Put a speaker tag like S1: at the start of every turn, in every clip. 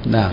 S1: نعم.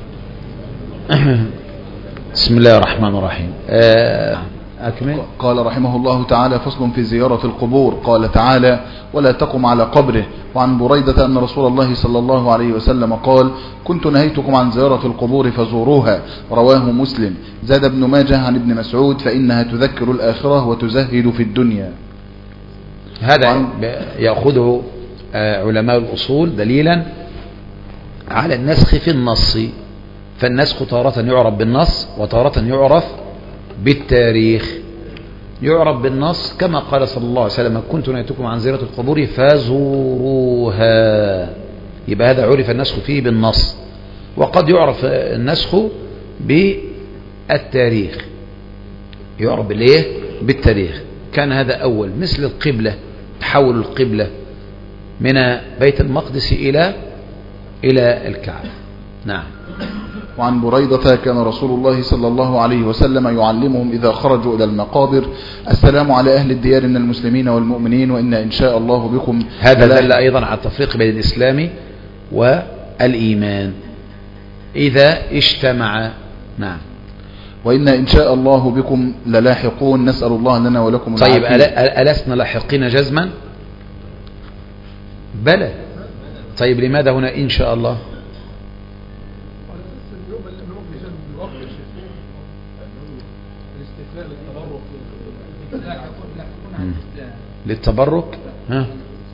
S1: بسم الله الرحمن الرحيم. أكمل.
S2: قال رحمه الله تعالى: فصل في زيارة القبور. قال تعالى: ولا تقم على قبره. وعن بريدة أن رسول الله صلى الله عليه وسلم قال: كنت نهيتكم عن زيارة القبور فزوروها. رواه مسلم. زاد ابن ماجه عن ابن مسعود: فإنها تذكر الآخرة وتزهد في الدنيا.
S1: هذا يأخذه علماء الأصول دليلا على النسخ في النص. فالنسخ تارة يعرف بالنص وتارة يعرف بالتاريخ. يعرف بالنص كما قال صلى الله عليه وسلم: كنت نهيتكم عن زيارة القبور فزوروها. يبقى هذا عرف النسخ فيه بالنص. وقد يعرف النسخ بالتاريخ. يعرف بالايه؟ بالتاريخ. كان هذا أول، مثل القبلة، تحول القبلة من بيت المقدس إلى الكعبة. نعم.
S2: وعن بريدة: كان رسول الله صلى الله عليه وسلم يعلمهم إذا خرجوا إلى المقابر: السلام على أهل الديار من المسلمين والمؤمنين وإن إن شاء الله بكم.
S1: هذا دل أيضا على التفريق بين الإسلام والإيمان إذا اجتمع. نعم.
S2: وإن إن شاء الله بكم للاحقون. نسأل الله لنا ولكم
S1: طيب، ألسنا لاحقين جزما؟ بلى. طيب، لماذا هنا إن شاء الله؟ للتبرك. ها.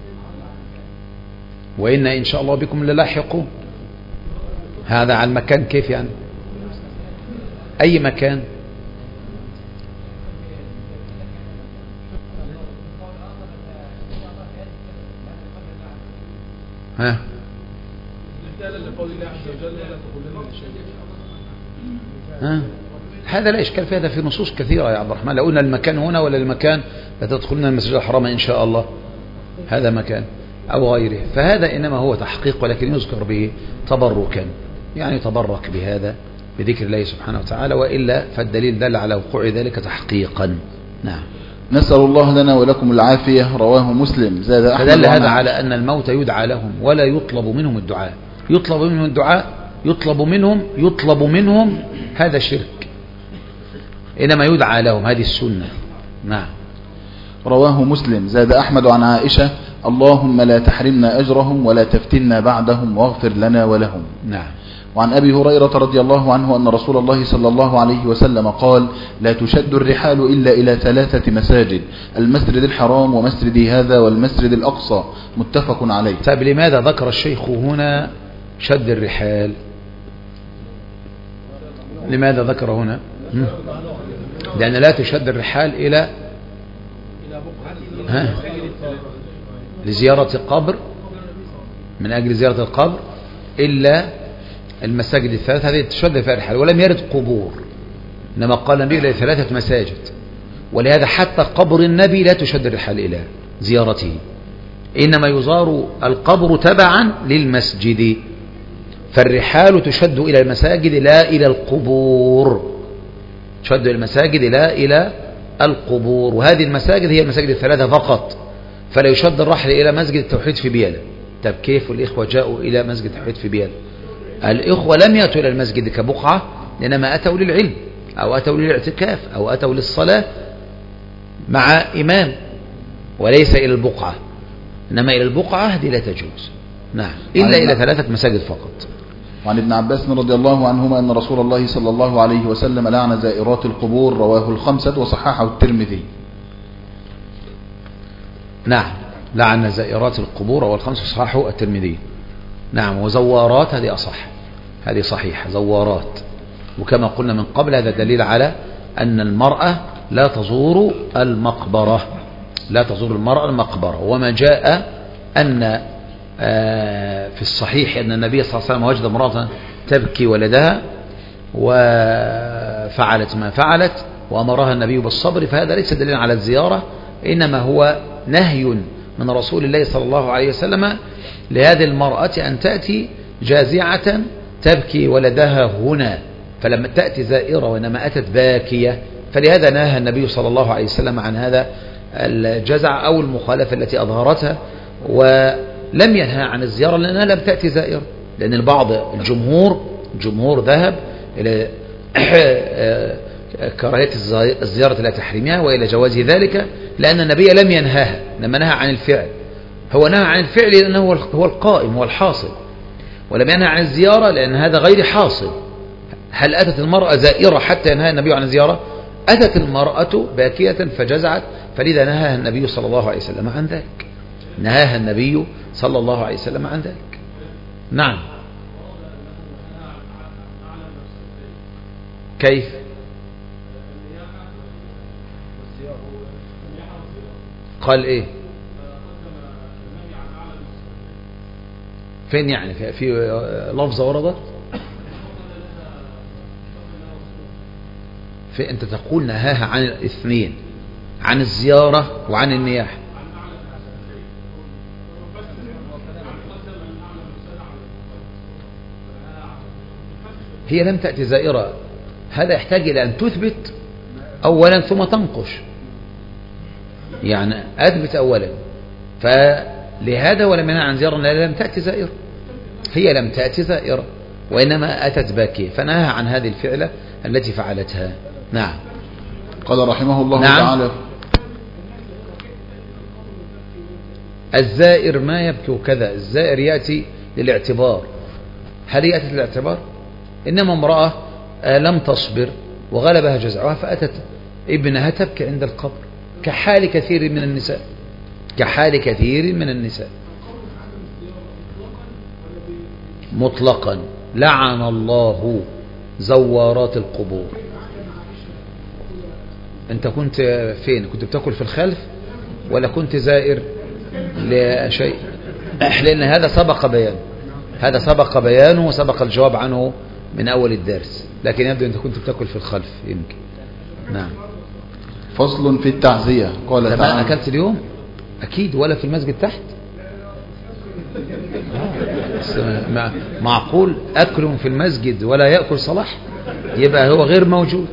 S1: وإن إن شاء الله بكم للاحقون. هذا على المكان كيف يعني؟ أي مكان؟ ها. ها. هذا لا إشكال في هذا، في نصوص كثيرة يا عبد الرحمن. لو قلنا المكان هنا ولا المكان لتدخلون المسجد الحرام إن شاء الله، هذا مكان أو غيره. فهذا إنما هو تحقيق، ولكن يذكر به تبركا، يعني تبرك بهذا بذكر الله سبحانه وتعالى، وإلا فالدليل دل على وقوع ذلك تحقيقا. نعم.
S2: نسأل الله لنا ولكم العافية. رواه مسلم. زاد أحمد.
S1: فدل هذا على أن الموت يدعى لهم ولا يطلب منهم الدعاء. يطلب منهم الدعاء، يطلب منهم هذا شرك، إنما يدعى لهم، هذه السنة. نعم.
S2: رواه مسلم. زاد أحمد عن عائشة: اللهم لا تحرمنا أجرهم ولا تفتنا بعدهم واغفر لنا ولهم.
S1: نعم.
S2: وعن أبي هريرة رضي الله عنه أن رسول الله صلى الله عليه وسلم قال: لا تشد الرحال إلا إلى 3 مساجد: المسجد الحرام ومسجد هذا والمسجد الأقصى. متفق عليه.
S1: طيب، لماذا ذكر الشيخ هنا شد الرحال؟ لماذا ذكر هنا؟ لأن لا تشد الرحال إلى لزيارة قبر، من أجل زيارة القبر، إلا المساجد الثلاث، هذه تشد فيها الرحال. ولم يرد قبور، إنما قال النبي إلى 3 مساجد. ولهذا حتى قبر النبي لا تشد الرحال إلى زيارته، إنما يزار القبر تبعا للمسجد. فالرحال تشد إلى المساجد لا إلى القبور، تشد إلى المساجد لا إلى القبور. وهذه المساجد هي المساجد الثلاثة فقط. فلا يشد الرحل إلى مسجد التوحيد في بيالة. طب كيف الإخوة جاءوا إلى مسجد التوحيد في بيالة؟ الإخوة لم يأتوا إلى المسجد كبقعة، إنما أتوا للعلم أو أتوا للاعتكاف أو أتوا للصلاة مع إمام، وليس إلى البقعة. إنما إلى البقعة هذه لا تجوز. نعم. إلا إلى 3 مساجد فقط.
S2: وعن ابن عباس رضي الله عنهما أن رسول الله صلى الله عليه وسلم لعن زائرات القبور. رواه الخمسة وصححه الترمذي.
S1: نعم. لعن زائرات القبور والخمسة وصححه الترمذي. نعم. وزوارات هذه أصح، هذه صحيحة، زوارات. وكما قلنا من قبل هذا دليل على أن المرأة لا تزور المقبرة، لا تزور المرأة المقبرة. وما جاء أن في الصحيح أن النبي صلى الله عليه وسلم وجد امرأة تبكي ولدها وفعلت ما فعلت وأمرها النبي بالصبر، فهذا ليس دليل على الزيارة، إنما هو نهي من رسول الله صلى الله عليه وسلم لهذه المرأة أن تأتي جازعة تبكي ولدها هنا. فلما تأتي زائرة وإنما أتت باكية، فلهذا نهى النبي صلى الله عليه وسلم عن هذا الجزع أو المخالفة التي أظهرتها، ولم ينهى عن الزيارة لأنها لم تأتي زائرة، لأن البعض الجمهور ذهب إلى كراهية الزيارة إلى تحريمها وإلى جواز ذلك، لأن النبي لم ينهاها، لما نهى عن الفعل. هو نهى عن الفعل لأنه هو القائم، هو الحاصل، ولم ينهى عن الزيارة لأن هذا غير حاصل. هل أتت المرأة زائرة حتى ينهى النبي عن الزيارة؟ أتت المرأة باكية فجزعت، فلذا نهاها النبي صلى الله عليه وسلم عن ذلك. نهاها النبي صلى الله عليه وسلم عن ذلك. نعم. كيف؟ قال ايه؟ فين يعني؟ في لفظة وردت؟ في انت تقول نهاها عن الاثنين، عن الزيارة وعن النياحة. هي لم تأتي زائرة، هذا يحتاج إلى أن تثبت أولا ثم تنقش. يعني أثبت أولا، فلهذا ولم ينهى عن زيارة لم تأتي زائرة. هي لم تأتي زائرة وإنما أتت باكية، فنهى عن هذه الفعلة التي فعلتها. نعم.
S2: قال رحمه الله تعالى:
S1: الزائر ما يبكي كذا. الزائر يأتي للاعتبار. هل يأتي للاعتبار؟ إنما امرأة لم تصبر وغلبها جزعها فأتت ابنها تبكي عند القبر، كحال كثير من النساء، كحال كثير من النساء مطلقا. لعن الله زوارات القبور. انت كنت فين؟ كنت بتاكل في الخلف ولا كنت زائر لشيء؟ لأن هذا سبق بيان، هذا سبق بيانه وسبق الجواب عنه من أول الدرس، لكن يبدو أنت كنت بتاكل في الخلف يمكن. نعم.
S2: فصل في التعزية. قال
S1: تعالى: أكلت اليوم؟ أكيد. ولا في المسجد تحت؟ معقول أكل في المسجد ولا يأكل صلاح؟ يبقى هو غير موجود.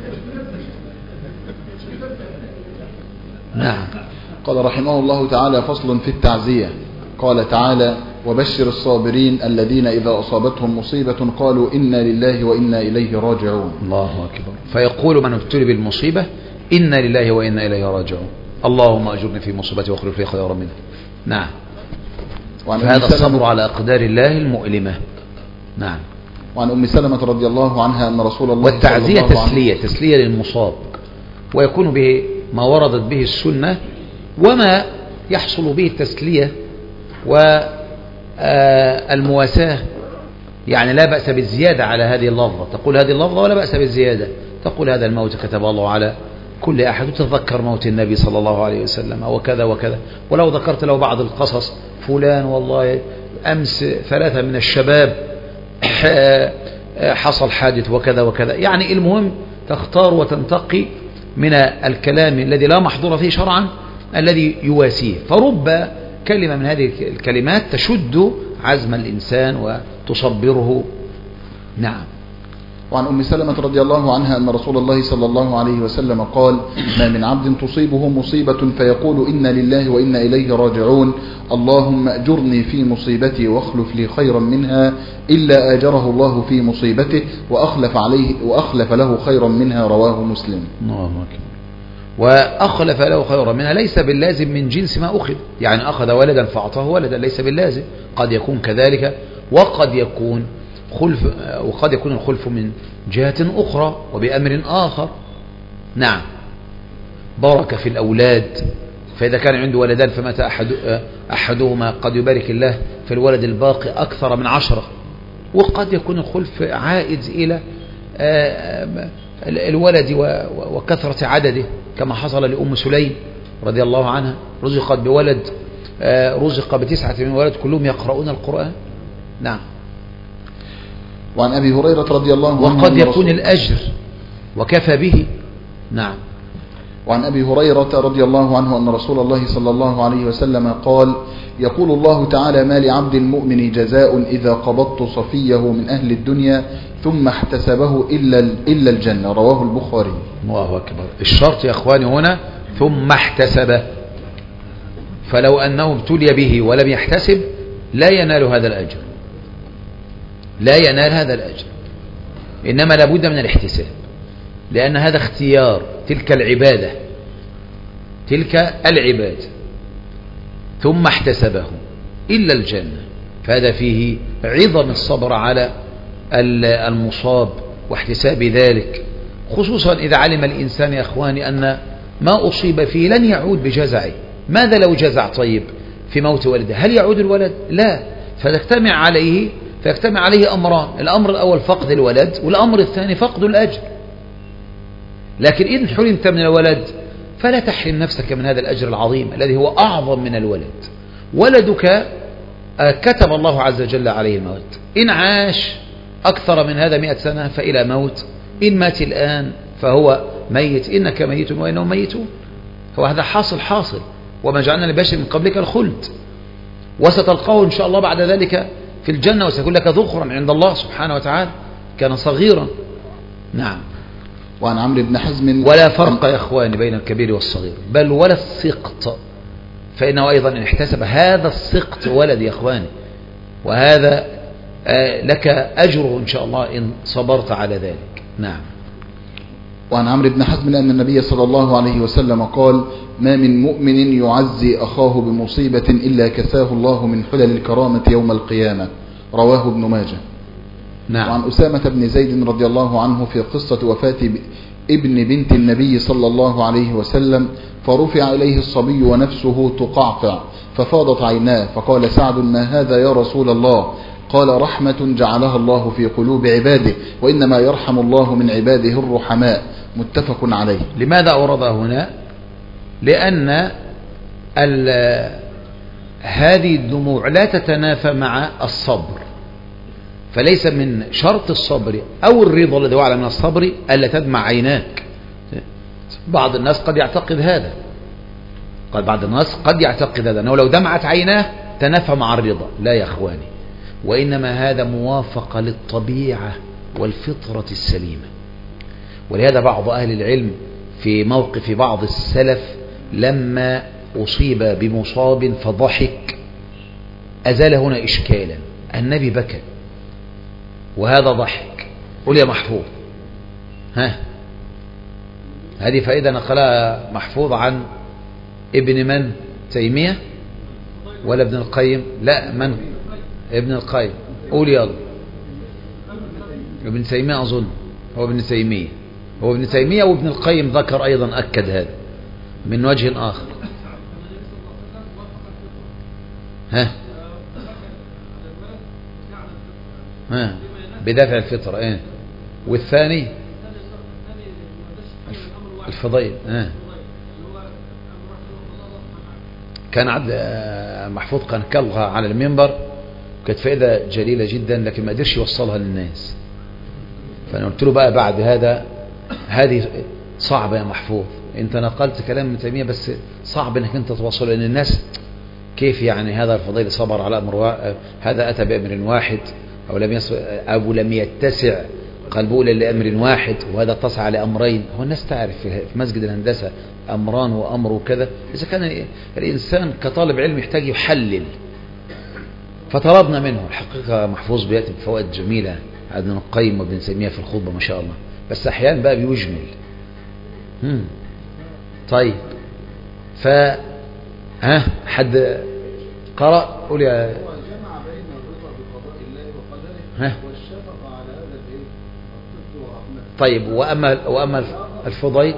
S1: نعم.
S2: قال رحمه الله تعالى: فصل في التعزية. قال تعالى: وبشر الصابرين الذين إذا أصابتهم مصيبة قالوا إنا لله وإنا إليه راجعون.
S1: الله أكبر. فيقول من ابتلي بالمصيبة: إنا لله وإنا إليه راجعون، اللهم أجرني في مصيبتي واخلف لي خيرا منها. نعم. فهذا الصبر على أقدار الله المؤلمة. نعم.
S2: وعن أم سلمة رضي الله عنها أن رسول الله
S1: والتعزية تسلية للمصاب، ويكون به ما وردت به السنة وما يحصل به التسلية والمواساة. يعني لا بأس بالزيادة على هذه اللفظة، تقول هذه اللفظة ولا بأس بالزيادة، تقول هذا الموت كتب الله على كل أحد، وتتذكر موت النبي صلى الله عليه وسلم وكذا وكذا. ولو ذكرت له بعض القصص، فلان والله أمس 3 من الشباب حصل حادث وكذا وكذا. يعني المهم تختار وتنتقي من الكلام الذي لا محظور فيه شرعا الذي يواسيه، فرب كلمة من هذه الكلمات تشد عزم الإنسان وتصبره. نعم.
S2: وعن أم سلمة رضي الله عنها أن رسول الله صلى الله عليه وسلم قال: ما من عبد تصيبه مصيبة فيقول إنا لله وإنا إليه راجعون، اللهم أجرني في مصيبتي واخلف لي خيرا منها، إلا آجره الله في مصيبته وأخلف له خيرا منها. رواه مسلم.
S1: وأخلف له خيرا منها ليس باللازم من جنس ما أخذ، يعني أخذ ولدا فأعطاه ولدا، ليس باللازم، قد يكون كذلك وقد يكون الخلف من جهة أخرى وبأمر آخر. نعم. بارك في الأولاد، فإذا كان عنده ولدان فمات أحدهما قد يبارك الله في الولد الباقي أكثر من 10. وقد يكون الخلف عائد إلى الولد وكثرة عدده، كما حصل لأم سليم رضي الله عنها، رزقت بولد، رزق ب9 من ولد كلهم يقرؤون القرآن. نعم.
S2: وعن أبي هريرة رضي الله عنه
S1: وقد يكون الأجر وكفى به. نعم.
S2: وعن أبي هريرة رضي الله عنه أن رسول الله صلى الله عليه وسلم قال: يقول الله تعالى: ما لعبد المؤمن جزاء إذا قبضت صفيه من أهل الدنيا ثم احتسبه إلا الجنة. رواه البخاري.
S1: الله أكبر. الشرط يا أخواني هنا ثم احتسبه، فلو أنه ابتلي به ولم يحتسب لا ينال هذا الأجر. لا ينال هذا الأجر، إنما لابد من الاحتساب، لأن هذا اختيار تلك العبادة ثم احتسبه إلا الجنة. فهذا فيه عظم الصبر على المصاب واحتساب ذلك، خصوصا إذا علم الإنسان يا أخواني أن ما أصيب فيه لن يعود بجزعه. ماذا لو جزع طيب في موت والده؟ هل يعود الولد؟ لا. فيجتمع عليه أمران: الأمر الأول فقد الولد، والأمر الثاني فقد الأجر. لكن إن حرمت من الولد فلا تحرم نفسك من هذا الأجر العظيم الذي هو أعظم من الولد. ولدك كتب الله عز وجل عليه الموت، إن عاش أكثر من هذا 100 سنة فإلى موت، إن مات الآن فهو ميت، إنك ميت وإنهم ميتون. هو هذا حاصل، وما جعلنا لبشر من قبلك الخلد، وستلقاه إن شاء الله بعد ذلك في الجنة، وسيكون لك ذخرا عند الله سبحانه وتعالى. كان صغيرا. نعم.
S2: وعن عمرو بن حزم:
S1: ولا فرق يا أخواني بين الكبير والصغير، بل ولا السقط، فإنه أيضا إن احتسب هذا السقط ولد يا أخواني، وهذا لك أجره إن شاء الله إن صبرت على ذلك. نعم.
S2: وعن عمرو بن حزم أن النبي صلى الله عليه وسلم قال: ما من مؤمن يعزي أخاه بمصيبة إلا كساه الله من حلل الكرامة يوم القيامة. رواه ابن ماجه.
S1: نعم.
S2: وعن أسامة بن زيد رضي الله عنه في قصة وفاة ابن بنت النبي صلى الله عليه وسلم، فرفع إليه الصبي ونفسه تقعقع ففاضت عيناه، فقال سعد: ما هذا يا رسول الله؟ قال: رحمة جعلها الله في قلوب عباده، وإنما يرحم الله من عباده الرحماء. متفق عليه.
S1: لماذا أورد هنا؟ لأن هذه الدموع لا تتنافى مع الصبر، فليس من شرط الصبر أو الرضا الذي هو أعلى من الصبر ألا تدمع عيناك. بعض الناس قد يعتقد هذا، أنه لو دمعت عيناه تنافى مع الرضا. لا يا أخواني، وإنما هذا موافقة للطبيعة والفطرة السليمة. ولهذا بعض أهل العلم في موقف بعض السلف لما أصيب بمصاب فضحك أزال هنا إشكالا: النبي بكى وهذا ضحك. قل يا محفوظ، هذه فائدة نقلها محفوظ عن ابن تيمية ولا ابن القيم؟ لا، ابن القيم. قول يلا. ابن تيمية أظن، هو ابن تيمية وابن القيم ذكر أيضا أكد هذا من وجه آخر. بدافع الفطرة. والثاني الفضيل. كان عبد محفوظ كان كلها على المنبر، كانت فائدة جليلة جدا، لكن ما قدرش يوصلها للناس. فأنا قلت له بقى بعد هذه صعبة يا محفوظ، انت نقلت كلام ابن تيمية بس صعب انك انت توصله، لان الناس كيف يعني هذا الفضيل صبر على امر، هذا اتى بامر واحد، او لم يتسع قلبه لامر واحد، وهذا اتسع على امرين. هو الناس تعرف في مسجد الهندسة امران وامر وكذا. اذا كان الانسان كطالب علم يحتاج يحلل، فطلبنا منه. الحقيقة محفوظ بيأتي بفوائد جميلة ابن القيم وابن تيمية في الخطبة ما شاء الله، بس احيانا بقى بيجمل. طيب، حد قرأ؟ قول يا.
S2: جمع بين الرضا بقضاء الله وقدره والشفقة على هذا الطفل ورحمته.
S1: طيب، وأما الفضيل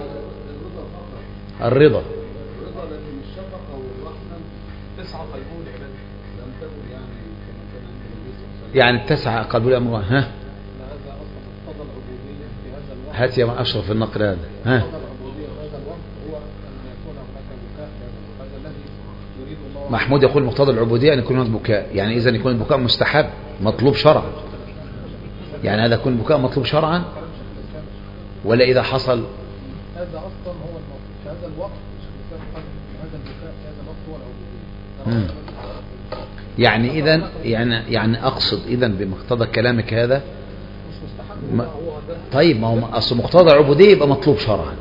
S1: الرضا
S2: لكن الشفقة والرحمة تسعى قلبه العباد، لم تكن يعني كما كان عند النبي صلى الله عليه وسلم.
S1: يعني تسعى قلبه الأمر.
S2: هذا أصلا مقتضى العبودية في هذا الوقت.
S1: هات يا من أشرف النقل هذا. محمود يقول مقتضى العبودية أن يكون هناك بكاء، يعني إذا يكون البكاء مستحب مطلوب شرعا، يعني هذا يكون البكاء مطلوب شرعا، ولا إذا حصل
S2: هذا أصلا هو المطلوب في هذا الوقت، هذا البكاء في هذا الوقت هو العبودية.
S1: يعني إذا يعني أقصد إذا بمقتضى كلامك هذا طيب، ما هو أصل مقتضى العبودية يبقى مطلوب شرعا.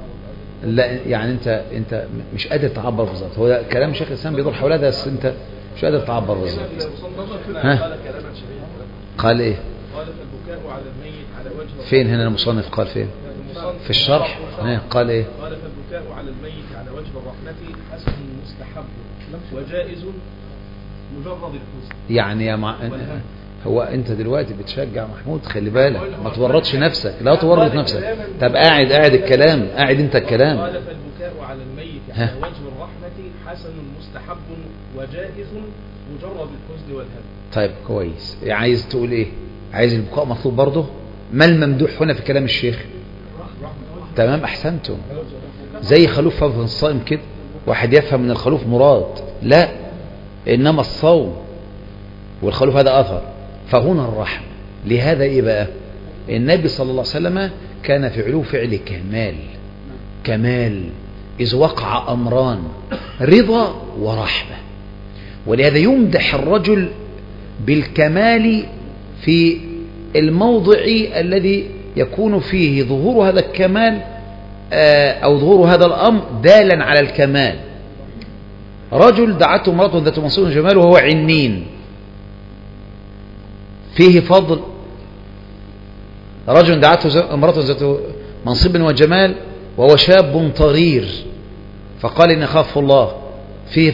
S1: لا يعني انت مش قادر تعبر بالظبط. هو كلام شيخ الاسلام بيدور حول هذا، بس انت مش قادر تعبر بالظبط. ها قال ايه؟
S3: قال فالبكاء على الميت على وجه
S1: فين هنا المصنف قال فين؟ في الشرح. قال ايه؟
S3: قال فالبكاء على الميت على وجه الرحمة حسن مستحب وجائز مجرد الحزن.
S1: يعني يا هو انت دلوقتي بتشجع محمود، خلي بالك ما تورطش نفسك، لا تورط نفسك. طب قاعد الكلام، قاعد انت الكلام.
S3: قال فالبكاء على الميت على وجه الرحمة حسن مستحب وجائز مجرد الحزن والهم.
S1: طيب كويس، عايز تقول ايه؟ عايز البكاء مطلوب برضه؟ ما الممدوح هنا في كلام الشيخ؟ تمام، احسنتم. زي خلوف فم الصائم كده، واحد يفهم من الخلوف مراد، لا، انما الصوم والخلوف هذا اثر، فهنا الرحمة. لهذا ايه بقى؟ النبي صلى الله عليه وسلم كان فعله فعل كمال إذ وقع أمران رضا ورحمة، ولهذا يمدح الرجل بالكمال في الموضع الذي يكون فيه ظهور هذا الكمال أو ظهور هذا الأمر دالا على الكمال. رجل دعته امرأة ذات منصب وجمال وهو عنين، فيه فضل. رجل دعته امرأة ذات منصب وجمال وهو شاب طرير فقال إن أخاف الله، فيه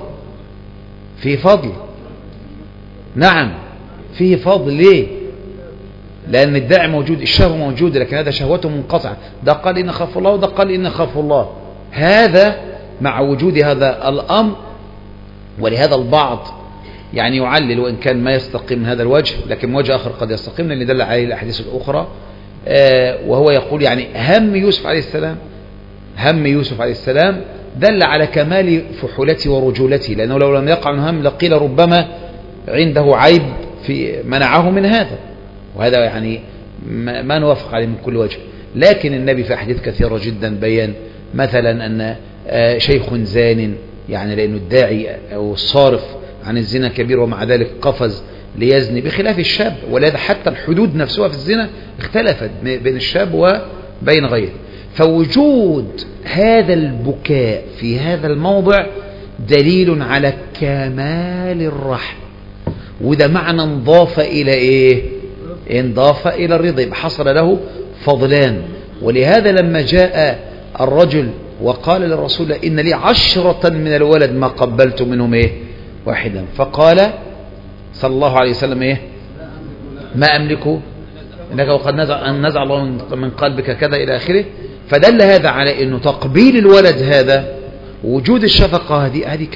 S1: فضل. نعم فيه فضل. ليه؟ لأن الداعي موجود، الشهوة موجودة، لكن هذا شهوته منقطعة. ده قال إن أخاف الله وده قال إن أخاف الله. هذا مع وجود هذا الأمر. ولهذا البعض يعني يعلل، وإن كان ما يستقيم من هذا الوجه، لكن وجه آخر قد يستقيم اللي دل عليه الأحاديث الأخرى، وهو يقول يعني هم يوسف عليه السلام دل على كمال فحولته ورجولته، لأنه لو لم يقع عنه هم لقيل ربما عنده عيب في منعه من هذا، وهذا يعني ما نوافق عليه من كل وجه. لكن النبي في أحاديث كثيرة جدا بيان مثلا أن شيخ زان، يعني لأنه الداعي أو الصارف عن الزنا كبير ومع ذلك قفز ليزني، بخلاف الشاب. ولهذا حتى الحدود نفسها في الزنا اختلفت بين الشاب وبين غيره. فوجود هذا البكاء في هذا الموضع دليل على كمال الرحمة، وده معنى انضاف إلى إيه؟ انضاف إلى الرضا، يبقى حصل له فضلان. ولهذا لما جاء الرجل وقال للرسول إن لي 10 من الولد ما قبلت منهم إيه؟ واحدا، فقال صلى الله عليه وسلم إيه؟ ما أملك إنك وقد نزع الله من قلبك كذا إلى آخره. فدل هذا على أنه تقبيل الولد هذا وجود الشفقة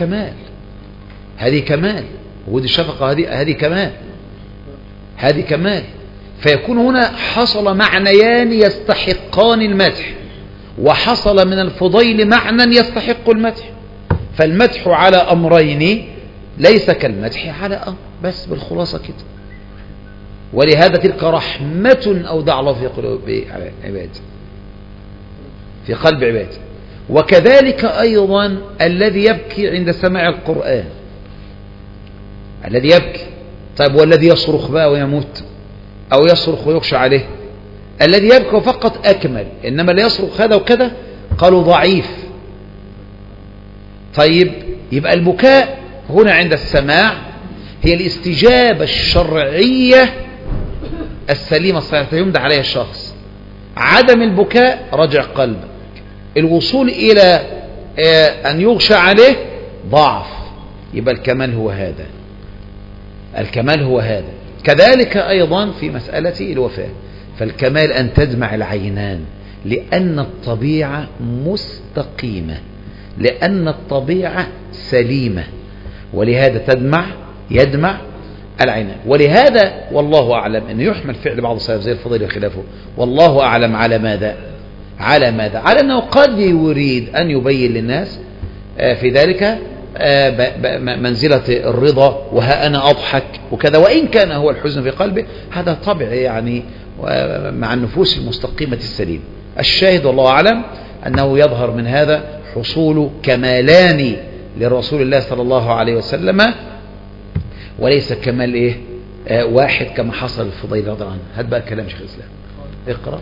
S1: هذه كمال، وجود الشفقة هذه كمال. فيكون هنا حصل معنيان يستحقان المدح، وحصل من الفضيل معنى يستحق المدح. فالمدح على أمرين ليس كالمدح على أمر، بس بالخلاصة كده. ولهذا تلك رحمة أودع الله في قلوب عباده، في قلب عباده. وكذلك أيضا الذي يبكي عند سماع القرآن، الذي يبكي. طيب والذي يصرخ بقى ويموت أو يصرخ ويخشى عليه؟ الذي يبكي فقط أكمل، إنما اللي يصرخ هذا وكذا قالوا ضعيف. طيب يبقى البكاء هنا عند السماع هي الاستجابة الشرعية السليمة الصحيحة يمدح عليها الشخص. عدم البكاء رجع قلبك، الوصول إلى أن يغشى عليه ضعف. يبقى الكمال هو هذا. كذلك أيضا في مسألة الوفاة، فالكمال أن تدمع العينان، لأن الطبيعة مستقيمة، لأن الطبيعة سليمة، ولهذا يدمع العينان. ولهذا والله أعلم أنه يحمل فعل بعض السلف زي الفضيل وخلافه، والله أعلم على ماذا؟ على أنه قد يريد أن يبين للناس في ذلك منزلة الرضا، وها أنا أضحك وكذا، وإن كان هو الحزن في قلبه، هذا طبع يعني مع النفوس المستقيمة السليم. الشاهد والله أعلم أنه يظهر من هذا حصول كمالان لرسول الله صلى الله عليه وسلم، وليس كمال واحد كما حصل الفضيل رضي الله عنه. هذا بقى كلام شيخ الإسلام. اقرأ.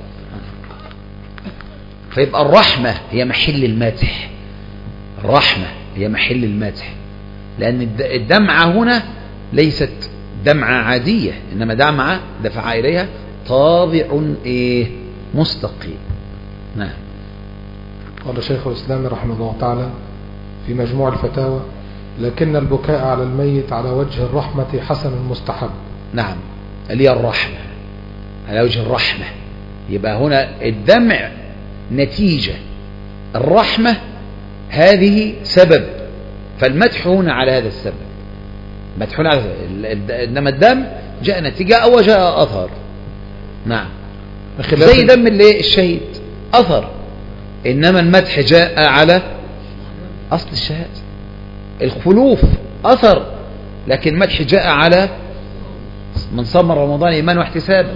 S1: فيبقى الرحمة هي محل المدح، لأن الدمعة هنا ليست دمعة عادية، إنما دمعة دفع إليها طابع إيه مستقيم. نعم.
S4: قال شيخ الإسلام رحمه الله تعالى في مجموع الفتاوى: لكن البكاء على الميت على وجه الرحمة حسن مستحب.
S1: نعم، اللي هي الرحمة، على وجه الرحمة. يبقى هنا الدمع نتيجة، الرحمة هذه سبب، فالمدح هنا على هذا السبب، مدح هنا على إنما الدم جاء نتيجة أو جاء أثر. نعم، زي دم الشهيد أثر، إنما المدح جاء على أصل الشهادة. الخلوف أثر، لكن المدح جاء على من صام رمضان إيمانا واحتسابا.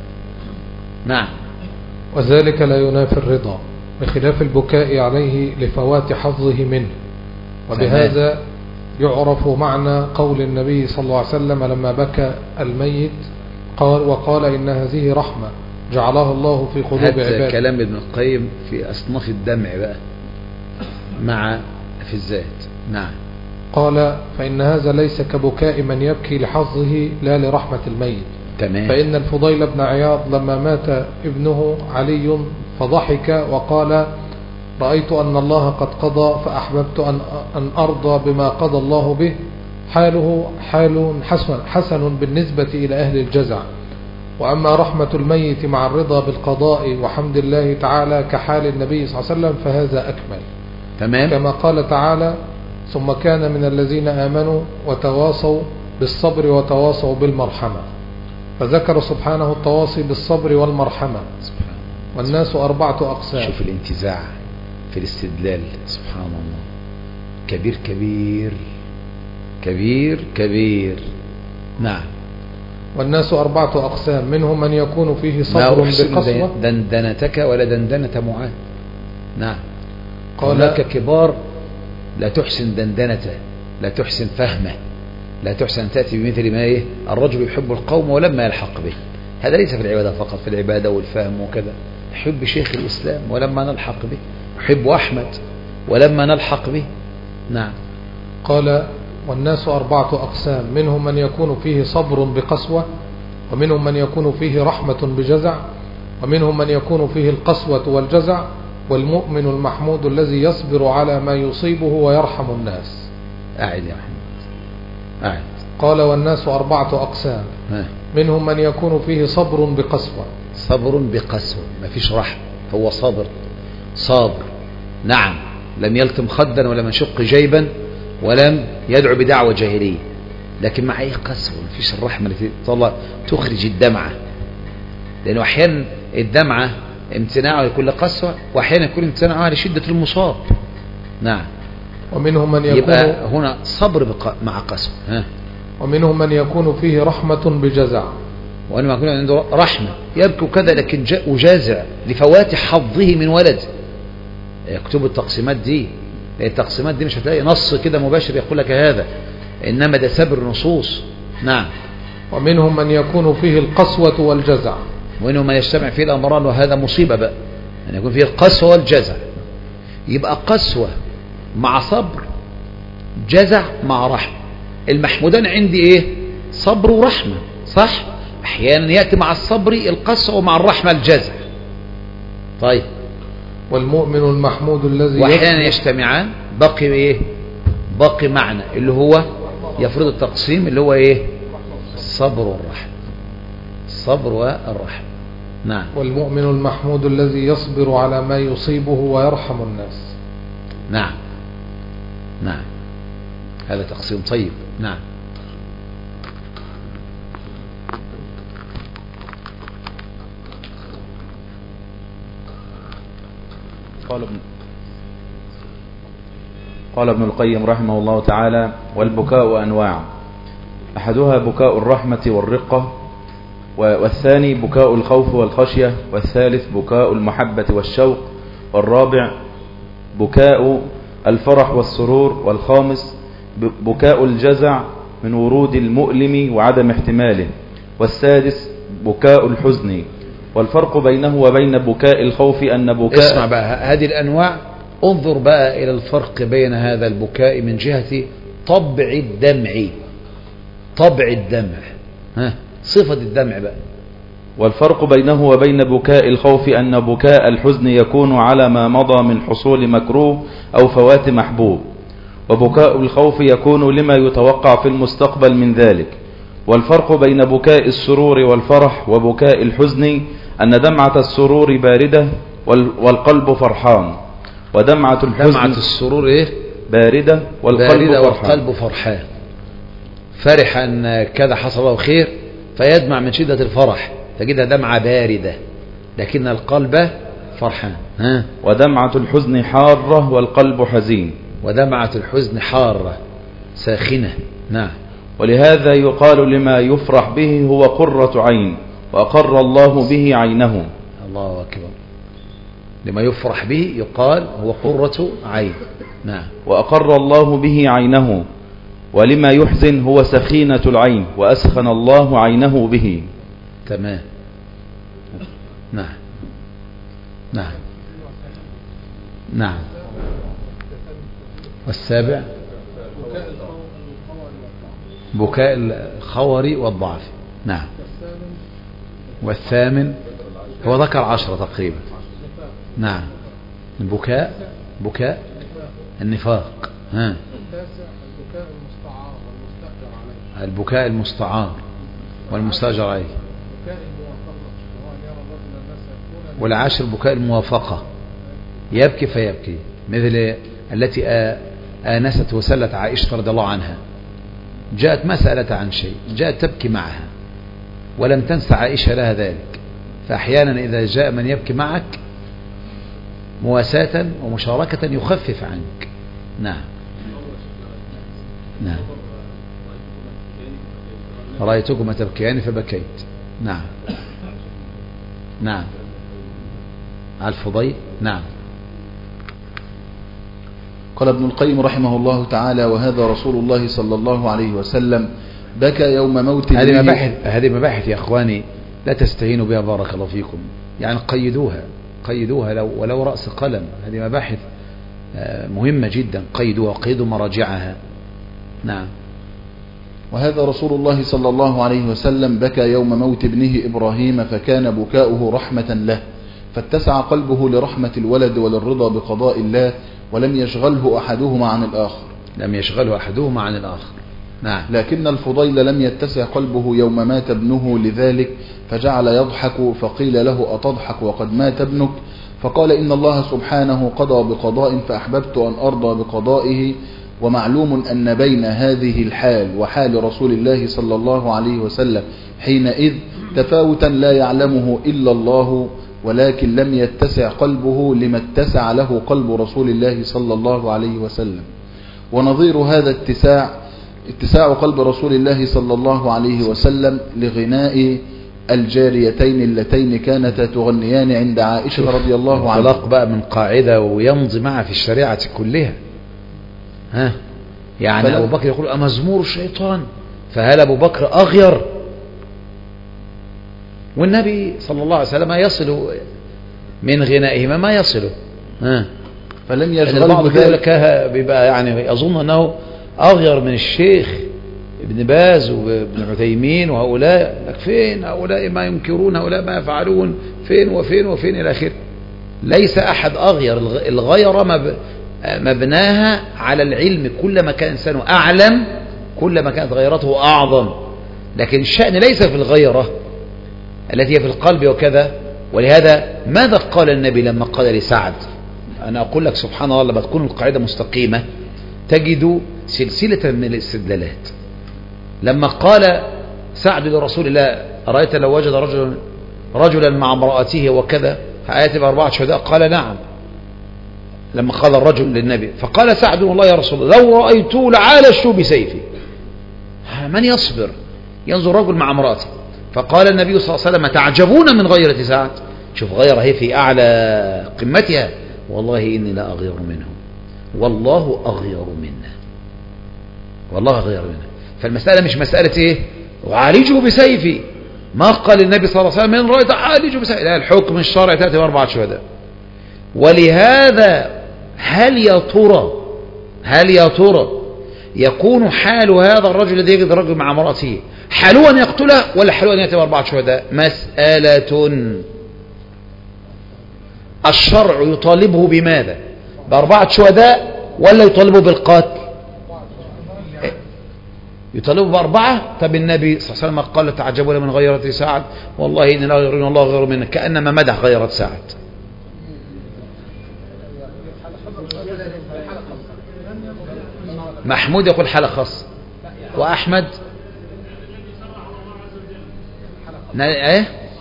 S1: نعم.
S4: وذلك لا ينافي الرضا، بخلاف البكاء عليه لفوات حظه منه. وبهذا يعرف معنى قول النبي صلى الله عليه وسلم لما بكى الميت وقال إن هذه رحمة جعلها الله في قلوب عباده.
S1: هذا كلام ابن القيم في أصناف الدمع بقى مع في الذات. نعم.
S4: قال: فإن هذا ليس كبكاء من يبكي لحظه لا لرحمة الميت.
S1: تمام.
S4: فإن الفضيل بن عياض لما مات ابنه علي فضحك وقال: رأيت أن الله قد قضى فأحببت أن أرضى بما قضى الله به. حاله حال حسن بالنسبة إلى أهل الجزع. وأما رحمة الميت مع الرضا بالقضاء وحمد الله تعالى كحال النبي صلى الله عليه وسلم فهذا أكمل.
S1: تمام.
S4: كما قال تعالى: ثم كان من الذين آمنوا وتواصوا بالصبر وتواصوا بالمرحمة. فذكر سبحانه التواصي بالصبر والمرحمة. والناس 4 أقسام.
S1: شوف الانتزاع في الاستدلال، سبحان الله. كبير كبير كبير كبير. نعم.
S4: والناس 4 أقسام، منهم من يكون فيه صبر بقسوة.
S1: دندنتك ولا دندنة معاذ. نعم.
S4: قال:
S1: هناك كبار لا تحسن دندنته، لا تحسن فهمه، لا تحسن أن تأتي بمثل ما إيه الرجل يحب القوم ولما يلحق به. هذا ليس في العبادة فقط، في العبادة والفهم وكذا. يحب شيخ الإسلام ولما نلحق به، يحب أحمد ولما نلحق به. نعم.
S4: قال: والناس 4 أقسام، منهم من يكون فيه صبر بقسوة، ومنهم من يكون فيه رحمة بجزع، ومنهم من يكون فيه القسوة والجزع، والمؤمن المحمود الذي يصبر على ما يصيبه ويرحم الناس.
S1: أعد يا محمد، أعد.
S4: قال: والناس 4 أقسام، منهم من يكون فيه صبر بقسوة.
S1: صبر بقسوة، ما فيش رحمة، هو صابر صابر. نعم، لم يلتم خدا ولم يشق جيبا ولم يدعو بدعوة جاهلية، لكن مع ايه قسوة، ما فيش الرحمة التي تخرج الدمعة. لأنه أحيانا الدمعة امتناعه يكون لقسوة، وأحيانا يكون امتناعه لشدة المصاب. نعم.
S4: ومنهم من يكون،
S1: يبقى هنا صبر مع قسوة.
S4: ومنهم من يكون فيه رحمة بجزع.
S1: وأنه يكون عنده رحمة يبكي كذا، لكن وجازع لفوات حظه من ولد. اكتبوا التقسيمات دي، التقسيمات دي مش هتلاقي نص كده مباشر يقول لك هذا، إنما ده سبر نصوص. نعم.
S4: ومنهم من يكون فيه القسوة والجزع.
S1: ومنهم من يجتمع فيه الأمران، وهذا مصيبة بقى، أن يكون فيه القسوة والجزع. يبقى قسوة مع صبر، جزع مع رحمة. المحمودان عندي ايه؟ صبر ورحمة، صح؟ احيانا يأتي مع الصبر القسوة ومع الرحمة الجزع. طيب.
S4: والمؤمن المحمود الذي
S1: واحيانا يجتمعان، بقي ايه؟ باقي معنى اللي هو يفرض التقسيم، اللي هو ايه؟ الصبر والرحمة، الصبر والرحمة. نعم.
S4: والمؤمن المحمود الذي يصبر على ما يصيبه ويرحم الناس.
S1: نعم. نعم، هذا تقسيم طيب. نعم.
S5: قال ابن القيم رحمه الله تعالى: والبكاء أنواع، أحدها بكاء الرحمة والرقة، والثاني بكاء الخوف والخشية، والثالث بكاء المحبة والشوق، والرابع بكاء الفرح والسرور، والخامس بكاء الجزع من ورود المؤلم وعدم احتماله، والسادس بكاء الحزن. والفرق بينه وبين بكاء الخوف أن بكاء،
S1: اسمع بقى هذه الأنواع، انظر بقى إلى الفرق بين هذا البكاء من جهة طبع الدمع. طبع الدمع، صفة الدمع بقى.
S5: والفرق بينه وبين بكاء الخوف أن بكاء الحزن يكون على ما مضى من حصول مكروه أو فوات محبوب، وبكاء الخوف يكون لما يتوقع في المستقبل من ذلك. والفرق بين بكاء السرور والفرح وبكاء الحزن أن دمعة السرور باردة والقلب فرحان، ودمعة الحزن
S1: دمعة السرور إيه؟
S5: باردة
S1: والقلب فرحان. فرح أن كذا حصل له خير فيدمع من شدة الفرح، تجدها دمعة باردة، لكن القلب فرحان.
S5: ودمعة الحزن حارة والقلب حزين.
S1: ودمعة الحزن حارة ساخنة. نعم.
S5: ولهذا يقال لما يفرح به هو قرة عين، وأقر الله به عينه.
S1: الله أكبر. لما يفرح به يقال هو قرة عين. نعم.
S5: وأقر الله به عينه. ولما يحزن هو سخينة العين، وأسخن الله عينه به.
S1: تمام. نعم. نعم. نعم. والسابع بكاء الخور والضعف. نعم. والثامن هو ذكر 10 تقريبا. نعم. بكاء النفاق. البكاء المستعار والمستأجر عليه. والعاشر بكاء الموافقة، يبكي فيبكي، مثل التي آنست وسلت عائشة رضي الله عنها، جاءت ما سألت عن شيء، جاءت تبكي معها ولم تنس عائشة لها ذلك. فأحيانا إذا جاء من يبكي معك مواساة ومشاركة يخفف عنك. نعم. نعم. رأيتكما تبكيان فبكيت. نعم. نعم. على الفضيل. نعم.
S2: قال ابن القيم رحمه الله تعالى: وهذا رسول الله صلى الله عليه وسلم بكى يوم موت
S1: هذه مباحث يا أخواني لا تستهينوا بها، بارك الله فيكم. يعني قيدوها ولو رأس قلم. هذه مباحث مهمة جدا، قيدوا مراجعها. نعم.
S2: وهذا رسول الله صلى الله عليه وسلم بكى يوم موت ابنه إبراهيم، فكان بكاؤه رحمة له، فاتسع قلبه لرحمة الولد وللرضا بقضاء الله، ولم يشغله أحدهما عن الآخر. نعم. لكن الفضيل لم يتسع قلبه يوم مات ابنه لذلك، فجعل يضحك، فقيل له: أتضحك وقد مات ابنك؟ فقال: إن الله سبحانه قضى بقضاء فأحببت أن أرضى بقضائه، ومعلوم أن بين هذه الحال وحال رسول الله صلى الله عليه وسلم حينئذ تفاوتا لا يعلمه إلا الله، ولكن لم يتسع قلبه لما اتسع له قلب رسول الله صلى الله عليه وسلم. ونظير هذا اتساع قلب رسول الله صلى الله عليه وسلم لغناء الجاريتين اللتين كانتا تغنيان عند عائشة رضي الله عنها.
S1: انطلاق بقى من قاعدة ويمضي معها في الشريعة كلها. يعني أبو بكر يقول: أمزمور الشيطان، فهل أبو بكر أغير؟ والنبي صلى الله عليه وسلم يصل من غنائهما ما يصله.
S2: فلم
S1: يشغل ذلك، بيبقى يعني أظن أنه أغير من الشيخ ابن باز وابن عثيمين وهؤلاء. لك فين هؤلاء ما ينكرون، هؤلاء ما يفعلون، فين وفين وفين إلى آخره. ليس أحد أغير. الغيرة مبناها على العلم، كلما كان إنسانه أعلم كلما كانت غيرته أعظم. لكن الشأن ليس في الغيرة التي هي في القلب وكذا. ولهذا ماذا قال النبي لما قال لسعد؟ أنا أقول لك سبحان الله، لما تكون القاعدة مستقيمة تجد سلسلة من الاستدلالات. لما قال سعد لرسول الله: أرأيت لو وجد رجلا مع امرأته وكذا فآيات ب4 شهداء؟ قال: نعم. لما قال الرجل للنبي فقال سعد: والله يا رسول الله لو رأيته لعالجت بسيفي. من يصبر ينظر رجل مع امرأته؟ فقال النبي صلى الله عليه وسلم: تعجبون من غيرة سعد. شوف، غيرة هي في أعلى قمتها. والله إني لا أغير منه، والله أغير منا، والله أغير منا. فالمسألة مش مسألة إيه؟ أعالجه بسيفي. ما قال النبي صلى الله عليه وسلم: من رأيت أعالجه بسيفي. لا، الحكم الشرعي تأتي ب4 شهداء. ولهذا هل يا ترى يكون حال هذا الرجل الذي يجد الرجل مع امرأته حاله أن يقتله ولا حاله أن يأتي ب4 شهداء؟ مسألة. الشرع يطالبه بماذا؟ ب4 شهداء ولا يطالبه بالقتل؟ يطالبه ب4. طب النبي صلى الله عليه وسلم قال تعجبوا من غيرة سعد والله إن لا غيرنا الله غير منك، كأنما مدح غيرة سعد. محمود يقول حالة خاصة، وأحمد ايه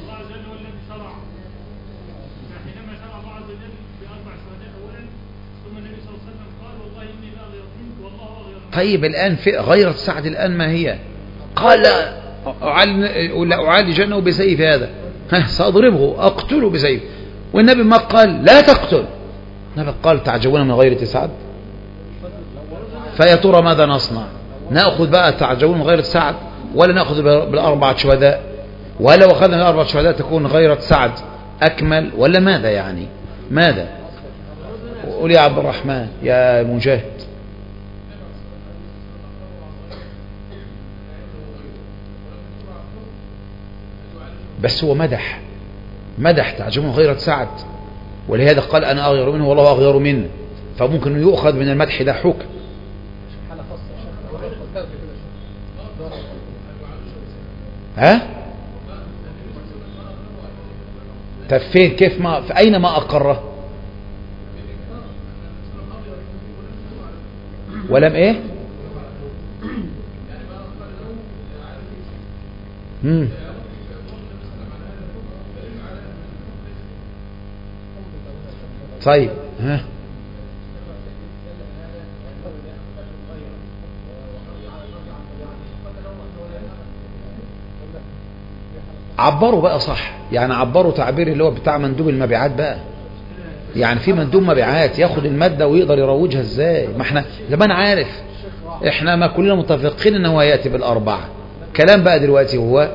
S1: طيب الآن في غيرة سعد الآن ما هي؟ قال لا أعالجنه بسيف هذا، سأضربه أقتله بسيف، والنبي ما قال لا تقتل، النبي قال تعجبون من غيرة سعد. فيا ترى ماذا نصنع؟ نأخذ بقى تعجبون من غيرة سعد ولا نأخذ ب4 شهداء؟ ولو أخذنا ب4 شهداء تكون غيرة سعد أكمل ولا ماذا يعني؟ ماذا؟ قول يا عبد الرحمن يا مجاهد. بس هو مدح تعجبون غيرة سعد، ولهذا قال أنا أغير منه والله أغير منه، فممكن يؤخذ من المدح ده حكم. ها؟ طب فين كيف ما في أين ما أقره؟ ولم إيه؟ طيب ها عبروا بقى صح، يعني عبروا تعبير اللي هو بتاع مندوب المبيعات بقى، يعني في مندوب مبيعات ياخد المادة ويقدر يروجها ازاي؟ ما احنا زمان عارف، احنا ما كلنا متفقين ان هو يأتي ب4. كلام بقى دلوقتي هو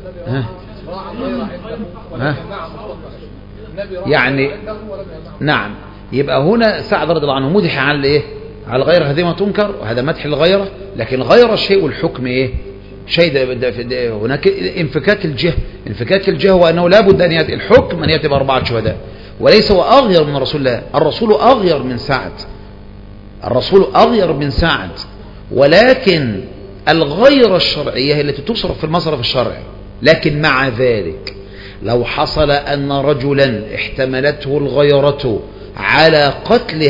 S1: يعني نعم. يبقى هنا سعد رضي الله عنه مدح على ايه؟ على الغيرة هذه ما تنكر، وهذا مدح الغيرة، لكن الغيرة شيء والحكم ايه؟ شيء ده هناك انفكاك الجهة هو أنه لا بد أن يأتي الحكم أن يأتي ب4 شهداء، وليس هو أغير من رسول الله. الرسول أغير من سعد، الرسول أغير من سعد، ولكن الغيرة الشرعية هي التي تصرف في المصرف الشرعي. لكن مع ذلك لو حصل أن رجلا احتملته الغيرة على قتل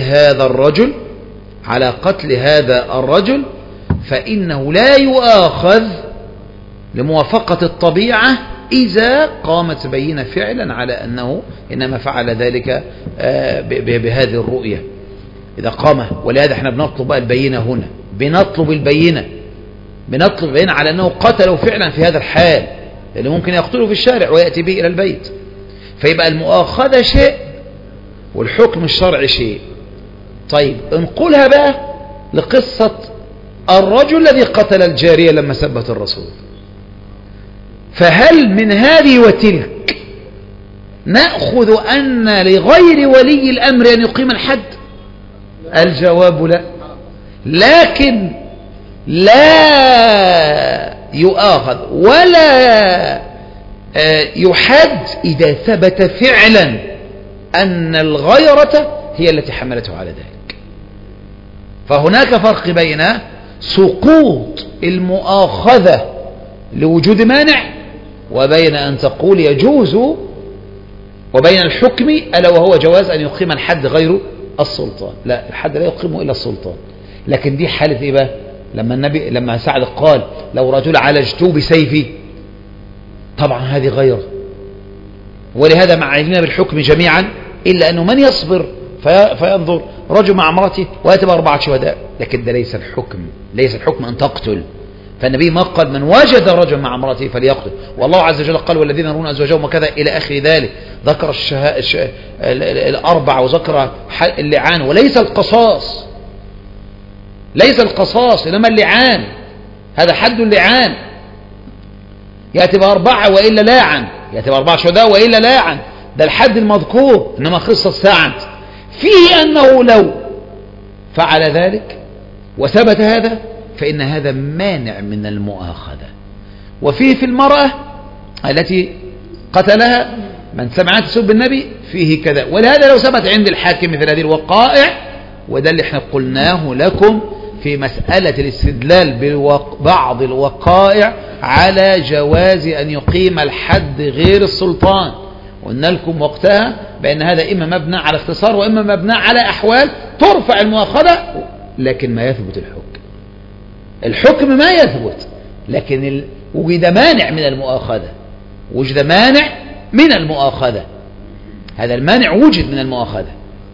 S1: هذا الرجل فإنه لا يؤاخذ لموافقة الطبيعة إذا قامت بينة فعلا على أنه إنما فعل ذلك بهذه الرؤية إذا قام. ولهذا احنا بنطلب بقى البينة هنا، بنطلب البينة على أنه قتله فعلا في هذا الحال، اللي ممكن يقتله في الشارع ويأتي به إلى البيت. فيبقى المؤاخذة شيء والحكم الشرعي شيء. طيب انقلها بقى لقصة الرجل الذي قتل الجارية لما سبت الرسول، فهل من هذه وتلك نأخذ أن لغير ولي الأمر أن يقيم الحد؟ الجواب لا، لكن لا يؤاخذ ولا يحد إذا ثبت فعلا أن الغيرة هي التي حملته على ذلك. فهناك فرق بين سقوط المؤاخذة لوجود مانع وبين أن تقول يجوز، وبين الحكم ألا وهو جواز أن يقيم الحد غير السلطان. لا، الحد لا يقيمه إلا السلطان. لكن دي حالة إيه بقى؟ لما سعد قال لو رجل عالجته بسيفي، طبعا هذه غيره. ولهذا مع علمنا بالحكم جميعا إلا أنه من يصبر فينظر رجل مع امرأته ويأتي ب4 شهداء، لكن ده ليس الحكم أن تقتل. فالنبي ما قال من وجد رجل مع امرأته فليقتل، والله عز وجل قال والذين يرون أزواجهم وكذا إلى آخر ذلك، ذكر الأربع وذكر اللعان، وليس القصاص، إنما اللعان، هذا حد اللعان، يأتي ب4 وإلا لاعن، يأتي ب4 شهداء وإلا لاعن، ده الحد المذكور. إنما قصة سعد فيه أنه لو فعل ذلك وثبت هذا فإن هذا مانع من المؤاخذة. وفيه في المرأة التي قتلها من سمعت تسب النبي فيه كذا. ولهذا لو ثبت عند الحاكم مثل هذه الوقائع، وده اللي احنا قلناه لكم في مسألة الاستدلال ببعض الوقائع على جواز أن يقيم الحد غير السلطان، قلنا لكم وقتها بأن هذا إما مبنى على اختصار وإما مبنى على أحوال ترفع المؤاخذة، لكن ما يثبت الحكم ما يثبت، لكن وجد مانع من المؤاخذة، وجد مانع من المؤاخذة، هذا المانع وجد من المؤاخذة.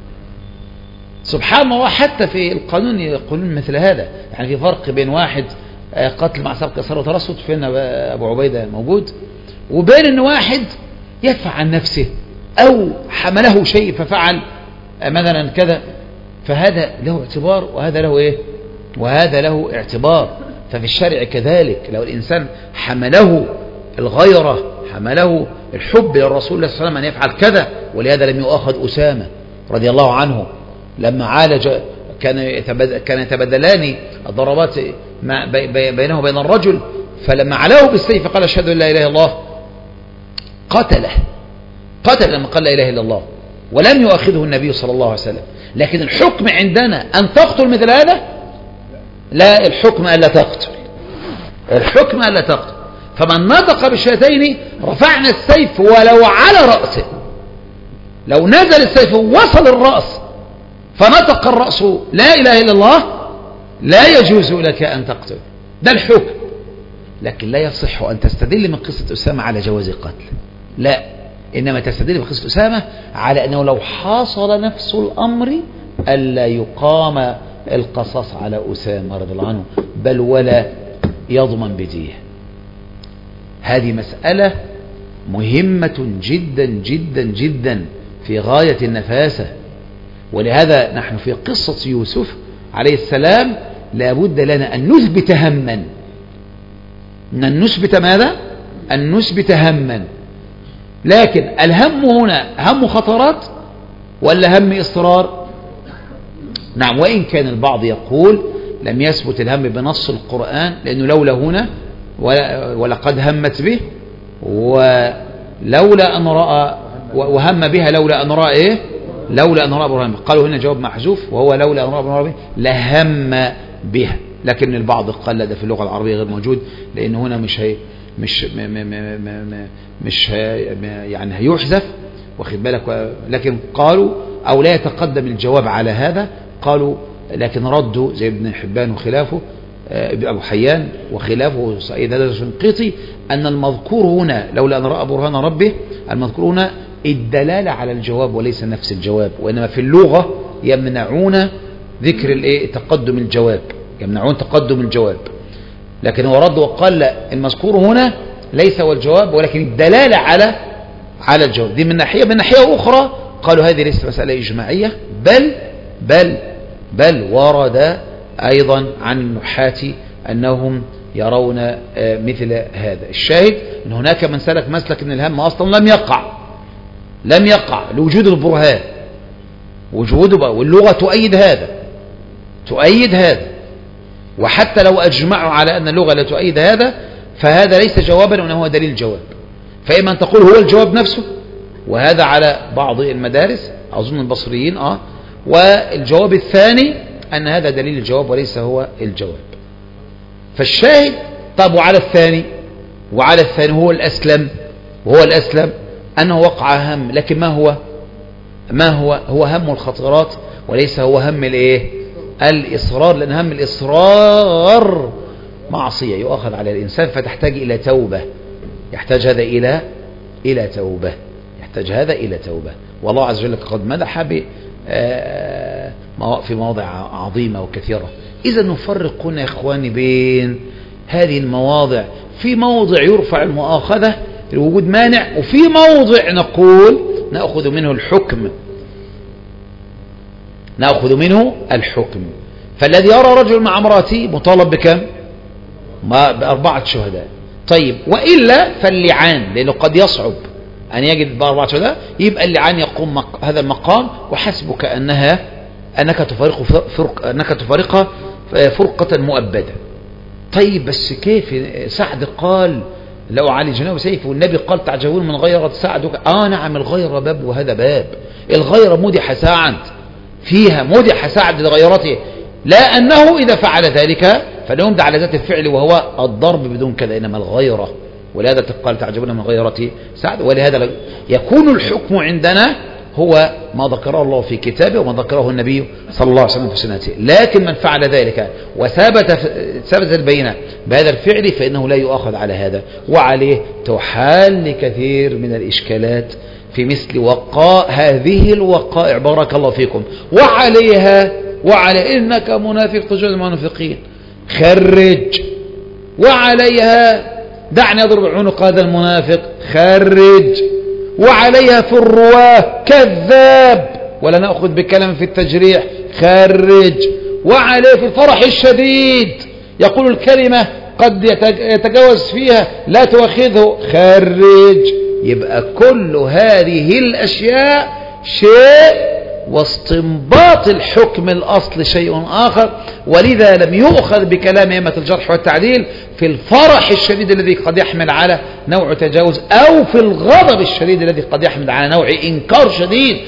S1: سبحان الله حتى في القانون يقولون مثل هذا، يعني في فرق بين واحد قتل مع سبق إصرار وترصد، فين أبو عبيدة موجود، وبين أن واحد يدفع عن نفسه أو حمله شيء ففعل مثلا كذا، فهذا له اعتبار وهذا له إيه، وهذا له اعتبار. ففي الشرع كذلك لو الإنسان حمله الغيرة، حمله الحب للرسول صلى الله عليه وسلم أن يفعل كذا، ولهذا لم يؤاخذ أسامة رضي الله عنه لما عالج، كان يتبدلان الضربات بينه وبين الرجل، فلما علاه بالسيف قال أشهد أن لا إله إلا الله قتل لما قال لا إله إلا الله، ولم يؤاخذه النبي صلى الله عليه وسلم. لكن الحكم عندنا أن تقتل مثل هذا؟ لا، الحكم ألا تقتل، الحكم ألا تقتل. فمن نطق بالشهادتين رفعنا السيف ولو على رأسه، لو نزل السيف ووصل الرأس فنطق الرأس لا إله إلا الله لا يجوز لك أن تقتل، ده الحكم. لكن لا يصح أن تستدل من قصة أسامة على جواز القتل، لا، إنما تستدل من قصة أسامة على أنه لو حاصل نفس الأمر ألا يقام القصاص على أسامة رضي الله عنه، بل ولا يضمن بديه. هذه مسألة مهمة جدا جدا جدا في غاية النفاسة. ولهذا نحن في قصة يوسف عليه السلام لابد لنا أن نثبت هما، أن نثبت ماذا؟ أن نثبت هما. لكن الهم هنا هم خطرات ولا هم إصرار؟ نعم، وإن كان البعض يقول لم يثبت الهم بنص القرآن، لأنه لولا هنا ولقد همت به ولولا أن رأى، وهم بها لولا أن رأى إيه؟ لولا أن رأى برهان. قالوا هنا جواب محذوف وهو لولا أن رأى برهان لهم بها، لكن البعض قال ده في اللغة العربية غير موجود، لأن هنا مش يعني هيحذف، واخد بالك. لكن قالوا أو لا يتقدم الجواب على هذا، قالوا لكن ردوا زي ابن حبان وخلافه، أبو حيان وخلافه سعيد هذا الشنقيطي، أن المذكور هنا لولا أن رأى برهان ربه، المذكور هنا الدلالة على الجواب وليس نفس الجواب، وإنما في اللغة يمنعون ذكر تقدم الجواب، يمنعون تقدم الجواب. لكن هو رد وقال لا، المذكور هنا ليس هو الجواب ولكن الدلالة على الجواب. دي من ناحية. من ناحية أخرى قالوا هذه ليست مسألة إجماعية، بل ورد أيضا عن النحاة أنهم يرون مثل هذا. الشاهد أن هناك من سلك مسلك أن الهم أصلا لم يقع لوجود البرهان، وجوده، واللغة تؤيد هذا، وحتى لو أجمعوا على أن اللغة لا تؤيد هذا فهذا ليس جوابا وإنما هو دليل جواب. فإما أن تقول هو الجواب نفسه، وهذا على بعض المدارس أظن البصريين، والجواب الثاني أن هذا دليل الجواب وليس هو الجواب. فالشاهد طب وعلى الثاني هو الأسلم أنه وقع هم، لكن ما هو هم الخطرات وليس هو هم الإصرار، لأن هم الإصرار معصية يؤخذ على الإنسان، فتحتاج إلى توبة، يحتاج هذا إلى توبة. والله عز وجل قد مدح في مواضع عظيمة وكثيرة. إذا نفرق هنا يا إخواني بين هذه المواضع، في موضع يرفع المؤاخذة لوجود مانع، وفي موضع نقول نأخذ منه الحكم. فالذي يرى رجل مع امرأته مطالب بكم؟ ب4 شهداء. طيب وإلا فاللعان، لأنه قد يصعب أن يجد ب4 شهداء، يبقى اللعان يقوم هذا المقام، وحسبك أنك تفارقها فرقة مؤبدة، طيب بس كيف سعد قال لو علي جناب سيف، والنبي قال تعجبون من غيرة سعد. نعم، الغيرة باب وهذا باب. الغيرة مدح سعد فيها، مدح سعد لغيرته، لا أنه إذا فعل ذلك فليمدح على ذات الفعل وهو الضرب بدون كذا، إنما الغيرة. ولهذا قال تعجبون من غيرة سعد. ولهذا يكون الحكم عندنا هو ما ذكره الله في كتابه وما ذكره النبي صلى الله عليه وسلم في سنته. لكن من فعل ذلك وثبت البينة بهذا الفعل فإنه لا يؤاخذ على هذا، وعليه تحال كثير من الإشكالات في مثل هذه الوقائع. بارك الله فيكم. وعلى إنك منافق تجد المنافقين خرج، وعليها دعني أضرب عنق هذا المنافق خرج، وعليها في الرواه كذاب ولا نأخذ بكلام في التجريح خرج، وعليه في الفرح الشديد يقول الكلمة قد يتجاوز فيها لا تؤخذه خرج. يبقى كل هذه الأشياء شيء، واستنباط الحكم الأصل شيء آخر. ولذا لم يؤخذ بكلام أئمة الجرح والتعديل في الفرح الشديد الذي قد يحمل على نوع تجاوز، أو في الغضب الشديد الذي قد يحمل على نوع إنكار شديد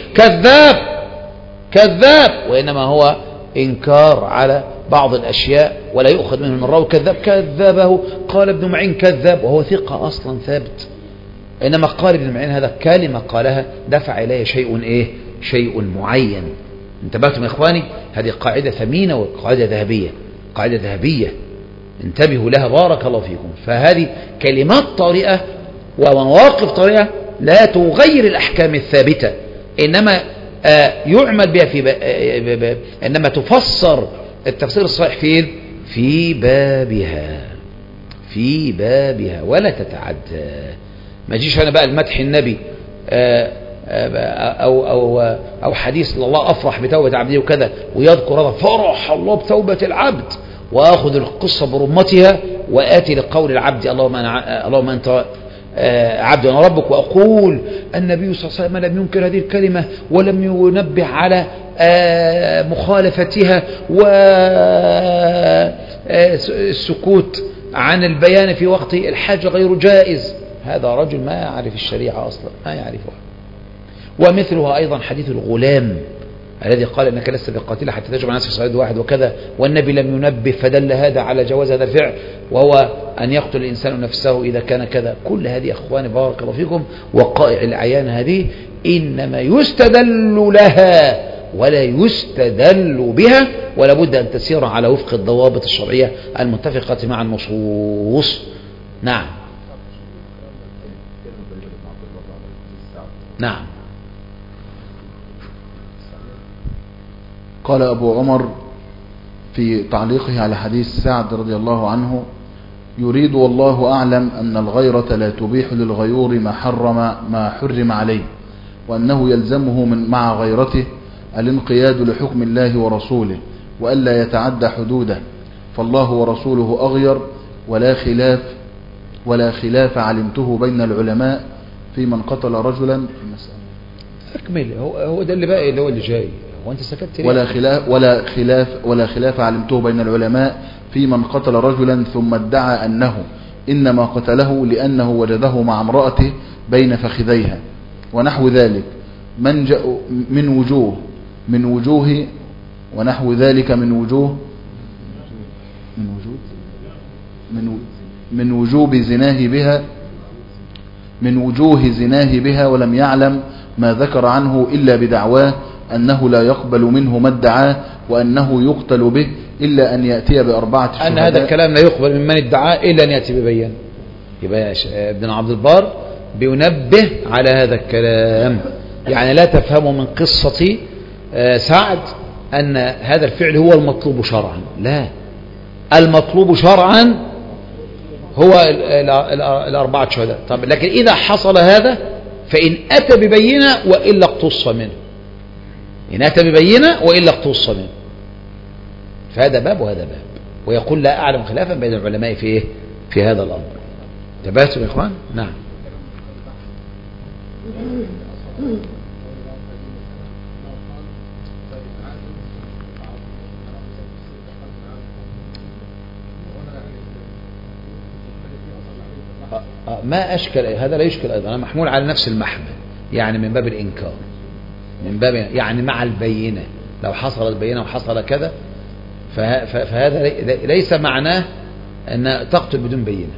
S1: كذاب، وإنما هو إنكار على بعض الأشياء ولا يؤخذ منه من الراوي كذبه. قال ابن معين كذاب وهو ثقة أصلا ثابت، إنما قال ابن معين هذا كلمة قالها دفع إليه شيء معين. انتبهتم يا إخواني؟ هذه قاعدة ثمينة وقاعدة ذهبية انتبهوا لها بارك الله فيكم. فهذه كلمات طارئة ومواقف طارئة لا تغير الأحكام الثابتة، إنما يعمل بها إنما تفسر التفسير الصحيح في بابها ولا تتعدى. ما جيش أنا بقى المدح النبي أو حديث الله أفرح بتوبة عبده وكذا ويذكر هذا فرح الله بتوبة العبد، وأخذ القصة برمتها وآتي لقول العبد اللهم أنت عبد أنا ربك، وأقول النبي صلى الله عليه وسلم لم ينكر هذه الكلمة ولم ينبه على مخالفتها، والسكوت عن البيان في وقت الحاجة غير جائز. هذا رجل ما يعرف الشريعة أصلا، ما يعرفها. ومثلها أيضا حديث الغلام الذي قال إنك لست بقاتل حتى تجمع الناس في صعيد واحد وكذا، والنبي لم ينبه، فدل هذا على جواز هذا الفعل، وهو أن يقتل الإنسان نفسه إذا كان كذا. كل هذه أخواني بارك الله فيكم وقائع الأعيان هذه إنما يستدل لها ولا يستدل بها، ولا بد أن تسير على وفق الضوابط الشرعية المتفقة مع النصوص. نعم
S2: قال أبو عمر في تعليقه على حديث سعد رضي الله عنه: يريد والله أعلم أن الغيرة لا تبيح للغيور ما حرم عليه، وأنه يلزمه مع غيرته الانقياد لحكم الله ورسوله وألا يتعدى حدوده، فالله ورسوله أغير، ولا خلاف علمته بين العلماء في من قتل رجلا.
S1: أكمل، هو ده اللي باقي، اللي هو اللي جاي. وانت سكت ليه؟
S2: ولا خلاف علمته بين العلماء في من قتل رجلا ثم ادعى أنه إنما قتله لأنه وجده مع امرأته بين فخذيها ونحو ذلك من وجوه ونحو ذلك من وجوه زناه بها ولم يعلم ما ذكر عنه إلا بدعواه أنه لا يقبل منه ما ادعاه وأنه يقتل به إلا أن يأتي بأربعة شهداء.
S1: أن هذا الكلام لا يقبل ممن ادعاه إلا أن يأتي ببيان. يبقى ابن عبد البر بينبه على هذا الكلام، يعني لا تفهموا من قصة سعد أن هذا الفعل هو المطلوب شرعا، لا، المطلوب شرعا هو الأربعة شهداء. طب لكن إذا حصل هذا فإن أتى ببينة وإلا اقتص منه، إن أتى ببينة وإلا اقتص منه. فهذا باب وهذا باب، ويقول لا أعلم خلافا بين العلماء في إيه؟ في هذا الأمر. تباتوا يا إخوان؟ نعم. ما أشكل، هذا لا يشكل أيضا، أنا محمول على نفس المحمل، يعني من باب الإنكار، من باب يعني مع البينة، لو حصلت بينة وحصل كذا فهذا ليس معناه أن تقتل بدون بينة.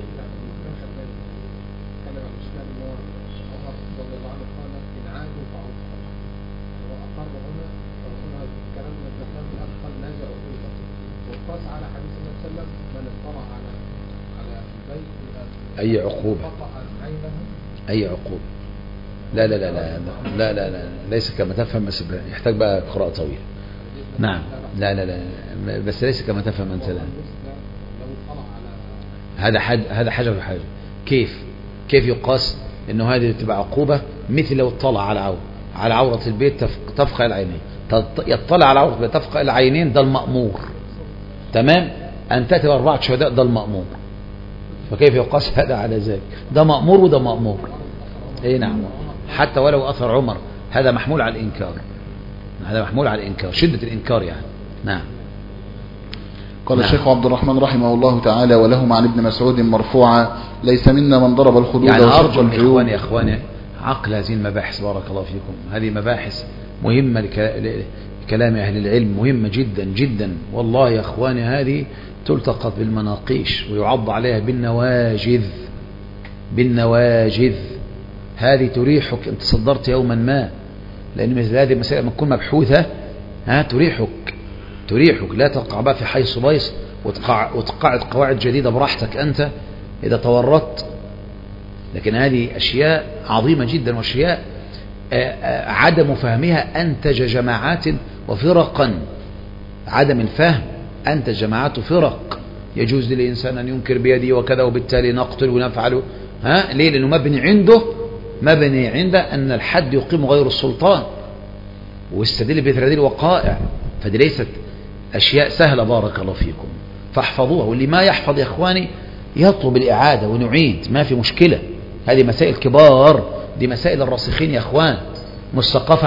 S1: أي عقوبة؟ أي عقوبة؟ لا لا لا لا لا لا, لا. ليس كما تفهم، بس يحتاج بقى قراءة طويلة. نعم. لا لا لا بس ليس كما تفهم أنت. لا هذا حاجة وحاجة. كيف يقاس إنه هذه تبقى عقوبة؟ مثل لو اطلع على عورة البيت تفقع العينين، يطلع على عورة البيت تفقع العينين، ده المأمور. تمام. أن تأتي 4 شهداء، ده المأمور. فكيف يقاس هذا على ذلك؟ ده مأمور وده مأمور. اي نعم. حتى ولو أثر عمر، هذا محمول على الإنكار، هذا محمول على الإنكار، شدة الإنكار يعني. نعم.
S2: قال الشيخ عبد الرحمن رحمه الله تعالى: ولهم عن ابن مسعود مرفوعا: ليس منا من ضرب الخدود
S1: يعني
S2: وشق العيون.
S1: يا إخواني عقل هذه المباحث، بارك الله فيكم، هذه مباحث مهمة لكلام أهل العلم، مهمة جدا جدا والله يا إخواني. هذه تلتقط بالمناقيش ويعض عليها بالنواجذ. هذه تريحك أنت صدرت يوما ما، لأن مثل هذه المسائل لما تكون مبحوثة تريحك لا تقع بقى في حيث بيص وتقعد قواعد جديدة براحتك أنت إذا تورطت. لكن هذه أشياء عظيمة جدا، وأشياء عدم فهمها أنتج جماعات وفرقا. عدم الفهم أنتج جماعات وفرق. يجوز للإنسان أن ينكر بيده وكذا، وبالتالي نقتل ونفعل. ليه؟ لأنه مبني عنده أن الحد يقيم غير السلطان، واستدل بمثل هذه الوقائع. فدي ليست أشياء سهلة بارك الله فيكم، فاحفظوها. واللي ما يحفظ يا إخواني يطلب الإعادة ونعيد، ما في مشكلة. هذه مسائل كبار، دي مسائل الراسخين يا إخوان، مش ثقافة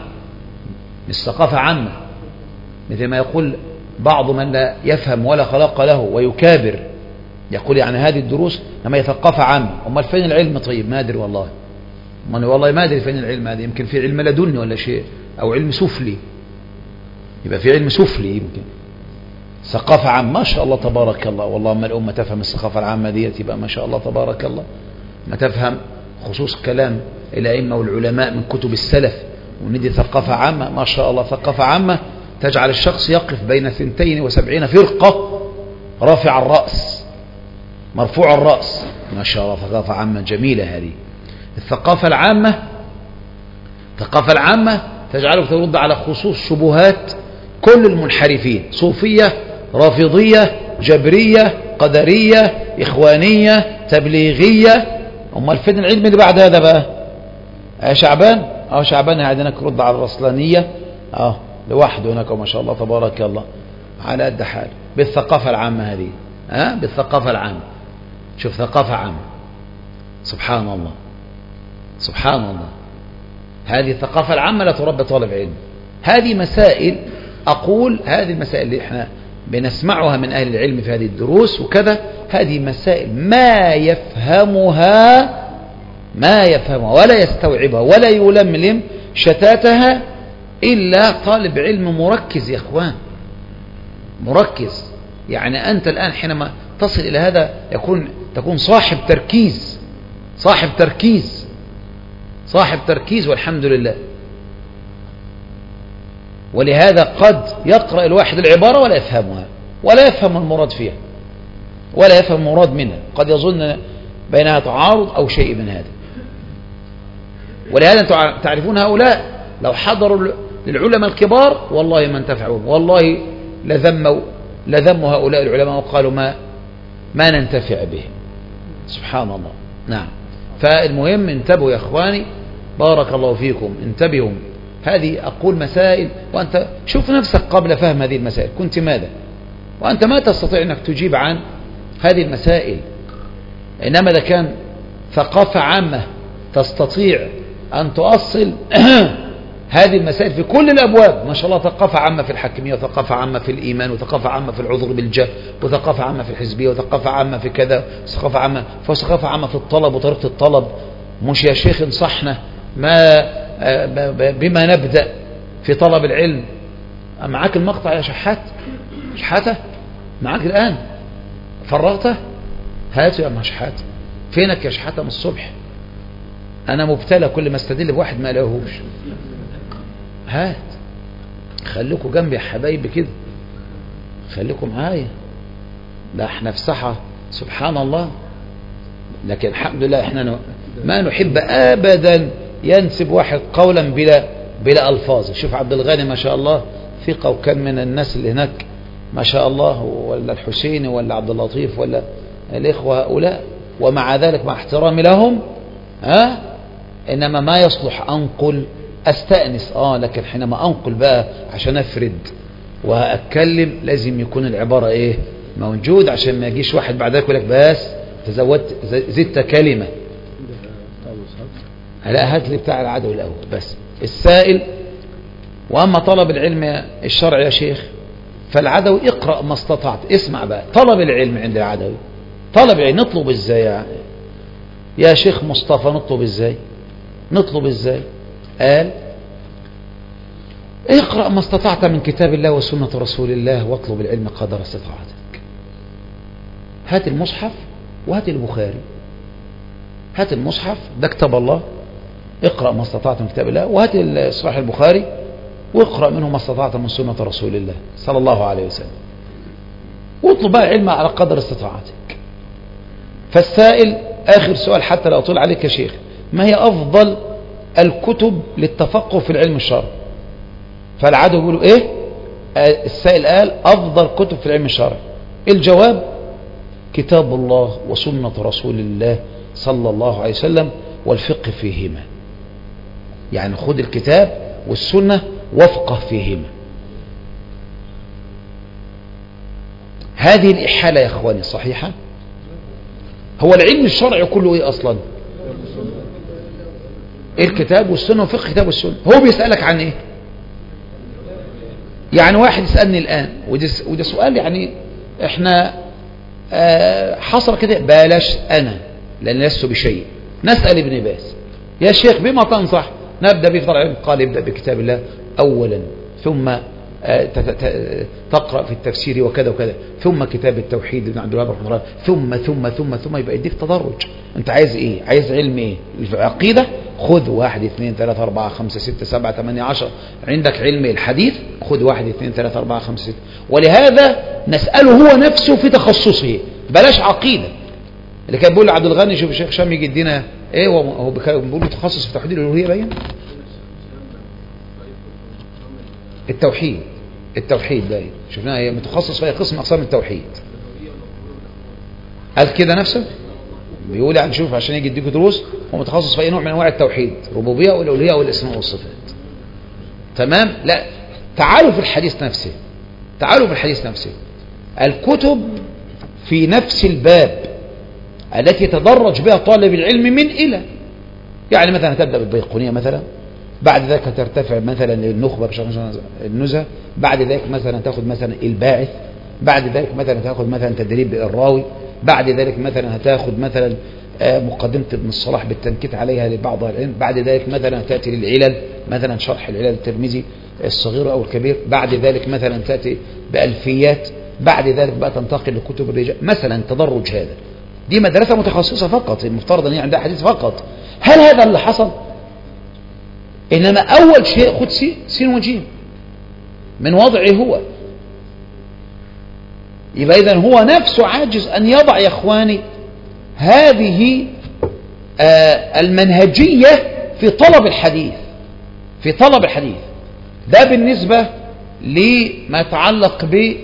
S1: عامة، مثل ما يقول بعض من لا يفهم ولا خلاق له ويكابر، يقول يعني هذه الدروس لما يثقف عامة. أمال فين العلم؟ طيب ما أدري والله ما أدري فين العلم هذا. يمكن في علم لدني ولا شيء، أو علم سفلي، يبقى في علم سفلي يمكن. ثقافة عامة ما شاء الله تبارك الله، والله ما الأمة تفهم الثقافة العامة ديت يبقى ما شاء الله تبارك الله. ما تفهم خصوص كلام الأئمة والعلماء من كتب السلف، وندي ثقافة عامة ما شاء الله. ثقافة عامة تجعل الشخص يقف بين 72 فرقة رافع الرأس مرفوع الرأس، ما شاء الله. ثقافة عامة جميلة هذه. الثقافة العامة تجعلك ترد على خصوص شبهات كل المنحرفين، صوفية، رافضية، جبرية، قدرية، إخوانية، تبليغية. أمال فين العلم اللي بعد هذا بقى؟ شعبان قاعد هناك رد على الرسلانية لوحده هناك، وما شاء الله تبارك الله على قد حال. بالثقافة العامة هذه، بالثقافة العامة. شوف ثقافة عامة، سبحان الله. هذه الثقافة العامة لا تربى طالب علم. هذه مسائل، أقول هذه المسائل اللي احنا بنسمعها من أهل العلم في هذه الدروس وكذا، هذه مسائل ما يفهمها ولا يستوعبها ولا يلملم شتاتها إلا طالب علم مركز يا إخوان، مركز. يعني أنت الآن حينما تصل إلى هذا تكون صاحب تركيز والحمد لله. ولهذا قد يقرأ الواحد العبارة ولا يفهمها، ولا يفهم المراد فيها، ولا يفهم المراد منها، قد يظن بينها تعارض أو شيء من هذا. ولهذا تعرفون هؤلاء لو حضروا للعلماء الكبار والله ما انتفعوا، والله لذموا هؤلاء العلماء وقالوا ما ننتفع به. سبحان الله. نعم. فالمهم انتبهوا يا إخواني بارك الله فيكم، انتبهوا. هذه أقول مسائل، وأنت شوف نفسك قبل فهم هذه المسائل كنت ماذا، وأنت ما تستطيع أنك تجيب عن هذه المسائل. إنما إذا كان ثقافة عامة تستطيع أن تؤصل هذه المسائل في كل الأبواب ما شاء الله، ثقافة عامة في الحكمية، وثقافة عامة في الإيمان، وثقافة عامة في العذر بالجهل، وثقافة عامة في الحزبية، وثقافة عامة في كذا، ثقافة عامة وثقافة عامة في الطلب وطريقة الطلب. مش يا شيخ انصحنا بما نبدأ في طلب العلم. معاك المقطع يا شحات؟ شحاتة معاك الآن؟ فرغته؟ هاته يا شحات. فينك يا شحاتة من الصبح؟ أنا مبتلى كل ما استدل بواحد ما لاهوش. هات، خليكم جنبي يا حبايبي كده، خليكم معايا. لا احنا في صحة سبحان الله، لكن الحمد لله احنا ما نحب ابدا ينسب واحد قولا بلا الفاظ. شوف عبد الغني ما شاء الله ثقة، وكان من الناس اللي هناك ما شاء الله، ولا الحسيني ولا عبد اللطيف ولا الاخوة هؤلاء، ومع ذلك مع احترامي لهم انما ما يصلح انقل استأنس لكن حينما انقل بقى عشان افرد واتكلم لازم يكون العبارة موجود، عشان ما يجيش واحد بعد ذلك يقول لك بس تزودت زدت كلمة. لا، هات لي بتاع العدوي الاول بس. السائل: واما طلب العلم الشرعي يا شيخ فالعدوي اقرأ ما استطعت. اسمع بقى، طلب العلم عند العدوي، طلب العلم نطلب ازاي يا شيخ مصطفى؟ نطلب ازاي؟ قال: اقرأ ما استطعت من كتاب الله وسنة رسول الله واطلب العلم قدر استطاعتك. هات المصحف وهات البخاري. هات المصحف ده كتاب الله، اقرأ ما استطعت من كتاب الله، وهات صحيح البخاري واقرأ منه ما استطعت من سنة رسول الله صلى الله عليه وسلم، واطلب بقى العلم على قدر استطاعتك. فالسائل آخر سؤال حتى لا أطول عليك يا شيخ: ما هي أفضل الكتب للتفقه في العلم الشرعي؟ فالعدو يقولوا السائل قال أفضل كتب في العلم الشرعي. الجواب: كتاب الله وسنة رسول الله صلى الله عليه وسلم والفقه فيهما. يعني خذ الكتاب والسنة وفقه فيهما. هذه الإحالة يا أخواني صحيحة؟ هو العلم الشرعي كله أصلا؟ الكتاب والسنة وفقه الكتاب والسنة. هو بيسألك عن يعني واحد يسألني الآن، وده سؤال يعني احنا حصل كده، بلاش أنا لأن لست بشيء، نسأل ابن باز: يا شيخ بما تنصح نبدأ بفضل العلم؟ قال: ابدأ بكتاب الله أولا، ثم تقرأ في التفسير وكذا وكذا، ثم كتاب التوحيد ابن عبد الوهاب رحمه الله، ثم يبقى يديك تدرج. انت عايز عايز علم العقيدة؟ خذ 1 2 3 4 5 6 7 8 10. عندك علم الحديث؟ خذ 1 2 3 4 5 6. ولهذا نسأله هو نفسه في تخصصه، بلاش عقيدة. اللي كان بيقول عبد الغني: شوف الشيخ شام يجي يدينا هو بيقول تخصص في توحيد الالوهيه. باين التوحيد باين شفناها، هي متخصص في قسم اقسام التوحيد. قال كده نفسه بيقول يعني شوف عشان يجي يديكوا دروس، هو متخصص في اي نوع من انواع التوحيد، ربوبيه والالوهيه والاسماء والصفات. تمام؟ لا، تعالوا في الحديث نفسه. الكتب في نفس الباب التي يتدرج بها طالب العلم من إلى، يعني مثلا تبدأ بالبيقونية مثلا، بعد ذلك ترتفع مثلا للنخبة النزهة، بعد ذلك مثلا تأخذ مثلا الباعث، بعد ذلك مثلا تأخذ مثلا تدريب الراوي، بعد ذلك مثلا هتاخذ مثلا مقدمة ابن الصلاح بالتنكيت عليها لبعض العلم، بعد ذلك مثلا تأتي للعلل، مثلا شرح العلل الترمذي الصغير أو الكبير، بعد ذلك مثلا تأتي بألفيات، بعد ذلك بقى تنتقل لكتب الرجال مثلا. تدرج هذا، دي مدرسة متخصصة فقط، المفترض أن عندها حديث فقط. هل هذا اللي حصل؟ إنما أول شيء خذ سين وجيم من وضعه هو. يبقى إذن هو نفسه عاجز أن يضع يا إخواني هذه المنهجية في طلب الحديث. ده بالنسبة لما يتعلق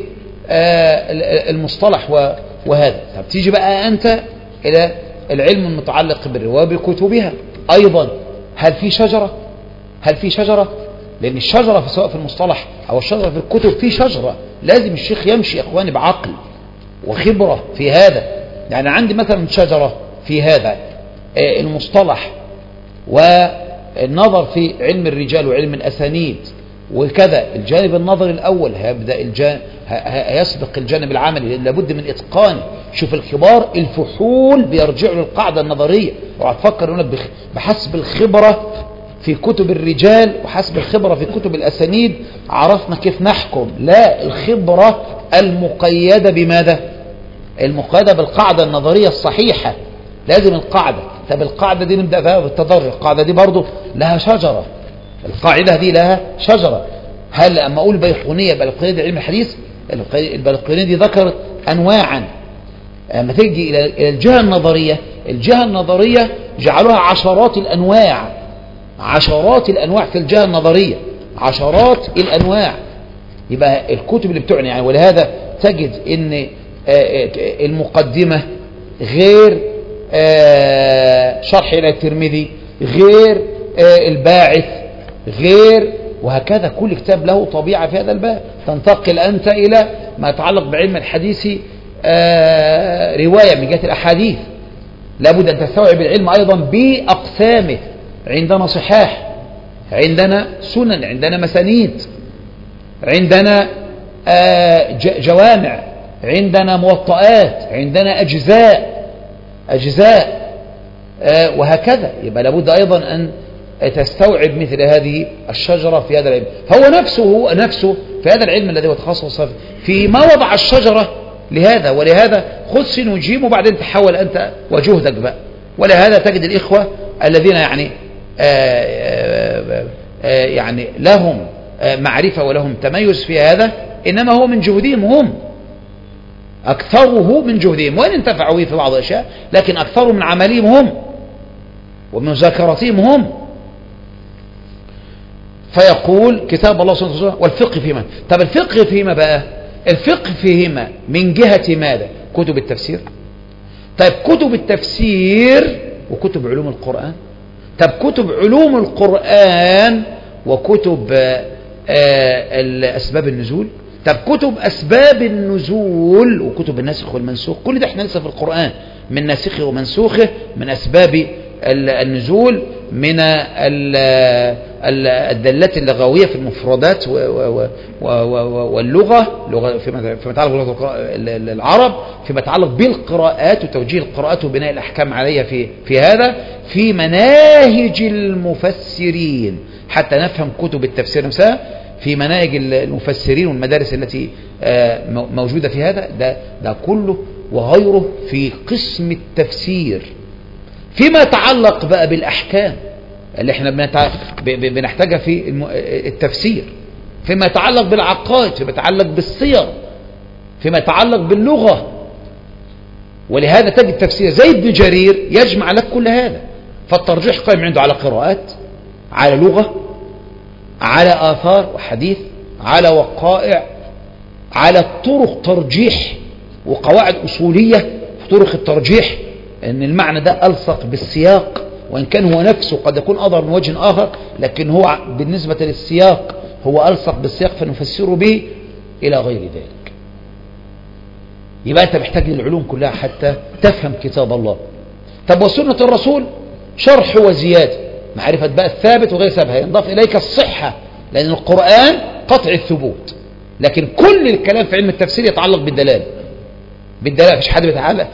S1: بالمصطلح وهذا. طب تيجي بقى أنت إلى العلم المتعلق بالرواية بكتبها أيضا. هل في شجرة؟ لأن الشجرة سواء في المصطلح أو الشجرة في الكتب في شجرة، لازم الشيخ يمشي يا إخواني بعقل وخبرة في هذا. يعني عندي مثلا شجرة في هذا المصطلح النظر في علم الرجال وعلم الأسانيد وكذا، الجانب النظري الأول هيسبق الجانب العملي، لأن لابد من إتقانه. شوف الكبار الفحول بيرجعوا للقاعدة النظرية، وهتفكر هنا بحسب الخبرة في كتب الرجال وحسب الخبرة في كتب الأسانيد عرفنا كيف نحكم. لا، الخبرة المقيدة بماذا؟ المقيدة بالقاعدة النظرية الصحيحة. لازم القاعدة. طب القاعدة دي نبدأ بها بالتدرج. القاعدة دي برضو لها شجرة، القاعدة دي لها شجرة. هل أما أقول بيقونية، دي علم الحديث، البيقونية دي ذكرت أنواعا. أما تيجي إلى الجهة النظرية، الجهة النظرية جعلوها عشرات الأنواع، عشرات الأنواع في الجهة النظرية، عشرات الأنواع. يبقى الكتب اللي بتعني يعني، ولهذا تجد إن المقدمة غير شرح إلى الترمذي، غير الباعث، غير، وهكذا كل كتاب له طبيعة في هذا الباب. تنتقل أنت إلى ما يتعلق بعلم الحديث رواية من جهة الأحاديث، لابد أن تستوعب العلم أيضا بأقسامه. عندنا صحاح، عندنا سنن، عندنا مسانيد، عندنا جوامع، عندنا موطئات، عندنا أجزاء وهكذا. يبقى لابد أيضا أن تستوعب مثل هذه الشجرة في هذا العلم. هو نفسه في هذا العلم الذي هو تخصص في ما وضع الشجرة لهذا، ولهذا خذ سين وجيم وبعدين تحول أنت وجهدك بقى. ولهذا تجد الإخوة الذين يعني لهم معرفة ولهم تميز في هذا، إنما هو من جهدهم هم، أكثره من جهدهم، وإن انتفعوا به في بعض الأشياء، لكن أكثر من عملهم هم ومن مذاكرتهم هم. فيقول كتاب الله سبحانه وتعالى والفقه فيما. طب الفقه فيما بقى؟ الفقه فيما من جهة ماذا؟ كتب التفسير. طيب كتب التفسير وكتب علوم القرآن. طب كتب علوم القرآن وكتب أسباب النزول. طب كتب أسباب النزول وكتب الناسخ والمنسوخ. كل ده احنا لسه في القرآن، من ناسخه ومنسوخه، من أسباب النزول، من الدلات اللغوية في المفردات واللغة فيما يتعلق بلغة العرب، فيما يتعلق بالقراءات وتوجيه القراءات وبناء الأحكام عليها في هذا، في مناهج المفسرين حتى نفهم كتب التفسير نفسها، في مناهج المفسرين والمدارس التي موجودة في هذا. ده كله وغيره في قسم التفسير. فيما يتعلق بقى بالأحكام اللي احنا بنحتاجها في التفسير، فيما يتعلق بالعقائد، فيما يتعلق بالصيغ، فيما يتعلق باللغة. ولهذا تجد التفسير زي ابن جرير يجمع لك كل هذا. فالترجيح قائم عنده على قراءات، على لغة، على آثار وحديث، على وقائع، على طرق ترجيح وقواعد أصولية في طرق الترجيح، أن المعنى ده ألصق بالسياق، وإن كان هو نفسه قد يكون أظهر من وجه آخر، لكن هو بالنسبة للسياق هو ألصق بالسياق فنفسره به إلى غير ذلك. يبقى أنت محتاج للعلوم كلها حتى تفهم كتاب الله. طب وسنة الرسول شرح وزيادة، معرفة بقى الثابت وغير ثابت، ينضاف إليك الصحة، لأن القرآن قطع الثبوت، لكن كل الكلام في علم التفسير يتعلق بالدلالة. مفيش حد بيتعلق،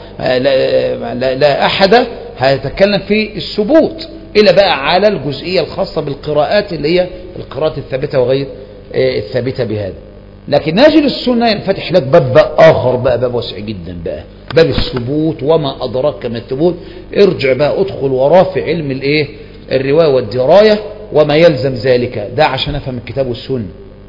S1: لا أحد هيتكلم في الثبوت إلا بقى على الجزئية الخاصة بالقراءات اللي هي القراءات الثابتة وغير الثابتة بهذا. لكن ناجل السنة ينفتح لك باب آخر بقى، باب واسع جدا بقى، باب الثبوت وما أدراك من الثبوت. ارجع بقى ادخل وراه في علم الرواية والدراية وما يلزم ذلك. ده عشان أفهم الكتاب والسنة.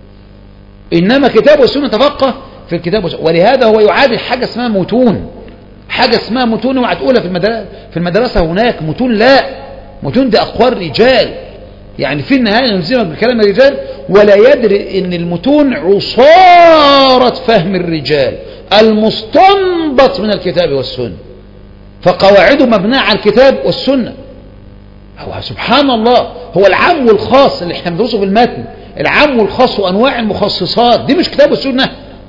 S1: إنما كتاب والسنة تفقه في الكتاب والسنة. ولهذا هو يعادل حاجة اسمها متون، حاجة اسمها متون وهتقولها في المدرسة هناك متون. لا، متون دي أقوال رجال، يعني في النهاية نلزمك بكلام الرجال، ولا يدري ان المتون عصارة فهم الرجال المستنبط من الكتاب والسنة، فقواعده مبنية على الكتاب والسنة. هو سبحان الله، هو العام والخاص اللي احنا بندرسه في المتن، العام والخاص وانواع المخصصات دي مش كتاب والسنة.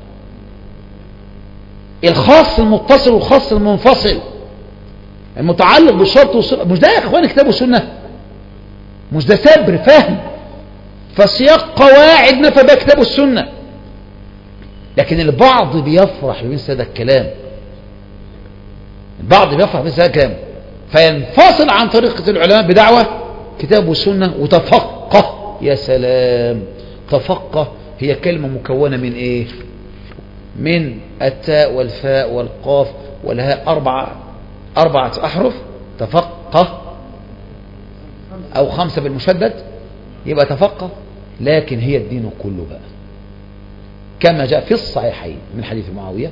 S1: الخاص المتصل والخاص المنفصل المتعلق بالشرط والصفة، مش ده يا اخواني كتاب والسنة؟ مش ده سبر فهم، فسياق قواعد نفى بها كتاب السنة. لكن البعض بيفرح بمثل هذا الكلام، البعض بيفرح بمثل هذا الكلام فينفصل عن طريقة العلماء بدعوة كتاب والسنة وتفقه. يا سلام، تفقه هي كلمة مكونة من ايه؟ من التاء والفاء والقاف والهاء، أربعة أحرف. تفقه أو 5 بالمشدد يبقى تفقه. لكن هي الدين كله بقى، كما جاء في الصحيحين من حديث معاوية: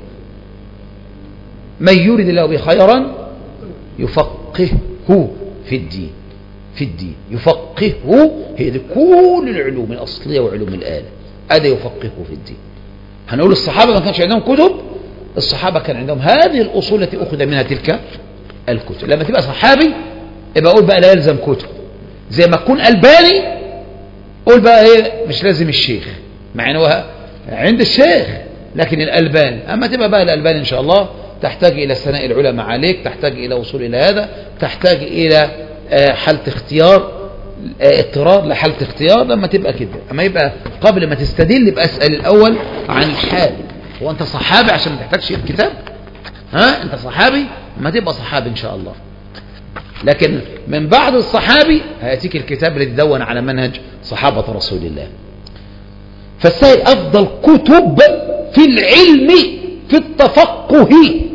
S1: من يريد الله به خيرا يفقهه في الدين. في الدين يفقهه، هي دي كل العلوم الأصلية وعلوم الآلة، هذا يفقهه في الدين. هنقول الصحابة ما كانش عندهم كتب، الصحابة كان عندهم هذه الأصول التي أخذ منها تلك الكتب. لما تبقى صحابي يبقى قول بقى لا يلزم كتب، زي ما تكون ألباني قول بقى ايه مش لازم الشيخ، مع انه عند الشيخ لكن الألباني. أما تبقى بقى الألباني إن شاء الله تحتاج إلى ثناء العلماء عليك، تحتاج إلى وصول إلى هذا، تحتاج إلى حالة اختيار، اضطرار لحالة اختيار لما تبقى كده. أما يبقى قبل ما تستدل يبقى أسأل الأول عن الحال. هو أنت صحابي عشان ما تحتاجش الكتاب؟ ها أنت صحابي؟ ما تبقى صحابي إن شاء الله. لكن من بعد الصحابي هيأتيك الكتاب الذي دون على منهج صحابة رسول الله. فالسائل أفضل كتب في العلم في التفقه.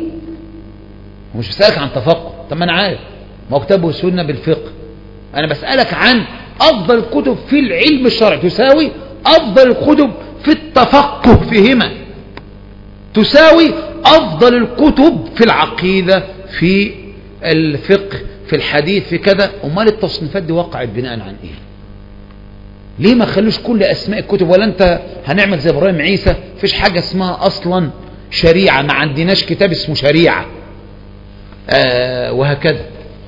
S1: مش بسألك عن تفقه، طب ما أنا عارف ما هو كتاب والسنة بالفقه. أنا بسألك عن أفضل كتب في العلم الشرعي تساوي أفضل الكتب في التفقه فيهما، تساوي أفضل الكتب في العقيدة، في الفقه، في الحديث، في كذا. أمال التصنيفات دي وقعت بناء عن إيه؟ ليه ما خلوش كل أسماء الكتب؟ ولا أنت هنعمل زي إبراهيم عيسى فيش حاجة اسمها أصلا شريعة، ما عندناش كتاب اسمه شريعة وهكذا.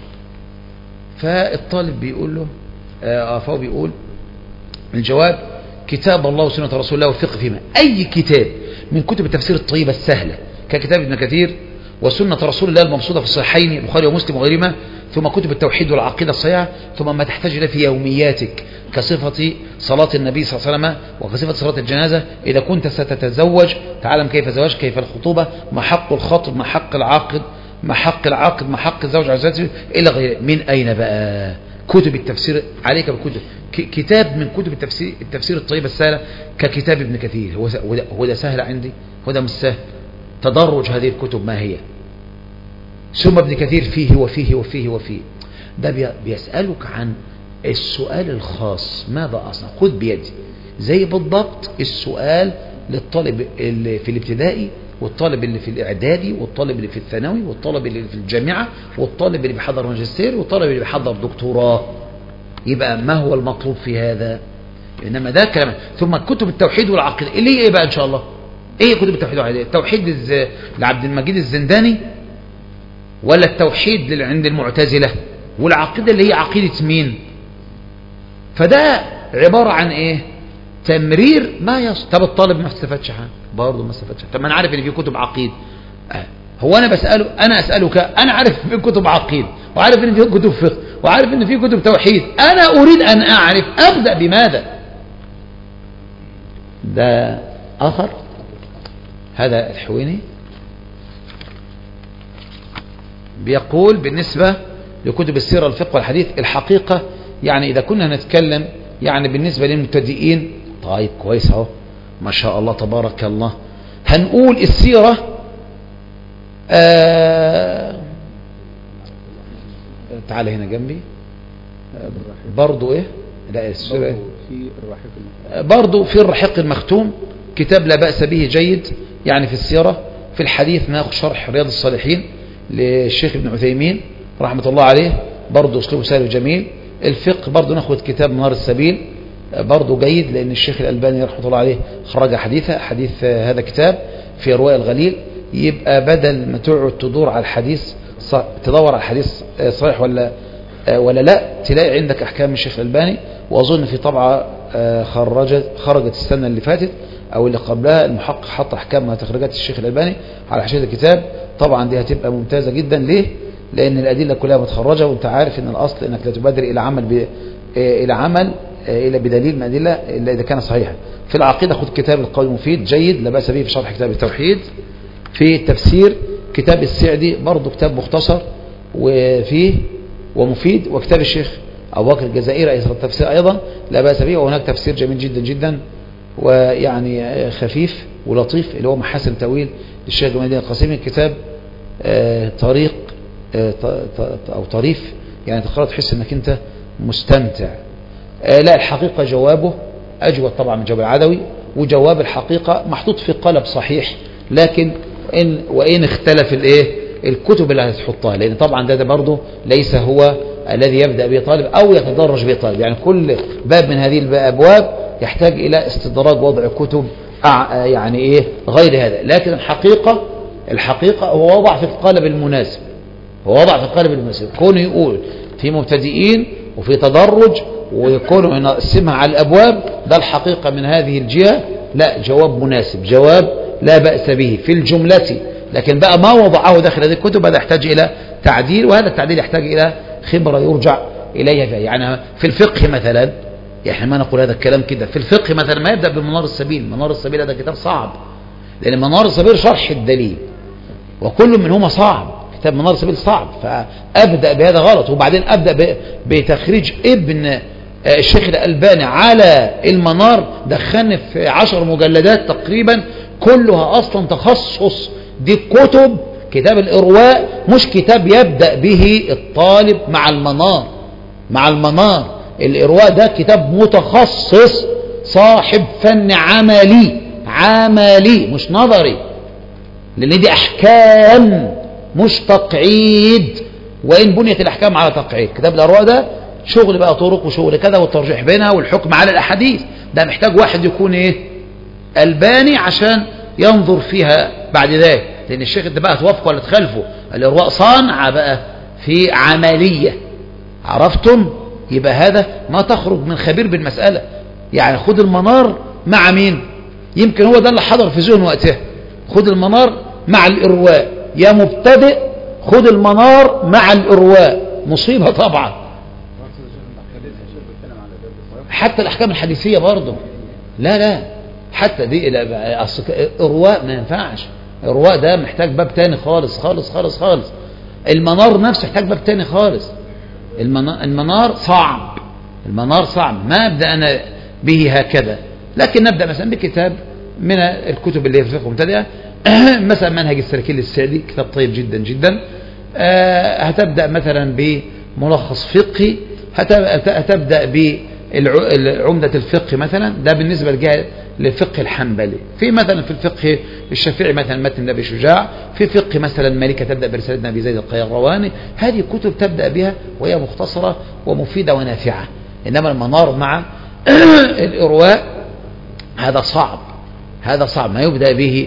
S1: فالطالب بيقول له فهو بيقول الجواب: كتاب الله وسنة رسول الله والفقه فيما. أي كتاب من كتب التفسير الطيبة السهلة ككتاب ابن كثير وسنة رسول الله المبسوطة في الصحيحين البخاري ومسلم وغيرهما، ثم كتب التوحيد والعقيدة الصحيحة، ثم ما تحتاج إليه في يومياتك كصفة صلاة النبي صلى الله عليه وسلم وكصفة صلاة الجنازة. إذا كنت ستتزوج تعلم كيف الزواج، كيف الخطوبة، ما حق الخطب، ما حق العاقد، ما حق العاقد، ما حق الزوج على زوجته إلى غيره. من أين بقى كتب التفسير؟ عليك بكتب كتاب من كتب التفسير الطيبة السهلة ككتاب ابن كثير. هو ده سهل عندي؟ هو ده مش سهل. تدرج هذه الكتب ما هي؟ ثم ابن كثير فيه وفيه وفيه وفيه. ده بيسألك عن السؤال الخاص: ماذا أصنع؟ خذ بيدي. زي بالضبط السؤال للطالب اللي في الابتدائي، والطالب اللي في الإعدادي، والطالب اللي في الثانوي، والطالب اللي في الجامعة، والطالب اللي بيحضر ماجستير، والطالب اللي بيحضر دكتوراه. يبقى ما هو المطلوب في هذا؟ إنما ده كلام. ثم كتب التوحيد والعقيدة اللي هي إيه بقى إن شاء الله؟ إيه كتب التوحيد والعقيدة؟ التوحيد لعبد المجيد الزنداني، ولا التوحيد عند المعتزلة، والعقيدة اللي هي عقيدة مين؟ فده عبارة عن إيه؟ تمرير ما طب الطالب ما استفادش حاجة، برضه ما استفادش. طب ما أنا عارف إن في كتب عقيدة. هو أنا أسألك أنا عارف في كتب عقيدة، وعارف إن في كتب فقه، وعارف إن في كتب توحيد. أنا أريد أن أعرف أبدأ بماذا؟ ده آخر. هذا الحويني بيقول بالنسبة لكتب السيرة الفقه والحديث الحقيقة، يعني إذا كنا نتكلم يعني بالنسبة للمبتدئين، طيب كويس اهو ما شاء الله تبارك الله، هنقول السيرة تعال هنا جنبي برضو ايه، لا السيرة برضو في الرحيق المختوم كتاب لا بأس به جيد يعني في السيرة. في الحديث ناخذ شرح رياض الصالحين للشيخ ابن عثيمين رحمة الله عليه، برضو اسلوبه سهل وجميل. الفقه برضو ناخذ كتاب منار السبيل برضو جيد، لأن الشيخ الألباني رحمة الله عليه خرج حديث هذا كتاب في رواية الغليل. يبقى بدل ما تقعد تدور على الحديث تدور على الحديث صحيح ولا لا، تلاقي عندك أحكام الشيخ الألباني. وأظن في طبعة خرجت السنة اللي فاتت أو اللي قبلها المحقق حط أحكام تخرجات الشيخ الألباني على حاشية الكتاب. طبعا دي هتبقى ممتازة جدا. ليه؟ لأن الأدلة كلها متخرجة، وأنت عارف أن الأصل أنك لا تبادر إلى عمل العمل إلى بدليل من الأدلة إلا إذا كان صحيحا. في العقيدة خذ كتاب القول المفيد جيد لا بأس به في شرح كتاب التوحيد. في التفسير كتاب السعدي برضه كتاب مختصر وفيه ومفيد، وكتاب الشيخ أبو بكر الجزائري التفسير أيضا لا بأس به، وهناك تفسير جميل جدا جدا ويعني خفيف ولطيف اللي هو محاسن تأويل للشيخ جمال الدين القاسمي. كتاب طريق أو طريف، يعني تقرأ تحس انك انت مستمتع. لا الحقيقة جوابه أجود طبعا من جواب العدوي، وجواب الحقيقة محطوط في قالب صحيح، لكن وإن اختلف الكتب اللي هتحطها، لأن طبعا ده برضه ليس هو الذي يبدأ به طالب أو يتدرج به طالب، يعني كل باب من هذه الأبواب يحتاج إلى استدراج وضع كتب يعني غير هذا. لكن الحقيقة هو وضع في القالب المناسب، كونه يقول في مبتدئين وفي تدرج ويكونوا ينقسمها على الأبواب، ده الحقيقة من هذه الجهة لا جواب مناسب، جواب لا بأس به في الجملة. لكن بقى ما وضعه داخل هذه الكتب هذا يحتاج إلى تعديل، وهذا التعديل يحتاج إلى خبرة يرجع إليها فيها. يعني في الفقه مثلا، يعني ما نقول هذا الكلام كده، في الفقه مثلا ما يبدأ بمنار السبيل. منار السبيل هذا كتاب صعب، لأن منار السبيل شرح الدليل وكل منهما صعب، كتاب منار السبيل صعب، فأبدأ بهذا غلط. وبعدين أبدأ بتخريج ابن الشيخ الألباني على المنار، دخلني في 10 مجلدات تقريبا كلها أصلا تخصص. دي كتاب الإرواء مش كتاب يبدأ به الطالب مع المنار. الإرواء ده كتاب متخصص صاحب فن عملي مش نظري، لأن دي أحكام مش تقعيد، وإن بنيت الأحكام على تقعيد. كتاب الأرواء ده شغل بقى طرق وشغل كذا والترجيح بينها والحكم على الأحاديث، ده محتاج واحد يكون ألباني عشان ينظر فيها بعد ذلك، لأن الشيخ انت بقى توافقه ولا تخالفه. الإرواء صانعة بقى في عملية، عرفتم؟ يبقى هذا ما تخرج من خبير بالمسألة. يعني خد المنار مع مين؟ يمكن هو ده اللي حضر في ذهن وقتها، خد المنار مع الإرواء. يا مبتدئ خد المنار مع الإرواء، مصيبة طبعا. حتى الأحكام الحديثية برضه لا حتى دي إرواء ما ينفعش. إرواء ده محتاج باب تاني خالص. المنار نفسه يحتاج باب تاني خالص. المنار صعب، ما أبدأ أنا به هكذا، لكن نبدأ مثلا بكتاب من الكتب اللي هي في الفقه المبتدئة مثلا منهج السالكين للسعدي، كتاب طيب جدا جدا. هتبدأ مثلا بملخص فقهي، هتبدأ بعمدة الفقه مثلا، ده بالنسبة للفقه الحنبلي. في مثلا في الفقه الشافعي مثلا متن ابن شجاع، في فقه مثلا مالكة تبدأ برسالة ابي زيد القيرواني. هذه كتب تبدأ بها وهي مختصرة ومفيدة ونافعة. إنما المنار مع الإرواء هذا صعب، ما يبدأ به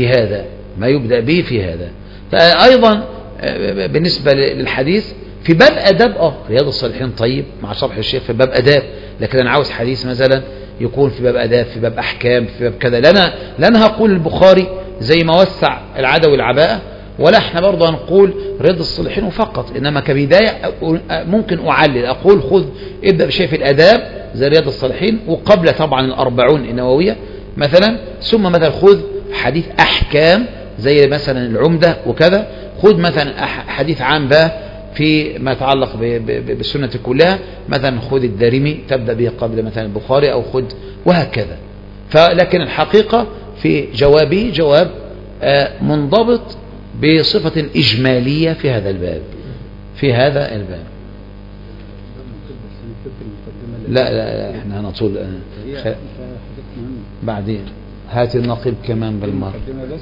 S1: في هذا. فأيضا بالنسبة للحديث في باب أداب رياض الصالحين طيب مع شرح الشيخ في باب أداب، لكن أنا عاوز حديث مثلا يكون في باب أداب، في باب أحكام، في باب كذا. لنا هقول البخاري زي ما وسع العدوي والعباءة، ولا احنا برضه هنقول رياض الصالحين وفقط. إنما كبداية ممكن أعلل أقول ابدأ بشيء في الأداب زي رياض الصالحين، وقبل طبعا 40 النووية مثلا، ثم مثلا خذ حديث أحكام زي مثلا العمدة وكذا، خذ مثلا حديث عام بقى في ما يتعلق بالسنة كلها، مثلا خذ الدارمي تبدأ به قبل مثلا البخاري، أو خذ وهكذا. لكن الحقيقة في جوابه جواب منضبط بصفة إجمالية في هذا الباب. لا احنا هنطول بعدين. هات النقيب كمان بالمرة.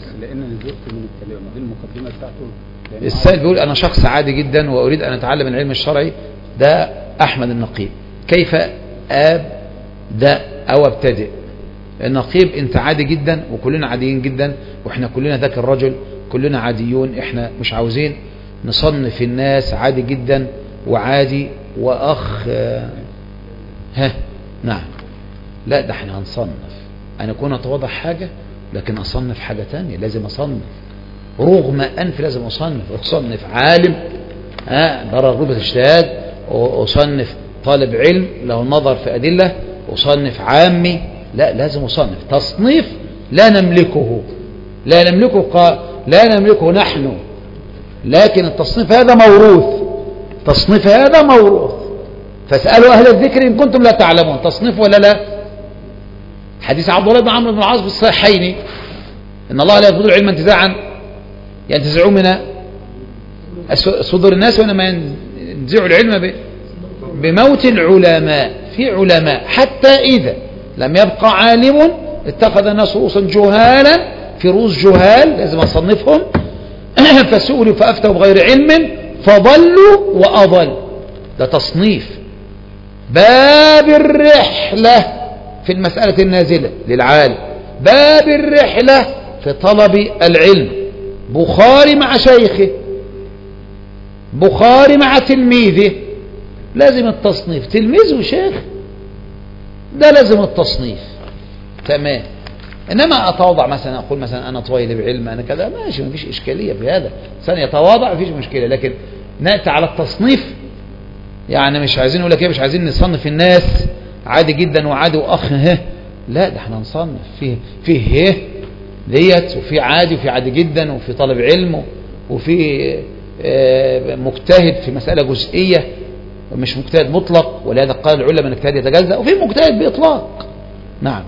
S1: السائل بيقول أنا شخص عادي جدا وأريد أن أتعلم العلم الشرعي، ده أحمد النقيب، كيف أبدأ أو أبتدئ؟ النقيب أنت عادي جدا وكلنا عاديين جدا، وإحنا كلنا ذاك الرجل كلنا عاديون. إحنا مش عاوزين نصنف الناس عادي جدا وعادي وأخ نعم، لا ده احنا هنصنف. أنا أكون أتوضع حاجة لكن أصنف حاجة تانية، لازم أصنف رغم أنف، لازم أصنف عالم درجة اجتهاد، أصنف طالب علم له نظر في أدلة أصنف عامي، لا، لازم أصنف تصنيف لا نملكه، لا نملكه نحن، لكن التصنيف هذا موروث، فاسألوا أهل الذكر إن كنتم لا تعلمون. تصنيف ولا لا؟ حديث عبد الله بن عمرو بن العاص في الصحيحين إن الله لا يفضل العلم انتزاعا ينتزعون من صدور الناس، وإنما ينزع العلم بموت العلماء. في علماء حتى إذا لم يبقى عالم اتخذ الناس رؤوسا جهالا، في رؤوس جهال لازم أصنفهم فسئلوا فأفتوا بغير علم فضلوا وأضل. ده تصنيف. باب الرحلة في المسألة النازلة للعالم، باب الرحلة في طلب العلم، بخاري مع شيخه، بخاري مع تلميذه، لازم التصنيف. تلميذ وشيخ ده لازم التصنيف، تمام. إنما أتواضع مثلا، أقول مثلا أنا طويل بعلم، أنا كذا، ماشي، ما فيش إشكالية في هذا، إنسان يتواضع ما فيش مشكلة. لكن نأتي على التصنيف، يعني مش عايزين نقول لك ايه، مش عايزين نصنف الناس عادي جدا وعادي واخ لا، ده احنا نصنف فيه ديت، وفي عادي وفي عادي جدا، وفي طالب علم، وفي مجتهد في مسألة جزئية، مش مجتهد مطلق، ولهذا قال العلماء ان الاجتهاد يتجزأ، وفي مجتهد بإطلاق. نعم،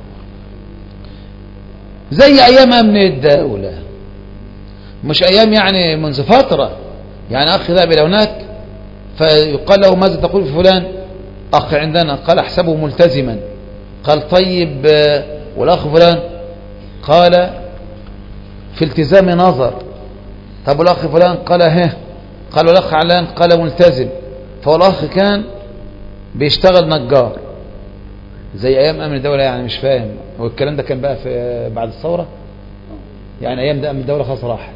S1: زي ايام امن الدولة، مش ايام يعني منذ فترة، يعني اخ ذهب الى هناك فيقال له ماذا تقول في فلان؟ اخ عندنا، قال احسبه ملتزما. قال طيب والاخ فلان؟ قال في التزام نظر. طب والاخ فلان؟ قال قال والاخ علان؟ قال ملتزم. فالاخ كان بيشتغل نجار زي ايام امن الدولة، يعني مش فاهم هو الكلام ده كان بقى في بعد الثورة، يعني ايام ده امن الدولة خلاص راحت.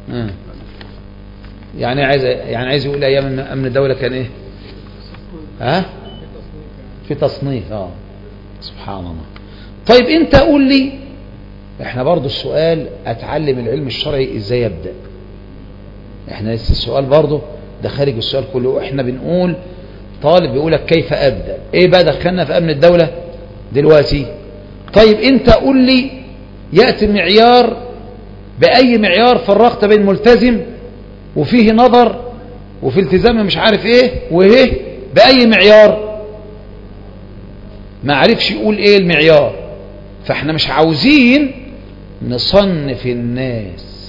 S1: يعني عايز يقول ايام امن الدولة كان ايه؟ في تصنيف. سبحان الله. طيب انت قول لي، احنا برضو السؤال اتعلم العلم الشرعي ازاي يبدأ، احنا لسه السؤال برضو ده خارج السؤال كله، احنا بنقول طالب بيقولك كيف ابدأ، ايه بقى دخلنا في امن الدولة دلوقتي؟ طيب انت قول لي يأتي معيار، بأي معيار فرقت بين ملتزم وفيه نظر وفي التزام مش عارف ايه وايه، بأي معيار؟ ما عرفش يقول ايه المعيار. فاحنا مش عاوزين نصنف الناس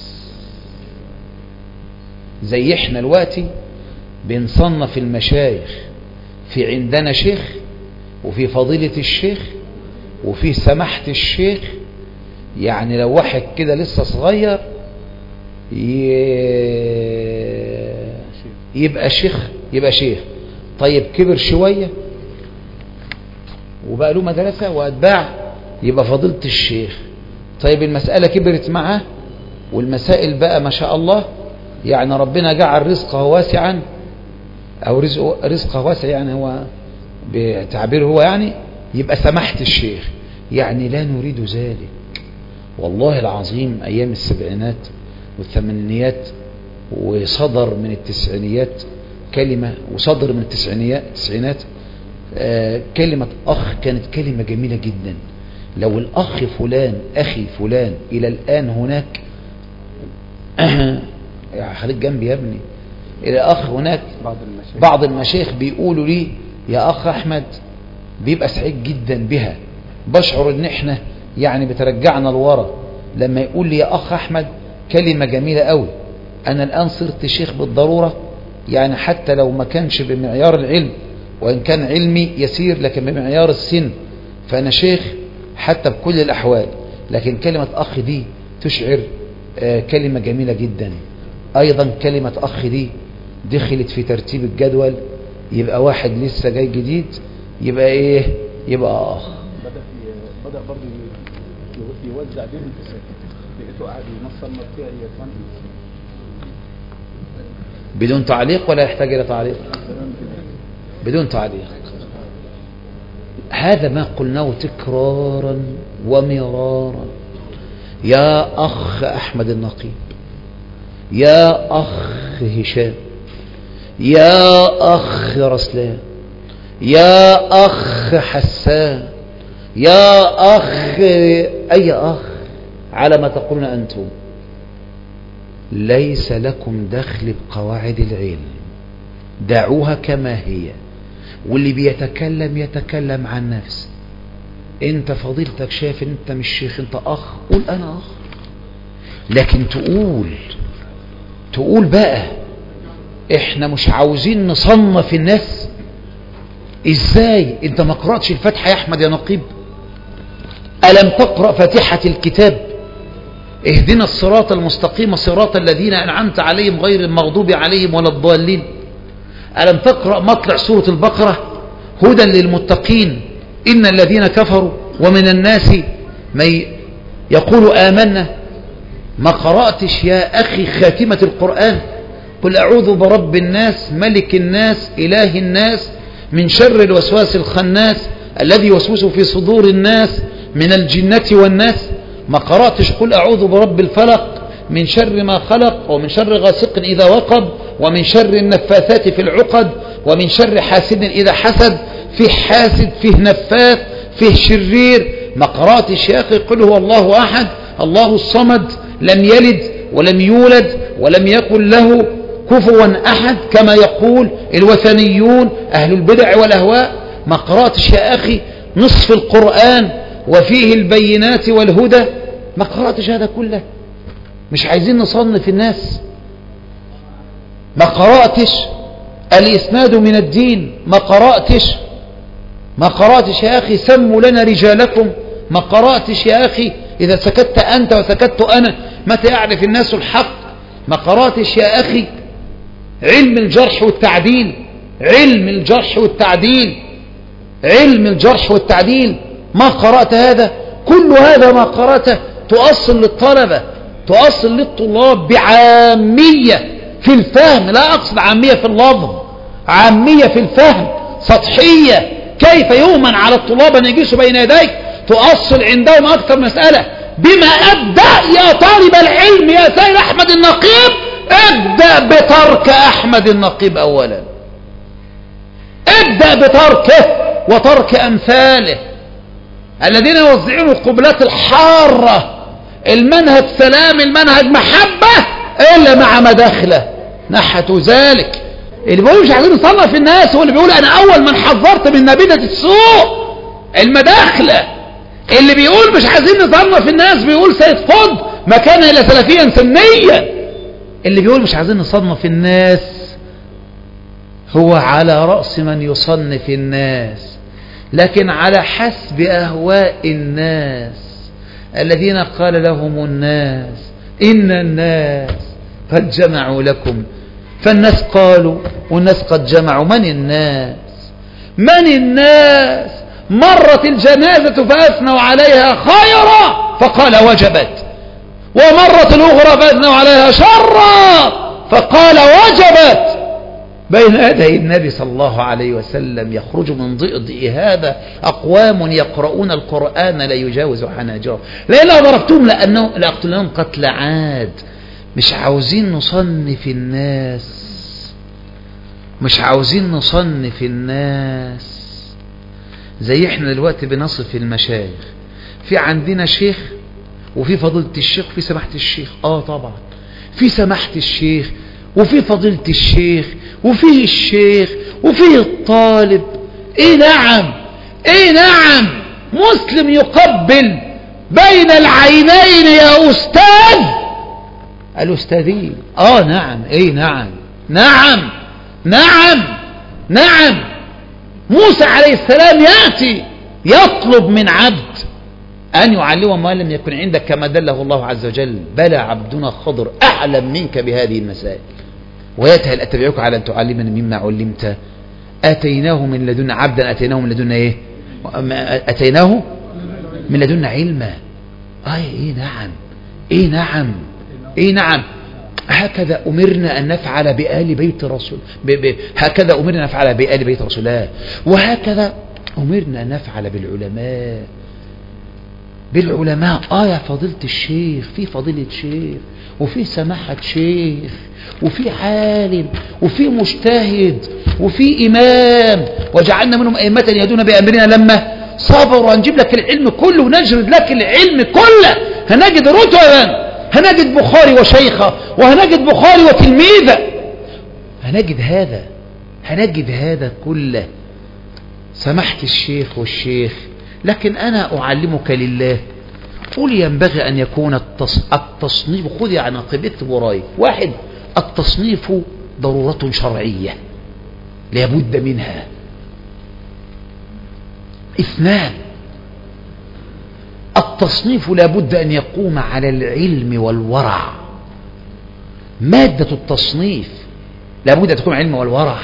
S1: زي احنا دلوقتي بنصنف المشايخ، في عندنا شيخ، وفي فضيلة الشيخ، وفي سماحة الشيخ. يعني لو واحد كده لسه صغير يبقى شيخ، طيب كبر شوية وبقى له مدرسة وأتباع يبقى فضيلة الشيخ. طيب المسألة كبرت معاه والمسائل بقى ما شاء الله، يعني ربنا جعل رزقه واسعا، أو رزقه واسع، يعني هو بتعبيره هو، يعني يبقى سماحة الشيخ. يعني لا نريد ذلك والله العظيم. أيام السبعينات والثمانينيات وصدر من التسعينيات كلمة، وصدر من التسعينات كلمة أخ، كانت كلمة جميلة جدا. لو الأخ فلان، أخي فلان إلى الآن هناك يا خليك جنبي يا ابني، إلى أخ هناك بعض المشايخ بيقولوا لي يا أخ أحمد، بيبقى سعيد جدا بها، بشعر إن إحنا يعني بترجعنا لورا لما يقول لي يا أخ أحمد، كلمة جميلة قوي. أنا الآن صرت شيخ بالضرورة، يعني حتى لو ما كانش بمعيار العلم، وإن كان علمي يسير لكن بمعيار السن، فأنا شيخ حتى بكل الأحوال. لكن كلمة أخ دي تشعر كلمة جميلة جدا. أيضا كلمة أخ دي دخلت في ترتيب الجدول، يبقى واحد لسه جاي جديد يبقى إيه؟ يبقى أخ.
S2: بدأ برضه يوزع بين التساكن، لقيته قاعد ينصر فيها هي
S1: بدون تعليق ولا يحتاج إلى تعليق؟ بدون تعليق. هذا ما قلناه تكرارا ومرارا. يا أخ أحمد النقيب، يا أخ هشام، يا أخ رسلان، يا أخ حسان، يا أخ، أي أخ على ما تقولون أنتم، ليس لكم دخل بقواعد العلم، دعوها كما هي. واللي بيتكلم يتكلم عن نفسه. انت فضيلتك شايف انت مش شيخ، انت أخ، قول أنا أخ. لكن تقول بقى احنا مش عاوزين نصنف الناس. ازاي انت ما قرأتش الفاتحة يا احمد يا نقيب؟ ألم تقرأ فاتحة الكتاب؟ اهدنا الصراط المستقيم صراط الذين أنعمت عليهم غير المغضوب عليهم ولا الضالين. ألم تقرأ مطلع سورة البقرة هدى للمتقين إن الذين كفروا ومن الناس من يقول آمنا؟ ما قرأتش يا أخي خاتمة القرآن؟ قل أعوذ برب الناس ملك الناس إله الناس من شر الوسواس الخناس الذي يوسوس في صدور الناس من الجنة والناس؟ ما قرأتش قل أعوذ برب الفلق من شر ما خلق ومن شر غاسق إذا وقب ومن شر النفاثات في العقد ومن شر حاسد إذا حسد؟ فيه حاسد، فيه نفاث، فيه شرير. ما قرأتش يا أخي قل هو الله أحد الله الصمد لم يلد ولم يولد ولم يكن له كفوا أحد كما يقول الوثنيون أهل البدع والأهواء؟ ما قرأتش يا أخي نصف القرآن وفيه البينات والهدى؟ ما قرأتش هذا كله؟ مش عايزين نصنف الناس. ما قرأتش الإسناد من الدين؟ ما قرأتش يا أخي سموا لنا رجالكم؟ ما قرأتش يا أخي إذا سكت أنت وسكت أنا متى يعرف الناس الحق؟ ما قرأتش يا أخي علم الجرح والتعديل؟ علم الجرح والتعديل ما قرأت هذا؟ كل هذا ما قرأته تؤصل للطلبة، تؤصل للطلاب بعامية في الفهم، لا أقصد عامية في اللفظ، عامية في الفهم، سطحية. كيف يؤمن على الطلاب أن يجلسوا بين يديك تؤصل عندهم أكثر مسألة؟ بما أبدأ يا طالب العلم يا سيد أحمد النقيب؟ ابدأ بترك أحمد النقيب أولا، ابدأ بتركه وترك أمثاله الذين يوزعون القبلات الحارة، المنهج سلام، المنهج محبة، إلا مع مداخله نحت ذلك. اللي بيقول مش عايزين نصنف الناس هو اللي بيقول أنا أول من حذرت من نبيذة السوء، المداخلة. اللي بيقول مش عايزين نصنف الناس بيقول سيد قطب ما كان إلا سلفيا سنيا. اللي بيقول مش عايزين نصنف الناس هو على رأس من يصنف الناس، لكن على حسب أهواء الناس الذين قال لهم الناس إن الناس قد جمعوا لكم. فالناس قالوا والناس قد جمعوا. من الناس؟ مرت الجنازة فأثنوا عليها خيرا فقال وجبت، ومرت الأخرى فأثنوا عليها شرا فقال وجبت. بين يدي النبي صلى الله عليه وسلم يخرج من ضئضئ هذا أقوام يقرؤون القرآن لا يجاوز حناجرهم لئن ضربتم لأقتلنهم قتل عاد. مش عاوزين نصنف الناس، زي احنا دلوقتي بنصف المشايخ. في عندنا شيخ وفي فضيلة الشيخ وفي سماحة الشيخ. طبعا في سماحة الشيخ وفي فضيلة الشيخ وفيه الشيخ وفيه الطالب. نعم مسلم يقبل بين العينين يا أستاذ الأستاذين. نعم موسى عليه السلام يأتي يطلب من عبد أن يعلمه ما لم يكن عندك كما دله الله عز وجل. بلى عبدنا خضر أعلم منك بهذه المسائل. ويأتي هل أتبعك على أن تعلمني مما علمت؟ أتيناه من لدن عبدا أتيناه من لدن إيه؟ أتيناه من لدن علما. نعم هكذا أمرنا أن نفعل بآل بيت رسول هكذا أمرنا أن نفعل بآل بيت رسول الله، وهكذا أمرنا أن نفعل بالعلماء. بالعلماء. يا فضيلة الشيخ، في فضيلة شيخ وفي سماحة شيخ وفي عالم وفي مجتهد وفي إمام، وجعلنا منهم أئمة يهدون بأمرنا لما صبروا. هنجيب لك العلم كله ونجرد لك العلم كله. هنجد رتبا، هنجد بخاري وشيخه، وهنجد بخاري وتلميذه، هنجد هذا كله. سمحت الشيخ والشيخ، لكن أنا أعلمك لله. قل ينبغي أن يكون التصنيف، خذي عن عقبت وراي. واحد، التصنيف ضرورة شرعية لابد منها. اثنان، التصنيف لابد أن يقوم على العلم والورع. مادة التصنيف لابد أن تكون علم والورع.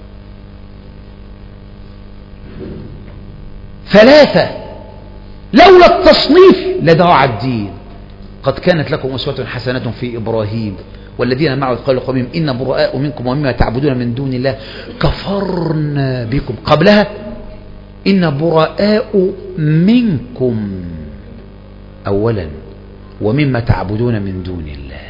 S1: ثلاثة، لولا التصنيف لضاع الدين. قد كانت لكم أسوة حسنة في إبراهيم والذين معه قالوا قومهم إن براء منكم ومما تعبدون من دون الله كفرنا بكم. قبلها إن براء منكم أولا ومما تعبدون من دون الله.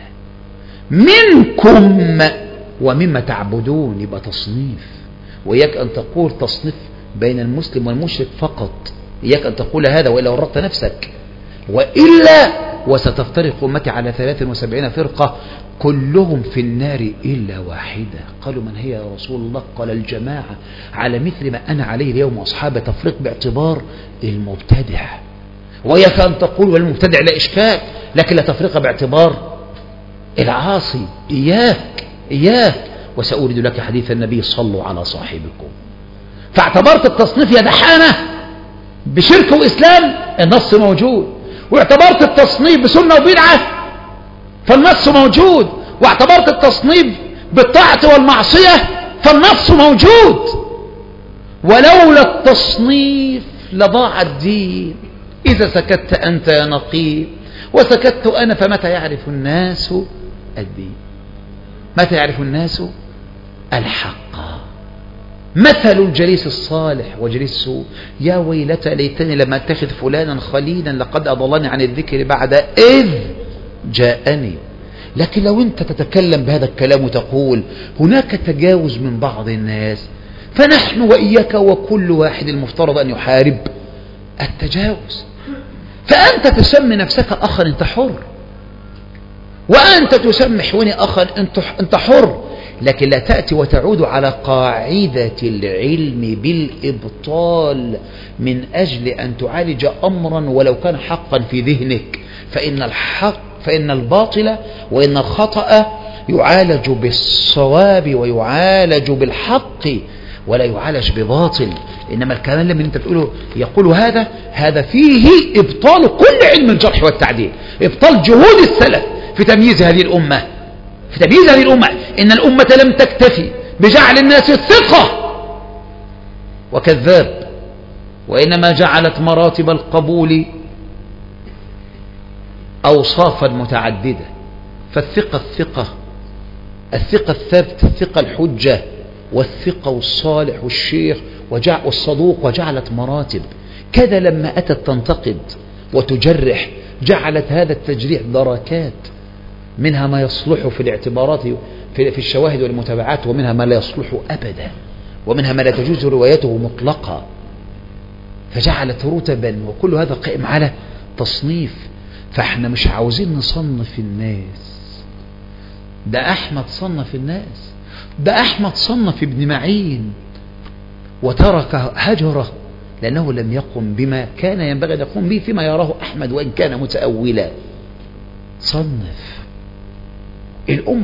S1: منكم ومما تعبدون يبقى تصنيف. وإياك أن تقول تصنيف بين المسلم والمشرك فقط، إياك أن تقول هذا وإلا ورطت نفسك. وإلا وستفترق أمتي على 73 فرقة كلهم في النار إلا واحدة. قالوا من هي يا رسول الله؟ قال الجماعة على مثل ما أنا عليه اليوم وأصحابي. تفريق باعتبار المبتدع. وإياك أن تقول والمبتدع لا إشكال، لكن لا تفريق باعتبار العاصي. إياك. وسأورد لك حديث النبي صلوا على صاحبكم. فاعتبرت التصنيف يا دحانة بشرك وإسلام، النص موجود. واعتبرت التصنيف بسنة وبدعة، فالنص موجود. واعتبرت التصنيف بالطاعة والمعصية، فالنص موجود. ولولا التصنيف لضاع الدين. إذا سكت أنت يا نقيب وسكت أنا، فمتى يعرف الناس الدين؟ متى يعرف الناس الحق؟ مثل الجليس الصالح وجليس السوء. يا ويلتى ليتني لم اتخذ فلانا خليلا لقد أضلني عن الذكر بعد إذ جاءني. لكن لو أنت تتكلم بهذا الكلام وتقول هناك تجاوز من بعض الناس، فنحن وإياك وكل واحد المفترض أن يحارب التجاوز. فأنت تسمي نفسك أخا، أنت حر. وأنت تسمي حوني أخا، أنت حر. لكن لا تأتي وتعود على قاعدة العلم بالإبطال من أجل أن تعالج أمرا ولو كان حقا في ذهنك. فإن الباطل وإن الخطأ يعالج بالصواب ويعالج بالحق ولا يعالج بباطل. إنما الكلام لما أنت تقوله يقول هذا فيه إبطال كل علم الجرح والتعديل، إبطال جهود السلف في تمييز هذه الأمة. إن الأمة لم تكتفي بجعل الناس ثقة وكذاب، وإنما جعلت مراتب القبول أوصافا متعددة. فالثقة الثقة الثابت، الثقة الحجة، والثقة والصالح والشيخ والصدوق، وجعلت مراتب. كذا لما أتت تنتقد وتجرح جعلت هذا التجريح دركات، منها ما يصلح في الاعتبارات في الشواهد والمتابعات، ومنها ما لا يصلح أبدا، ومنها ما لا تجوز روايته مطلقا. فجعلت رتبا، وكل هذا قائم على تصنيف. فاحنا مش عاوزين نصنف الناس. ده أحمد صنف الناس، ده أحمد صنف ابن معين وترك هجره لأنه لم يقم بما كان ينبغي أن يقوم به فيما يراه أحمد وإن كان متأولا. صنف. الأمة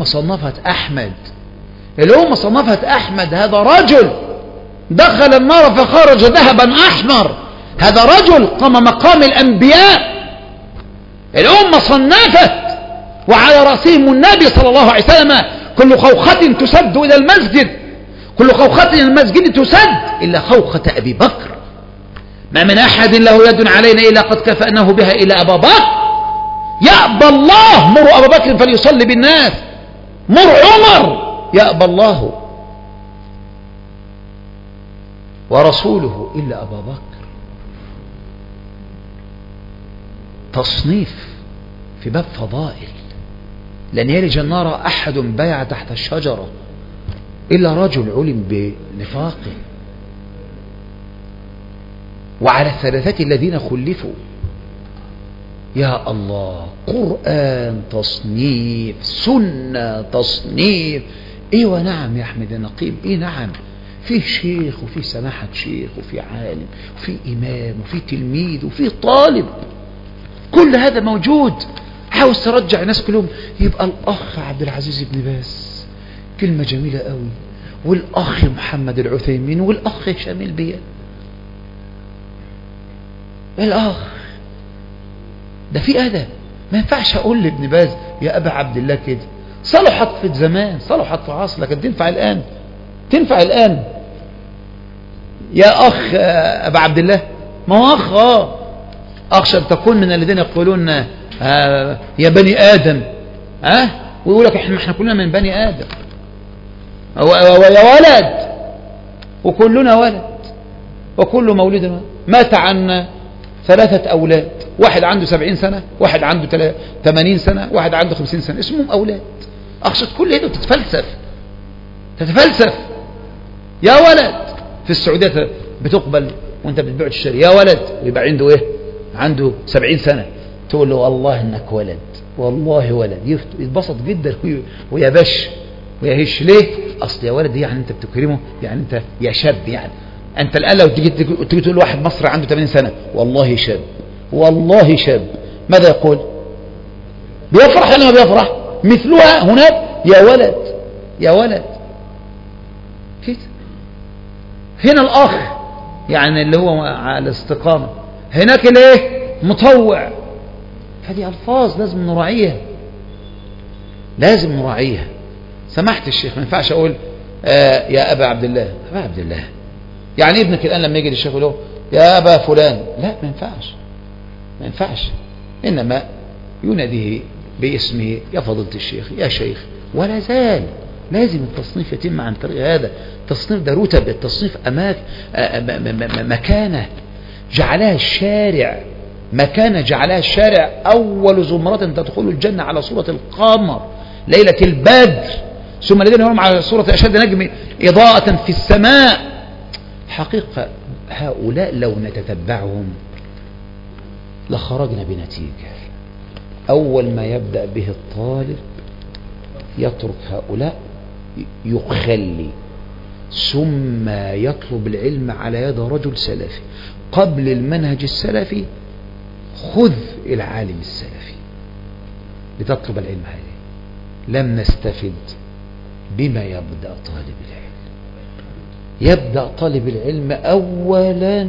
S1: صنفت أحمد. هذا رجل دخل النار فخرج ذهبا أحمر. هذا رجل قام مقام الأنبياء. الأمة صنفت، وعلى رأسهم النبي صلى الله عليه وسلم. كل خوخة تسد إلى المسجد، كل خوخة إلى المسجد تسد إلا خوخة أبي بكر. ما من أحد له يد علينا إلا قد كفأناه بها إلى أبا بكر. يأبى الله مروا أبا بكر فليصلي بالناس، مر عمر يأبى الله ورسوله إلا أبا بكر. تصنيف في باب فضائل، لن يلج النار أحد بايع تحت الشجرة إلا رجل علم بنفاقه. وعلى الثلاثة الذين خلفوا. يا الله، قرآن تصنيف، سنة تصنيف. ايه ونعم يا احمد النقيب، ايه نعم، فيه شيخ وفيه سماحة شيخ وفيه عالم وفيه امام وفيه تلميذ وفيه طالب، كل هذا موجود. عاوز ترجع الناس كلهم، يبقى الاخ عبد العزيز بن باز كلمة جميلة قوي، والاخ محمد العثيمين، والاخ هشام البيان. الاخ ده في ادب، ما ينفعش اقول لابن باز يا ابا عبد الله كده. صلحت في زمان، صلحت في عصر، لكن تنفع الان؟ تنفع الان يا اخ ابا عبد الله؟ ما هو اخ. اخشى ان تكون من الذين يقولون يا بني ادم، ويقول لك احنا كلنا من بني ادم، ويا ولد، وكلنا ولد، وكل مولد مات عنا 3 أولاد، واحد عنده 70 سنة، واحد عنده 80 سنة، واحد عنده 50 سنة، اسمهم أولاد. أقصد كل هذا تتفلسف. يا ولد، في السعودية بتقبل وانت بتبيع تشتري يا ولد، ويبقى عنده ايه؟ عنده 70 سنة، تقول له والله انك ولد، والله ولد، يتبسط جدا ويبش ويهش. ليه؟ اصل يا ولد دي يعني انت بتكرمه، يعني انت يا شاب. يعني انت الان لو تيجي تقول واحد مصري عنده 80 سنة والله شاب، والله شاب، ماذا يقول؟ بيفرح ولا ما بيفرح؟ مثلها هناك يا ولد، يا ولد كده. هنا الاخ يعني اللي هو على الاستقامة، هناك الايه؟ مطوع. هذه الفاظ لازم نراعيها، لازم نراعيها. سمحت الشيخ، ما ينفعش اقول يا ابا عبد الله. ابا عبد الله يعني ابنك الان لما يجي للشيخ يقول له يا ابا فلان، لا، ما ينفعش، ما ينفعش. انما يناديه باسمه، يا فضيلة الشيخ، يا شيخ. ولا زال لازم التصنيف يتم عن طريق هذا. التصنيف ده رتب، التصنيف مكانة جعلها الشارع، مكانة جعلها الشارع. أول زمرة تدخل الجنة على صورة القمر ليلة البدر، ثم الذين يرون على صورة أشد نجم إضاءة في السماء. حقيقة هؤلاء لو نتتبعهم لخرجنا بنتيجة. أول ما يبدأ به الطالب يترك هؤلاء، يخلي، ثم يطلب العلم على يد رجل سلفي. قبل المنهج السلفي خذ العالم السلفي لتطلب العلم عليه. لم نستفد بما يبدأ طالب العلم. يبدأ طالب العلم أولا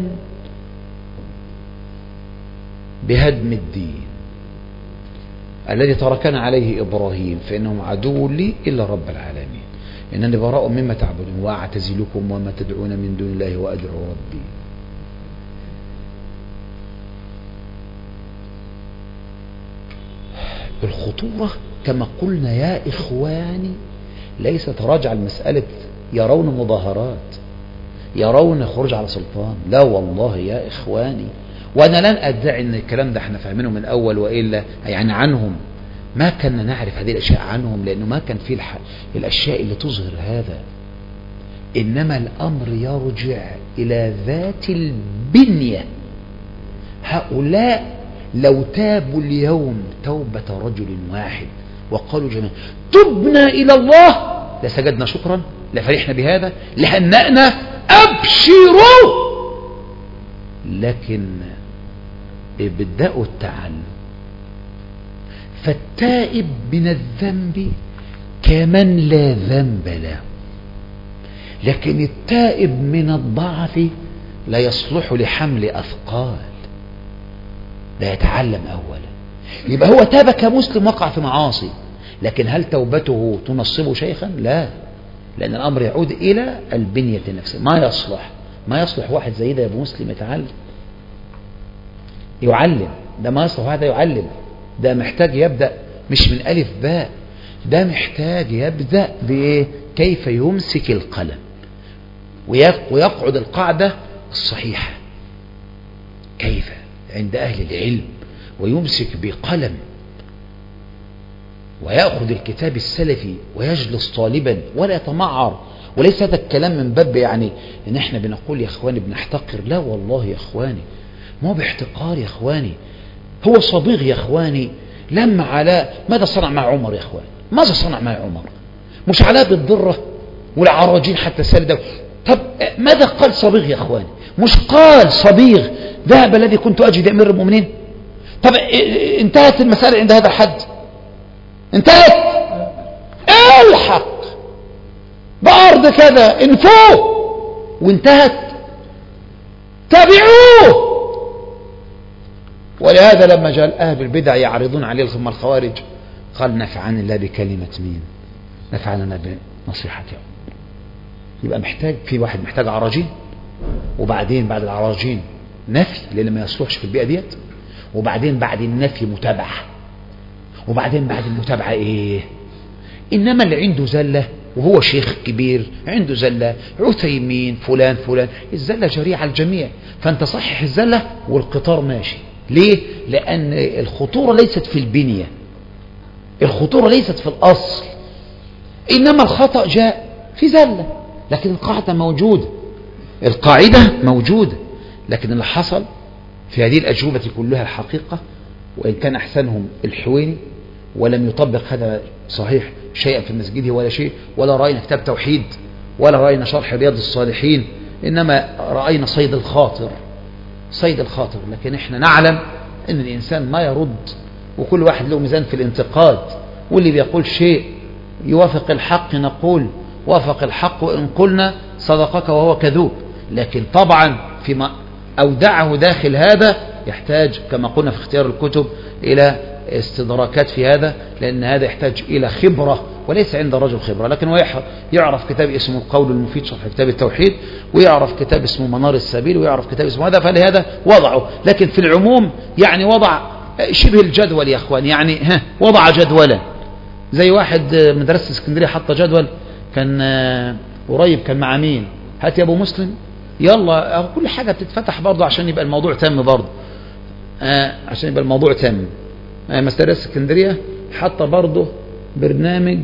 S1: بهدم الدين الذي تركنا عليه إبراهيم، فإنهم عدو لي إلا رب العالمين، إنني براء مما تعبدون وأعتزلكم وما تدعون من دون الله وأدعو ربي. الخطورة كما قلنا يا إخواني ليست راجع المسألة يرون مظاهرات، يرون خروج على سلطان، لا والله يا إخواني. وأنا لن أدعي أن الكلام ده احنا فاهمينه من أول، وإلا يعني عنهم ما كنا نعرف هذه الأشياء عنهم، لأنه ما كان في الأشياء اللي تظهر هذا. إنما الأمر يرجع إلى ذات البنية. هؤلاء لو تابوا اليوم توبة رجل واحد وقالوا جميعا تبنا إلى الله لسجدنا شكرا، لفرحنا بهذا، لهنأنا، أبشروا. لكن ابدأوا التعلم. فالتائب من الذنب كمن لا ذنب له، لكن التائب من الضعف لا يصلح لحمل أثقال، لا يتعلم أولا. يبقى هو تاب كمسلم وقع في معاصي، لكن هل توبته تنصبه شيخا؟ لا، لأن الأمر يعود إلى البنية النفسية. ما يصلح واحد زي ده يا ابو مسلم يعلم. ده ما يصلح واحد يعلم، ده محتاج يبدأ مش من ألف باء، ده محتاج يبدأ بإيه؟ كيف يمسك القلم ويقعد القاعدة الصحيحة، كيف عند أهل العلم ويمسك بقلم ويأخذ الكتاب السلفي ويجلس طالبا ولا يتمعر. وليس هذا الكلام من باب يعني ان احنا بنقول يا اخواني بنحتقر، لا والله يا اخواني ما هو باحتقار يا اخواني، هو صبيغ يا اخواني. لما علاء ماذا صنع مع عمر يا اخواني؟ ماذا صنع مع عمر؟ مش علاء بالضرة والعراجين حتى سالدة. طب ماذا قال صبيغ يا اخواني؟ مش قال صبيغ ذهب الذي كنت اجد امير المؤمنين؟ طب انتهت المسألة عند هذا الحد؟ انتهت؟ الحق بأرض كذا انفوه وانتهت. تابعوه. ولهذا لما جاء أهل البدع يعرضون عليه ثم الخوارج قال نفعنا الله بكلمة مين؟ نفعنا بنصيحة يوم. يبقى محتاج في واحد محتاج عراجين، وبعدين بعد العراجين نفي للي ما يصلحش في البيئة ديت، وبعدين بعد النفي متابعة، وبعدين بعد المتابعة ايه؟ انما اللي عنده زلة وهو شيخ كبير عنده زلة، عثيمين فلان فلان، الزلة جريئة على الجميع، فانت صحح الزلة والقطار ماشي. ليه؟ لان الخطورة ليست في البنية، الخطورة ليست في الاصل، انما الخطأ جاء في زلة، لكن القاعدة موجودة، القاعدة موجودة. لكن اللي حصل في هذه الأجوبة كلها الحقيقة، وإن كان أحسنهم الحويني ولم يطبق هذا صحيح شيئا في مسجده ولا شيء، ولا رأينا كتاب توحيد ولا رأينا شرح رياض الصالحين، إنما رأينا صيد الخاطر، صيد الخاطر. لكن إحنا نعلم أن الإنسان ما يرد، وكل واحد له ميزان في الانتقاد، واللي بيقول شيء يوافق الحق نقول وافق الحق وإن قلنا صدقك وهو كذوب. لكن طبعا فيما أودعه داخل هذا يحتاج كما قلنا في اختيار الكتب إلى استدراكات في هذا، لأن هذا يحتاج إلى خبرة وليس عند الرجل خبرة. لكن هو يعرف كتاب اسمه القول المفيد شرح كتاب التوحيد، ويعرف كتاب اسمه منار السبيل، ويعرف كتاب اسمه هذا، فلهذا وضعه. لكن في العموم يعني وضع شبه الجدول يا أخوان، يعني وضع جدولا. زي واحد مدرسة اسكندرية حط جدول كان قريب، كان مع مين؟ هات يا أبو مسلم، يلا كل حاجة بتتفتح برضه عشان يبقى الموضوع تم برضه، عشان يبقى الموضوع تم. مدرسة اسكندرية حط برضه برنامج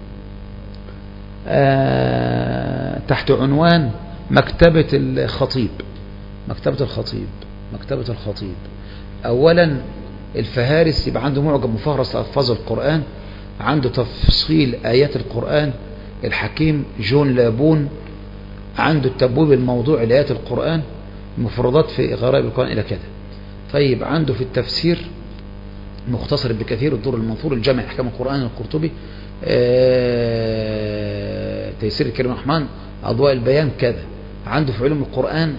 S1: تحت عنوان مكتبة الخطيب. مكتبة الخطيب، مكتبة الخطيب. أولا الفهارس يبقى عنده معجم مفهرس ألفاظ القرآن، عنده تفصيل آيات القرآن، الحكيم جون لابون عنده التبويب الموضوع لآيات القرآن، مفردات في غرائب القرآن إلى كده. طيب عنده في التفسير مختصر بكثير، الدور المنثور، الجامع أحكام القرآن القرطبي، تيسير الكريم الرحمن، أضواء البيان كذا. عنده في علوم القرآن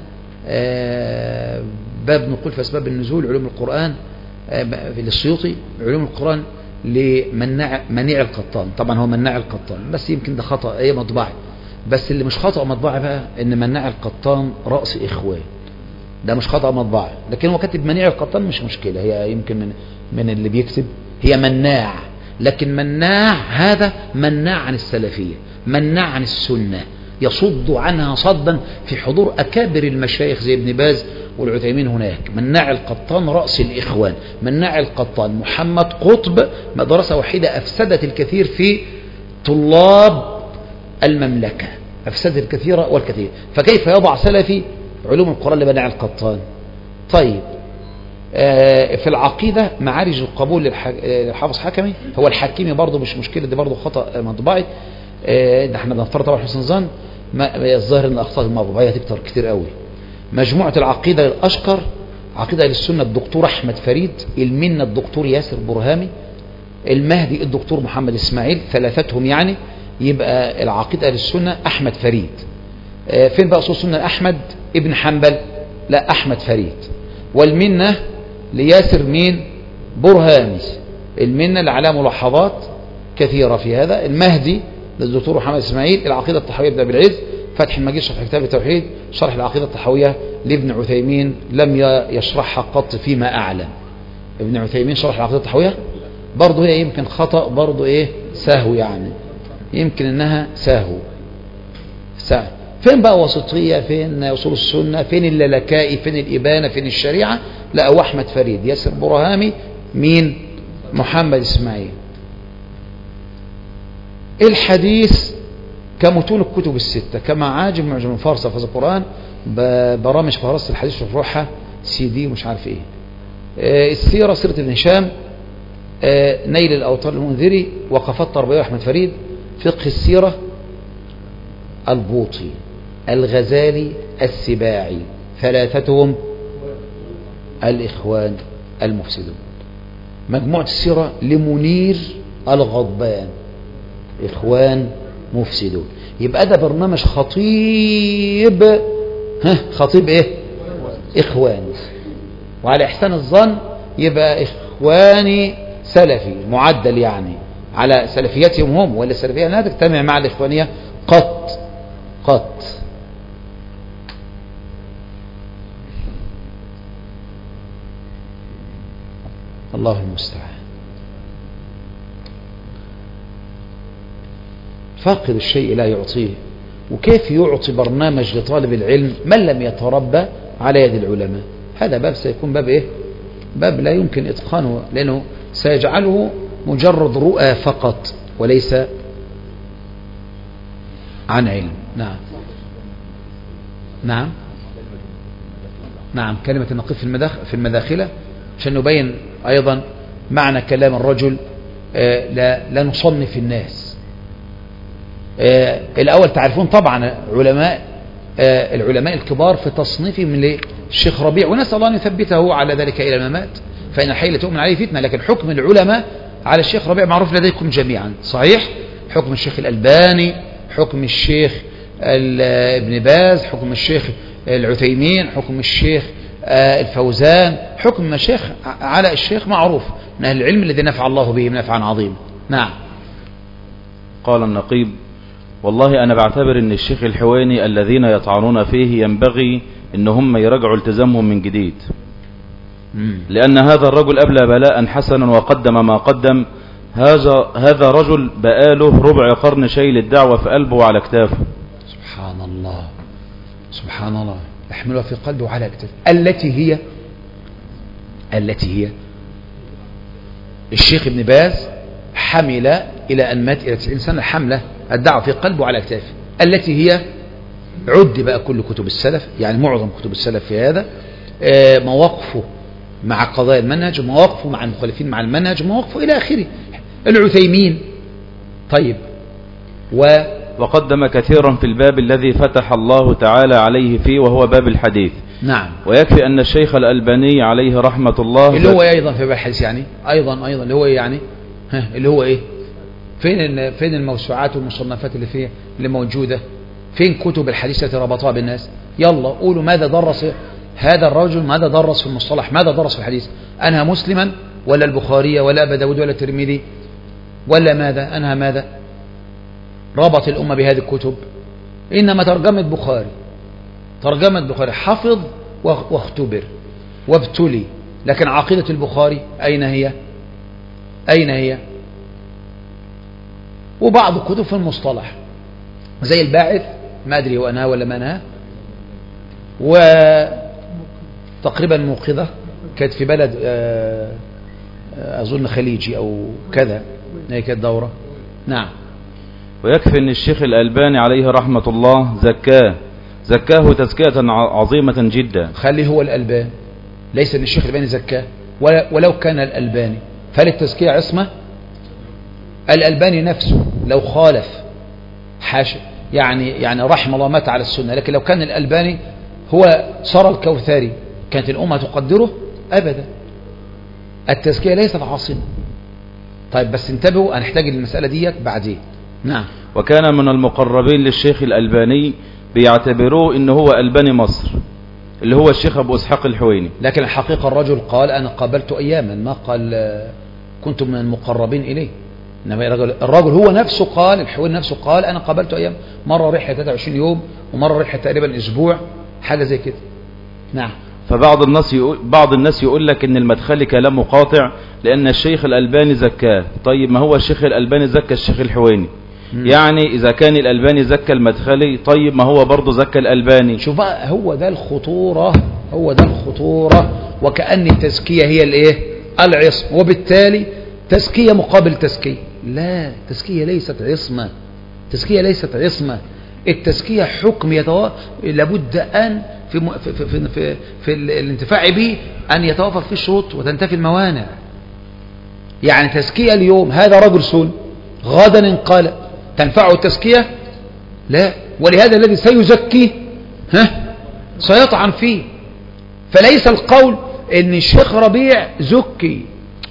S1: باب نقول في أسباب النزول، علوم القرآن للسيوطي، علوم القرآن لمنيع القطان. طبعا هو مناع القطان بس يمكن ده خطأ ايه مطبعي، بس اللي مش خطأ مطبعي بقى ان مناع القطان رأس إخوان، ده مش خطأ مطبعي. لكن هو كاتب منيع القطان مش مشكلة، هي يمكن من اللي بيكتب هي مناع، لكن مناع هذا مناع عن السلفية، مناع عن السنة، يصد عنها صدا في حضور أكابر المشايخ زي ابن باز والعثيمين. هناك مناع القطان رأس الإخوان، مناع القطان محمد قطب، مدرسة وحيدة أفسدت الكثير في طلاب المملكة، أفسدت الكثير والكثير. فكيف يضع سلفي علوم القرآن لمناع القطان؟ طيب في العقيدة معارج القبول للحافظ حكمي، هو الحكيمي برضه مش مشكلة، دي برضه خطأ مطبعي. ده احنا بنفترض طبعا حسن ظن، الظاهر ان الاخطاء المطبعيه هتكتر كتير قوي. مجموعه العقيده الاشقر، عقيده للسنه الدكتور احمد فريد، المنه الدكتور ياسر برهامي، المهدي الدكتور محمد اسماعيل، ثلاثتهم يعني. يبقى العقيده للسنه احمد فريد. فين بقى اصول السنه؟ احمد ابن حنبل، لا احمد فريد. والمنه لياسر مين؟ برهامي. المنه اللي عليها ملاحظات كثيرة في هذا. المهدي للدكتور محمد اسماعيل، العقيدة الطحاوية ابن أبي العز، فتح المجيد شرح كتاب التوحيد، شرح العقيدة الطحاوية لابن عثيمين لم يشرحها قط فيما أعلم. ابن عثيمين شرح العقيدة الطحاوية برضه هي يمكن خطأ برضه ايه سهو، يعني يمكن انها سهو. فين بقى وسطية؟ فين أصول السنة؟ فين اللالكائي؟ فين الإبانة؟ فين الشريعة؟ لا، هو أحمد فريد، ياسر برهامي، مين؟ محمد إسماعيل. الحديث كمتون الكتب الستة، كما عاجم معجم فارس حفظ القرآن، برامج فهرسة الحديث شروحها CD ومش عارف ايه. السيرة سيرة ابن هشام، نيل الأوطار المنذري، وقفات تربوية أحمد فريد، فقه السيرة البوطي، الغزالي، السباعي، ثلاثتهم الإخوان المفسدون. مجموعة السيرة لمنير الغضبان، إخوان مفسدون. يبقى ده برنامج خطيب، خطيب ايه؟ إخوان. وعلى إحسان الظن يبقى إخواني سلفي معدل، يعني على سلفيتهم هم، ولا السلفية لا تجتمع مع الإخوانية قط. الله المستعان. فاقد الشيء لا يعطيه. وكيف يعطي برنامج لطالب العلم من لم يتربى على يد العلماء؟ هذا باب سيكون باب ايه؟ باب لا يمكن اتقانه، لانه سيجعله مجرد رؤى فقط وليس عن علم. نعم كلمة النقيب في المداخلة، عشان نبين ايضا معنى كلام الرجل. لا نصنف الناس. الأول تعرفون طبعا العلماء الكبار في تصنيفهم من الشيخ ربيع، ونسأل الله أن يثبته على ذلك إلى الممات، فإن الحي لا تؤمن عليه فتنة. لكن حكم العلماء على الشيخ ربيع معروف لديكم جميعا، صحيح؟ حكم الشيخ الألباني، حكم الشيخ ابن باز، حكم الشيخ العثيمين، حكم الشيخ الفوزان، حكم المشايخ على الشيخ معروف من أهل العلم الذي نفع الله به نفعا عظيما. نعم.
S5: قال النقيب: والله أنا بعتبر أن الشيخ الحويني الذين يطعنون فيه ينبغي أن هم يرجعوا التزامهم من جديد، لأن هذا الرجل أبلى بلاء حسنا وقدم ما قدم. هذا رجل بقاله ربع قرن شايل الدعوة في قلبه وعلى كتافه.
S1: سبحان الله، يحملها في قلبه وعلى كتافه، التي هي الشيخ ابن باز حمل إلى أن مات إلى 90 سنة حملة الدعوة في قلبه وعلى كتافه، التي هي عد بقى كل كتب السلف، يعني معظم كتب السلف في هذا، مواقفه مع قضايا المنهج، مواقفه مع المخالفين مع المنهج، مواقفه إلى آخره. العثيمين. طيب.
S5: وقدم كثيرا في الباب الذي فتح الله تعالى عليه فيه، وهو باب الحديث.
S1: نعم.
S5: ويكفي أن الشيخ الألباني عليه رحمة الله
S1: اللي هو أيضا في باب الحديث، يعني أيضا اللي هو يعني اللي هو إيه؟ فين الموسوعات والمصنفات اللي موجودة؟ فين كتب الحديث التي ربطها بالناس؟ يلا قولوا ماذا درس هذا الرجل، ماذا درس في المصطلح، ماذا درس في الحديث؟ أنهى مسلما ولا البخاري ولا أبا داود ولا الترمذي ولا ماذا؟ أنهى ماذا؟ ربط الأمة بهذه الكتب؟ إنما ترجمة بخاري حفظ واختبر وابتلي. لكن عقيدة البخاري أين هي؟ وبعض الكتب في المصطلح زي الباعث، ما أدري هو أنهى ولا ما أنهى، وتقريبا موقظة كانت في بلد أظن خليجي أو كذا، هي كانت دورة. نعم.
S5: ويكفي أن الشيخ الألباني عليه رحمة الله زكاه تزكية عظيمة جدا.
S1: خلي هو الألباني، ليس أن الشيخ الألباني زكاه، ولو كان الألباني فللتزكية عصمة. الألباني نفسه لو خالف حاشا، يعني رحم الله مات على السنة، لكن لو كان الألباني هو صار الكوثري كانت الأمة تقدره؟ أبدا. التزكية ليست عاصمة. طيب بس انتبهوا، هنحتاج المسألة ديت بعدين. نعم.
S5: وكان من المقربين للشيخ الألباني بيعتبروه إنه هو ألباني مصر، اللي هو الشيخ أبو إسحاق الحويني.
S1: لكن الحقيقة الرجل قال أنا قابلت أياما، ما قال كنت من المقربين إليه. إنما الرجل هو نفسه قال، الحويني نفسه قال أنا قابلت أيام، مرة رحلة 23 يوم ومرة رحلة تقريبا أسبوع، حاجة زي كده. نعم.
S5: فبعض الناس يقول لك ان المدخلي كلام مقاطع لان الشيخ الألباني زكاه. طيب ما هو الشيخ الألباني زكى الشيخ الحويني، يعني إذا كان الألباني زكى المدخلي، طيب ما هو برضه زكى الألباني.
S1: شوف بقى، هو ده الخطورة، وكأن التزكية هي الايه؟ العصم، وبالتالي تزكية مقابل تزكية. لا، تزكية ليست عصمة. التزكية حكم لابد أن في الانتفاع به أن يتوافر فيه الشروط وتنتفي الموانع. يعني تزكية اليوم هذا رجل سن، غدا انقلب، تنفعه التزكية؟ لا. ولهذا الذي سيزكيه سيطعن فيه. فليس القول ان الشيخ ربيع زكي،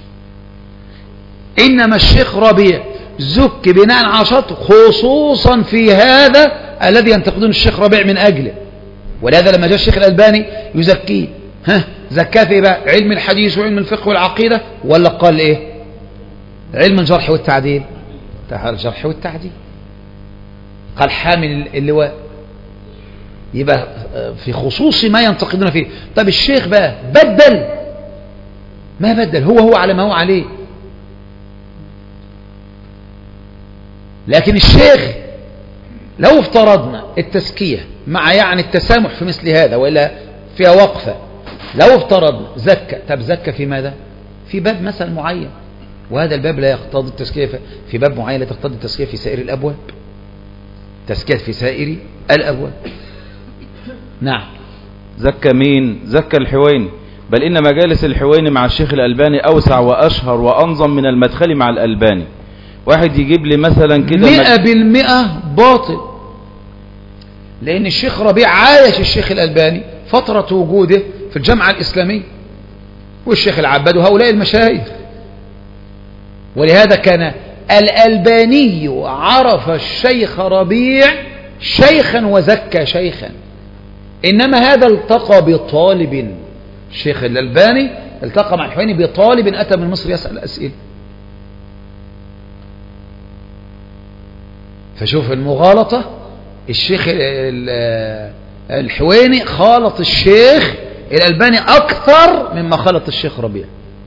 S1: انما الشيخ ربيع زكي بناء على شرط، خصوصا في هذا الذي ينتقدون الشيخ ربيع من اجله. ولهذا لما جاء الشيخ الألباني يزكيه، زكاه في بقى علم الحديث وعلم الفقه والعقيدة، ولا قال ايه؟ علم الجرح والتعديل. تعال الجرح والتعديل، قال حامل اللواء. يبقى في خصوص ما ينتقدون فيه. طب الشيخ بقى بدل؟ ما بدل، هو على ما هو عليه. لكن الشيخ لو افترضنا التزكية مع يعني التسامح في مثل هذا، وإلا فيها وقفة، لو افترضنا زكى، طب زكى في ماذا؟ في باب مثلا معين، وهذا الباب لا يقتضي التزكية في باب معين، لا تقتضي التزكية في سائر الأبواب. تزكية في سائر الأبواب. نعم.
S5: زكى مين؟ زكى الحويني. بل إن مجالس الحويني مع الشيخ الألباني أوسع وأشهر وأنظم من المدخلي مع الألباني. واحد يجيب لي مثلا كده
S1: 100% باطل، لأن الشيخ ربيع عايش الشيخ الألباني فترة وجوده في الجامعة الإسلامية، والشيخ العباد وهؤلاء المشايخ. ولهذا كان الألباني عرف الشيخ ربيع شيخا وزكى شيخا، إنما هذا التقى بطالب. الشيخ الألباني التقى مع الحويني بطالب أتى من مصر يسأل أسئلة. فشوف المغالطة، الشيخ الحويني خالط الشيخ الألباني أكثر مما خالط الشيخ ربيع.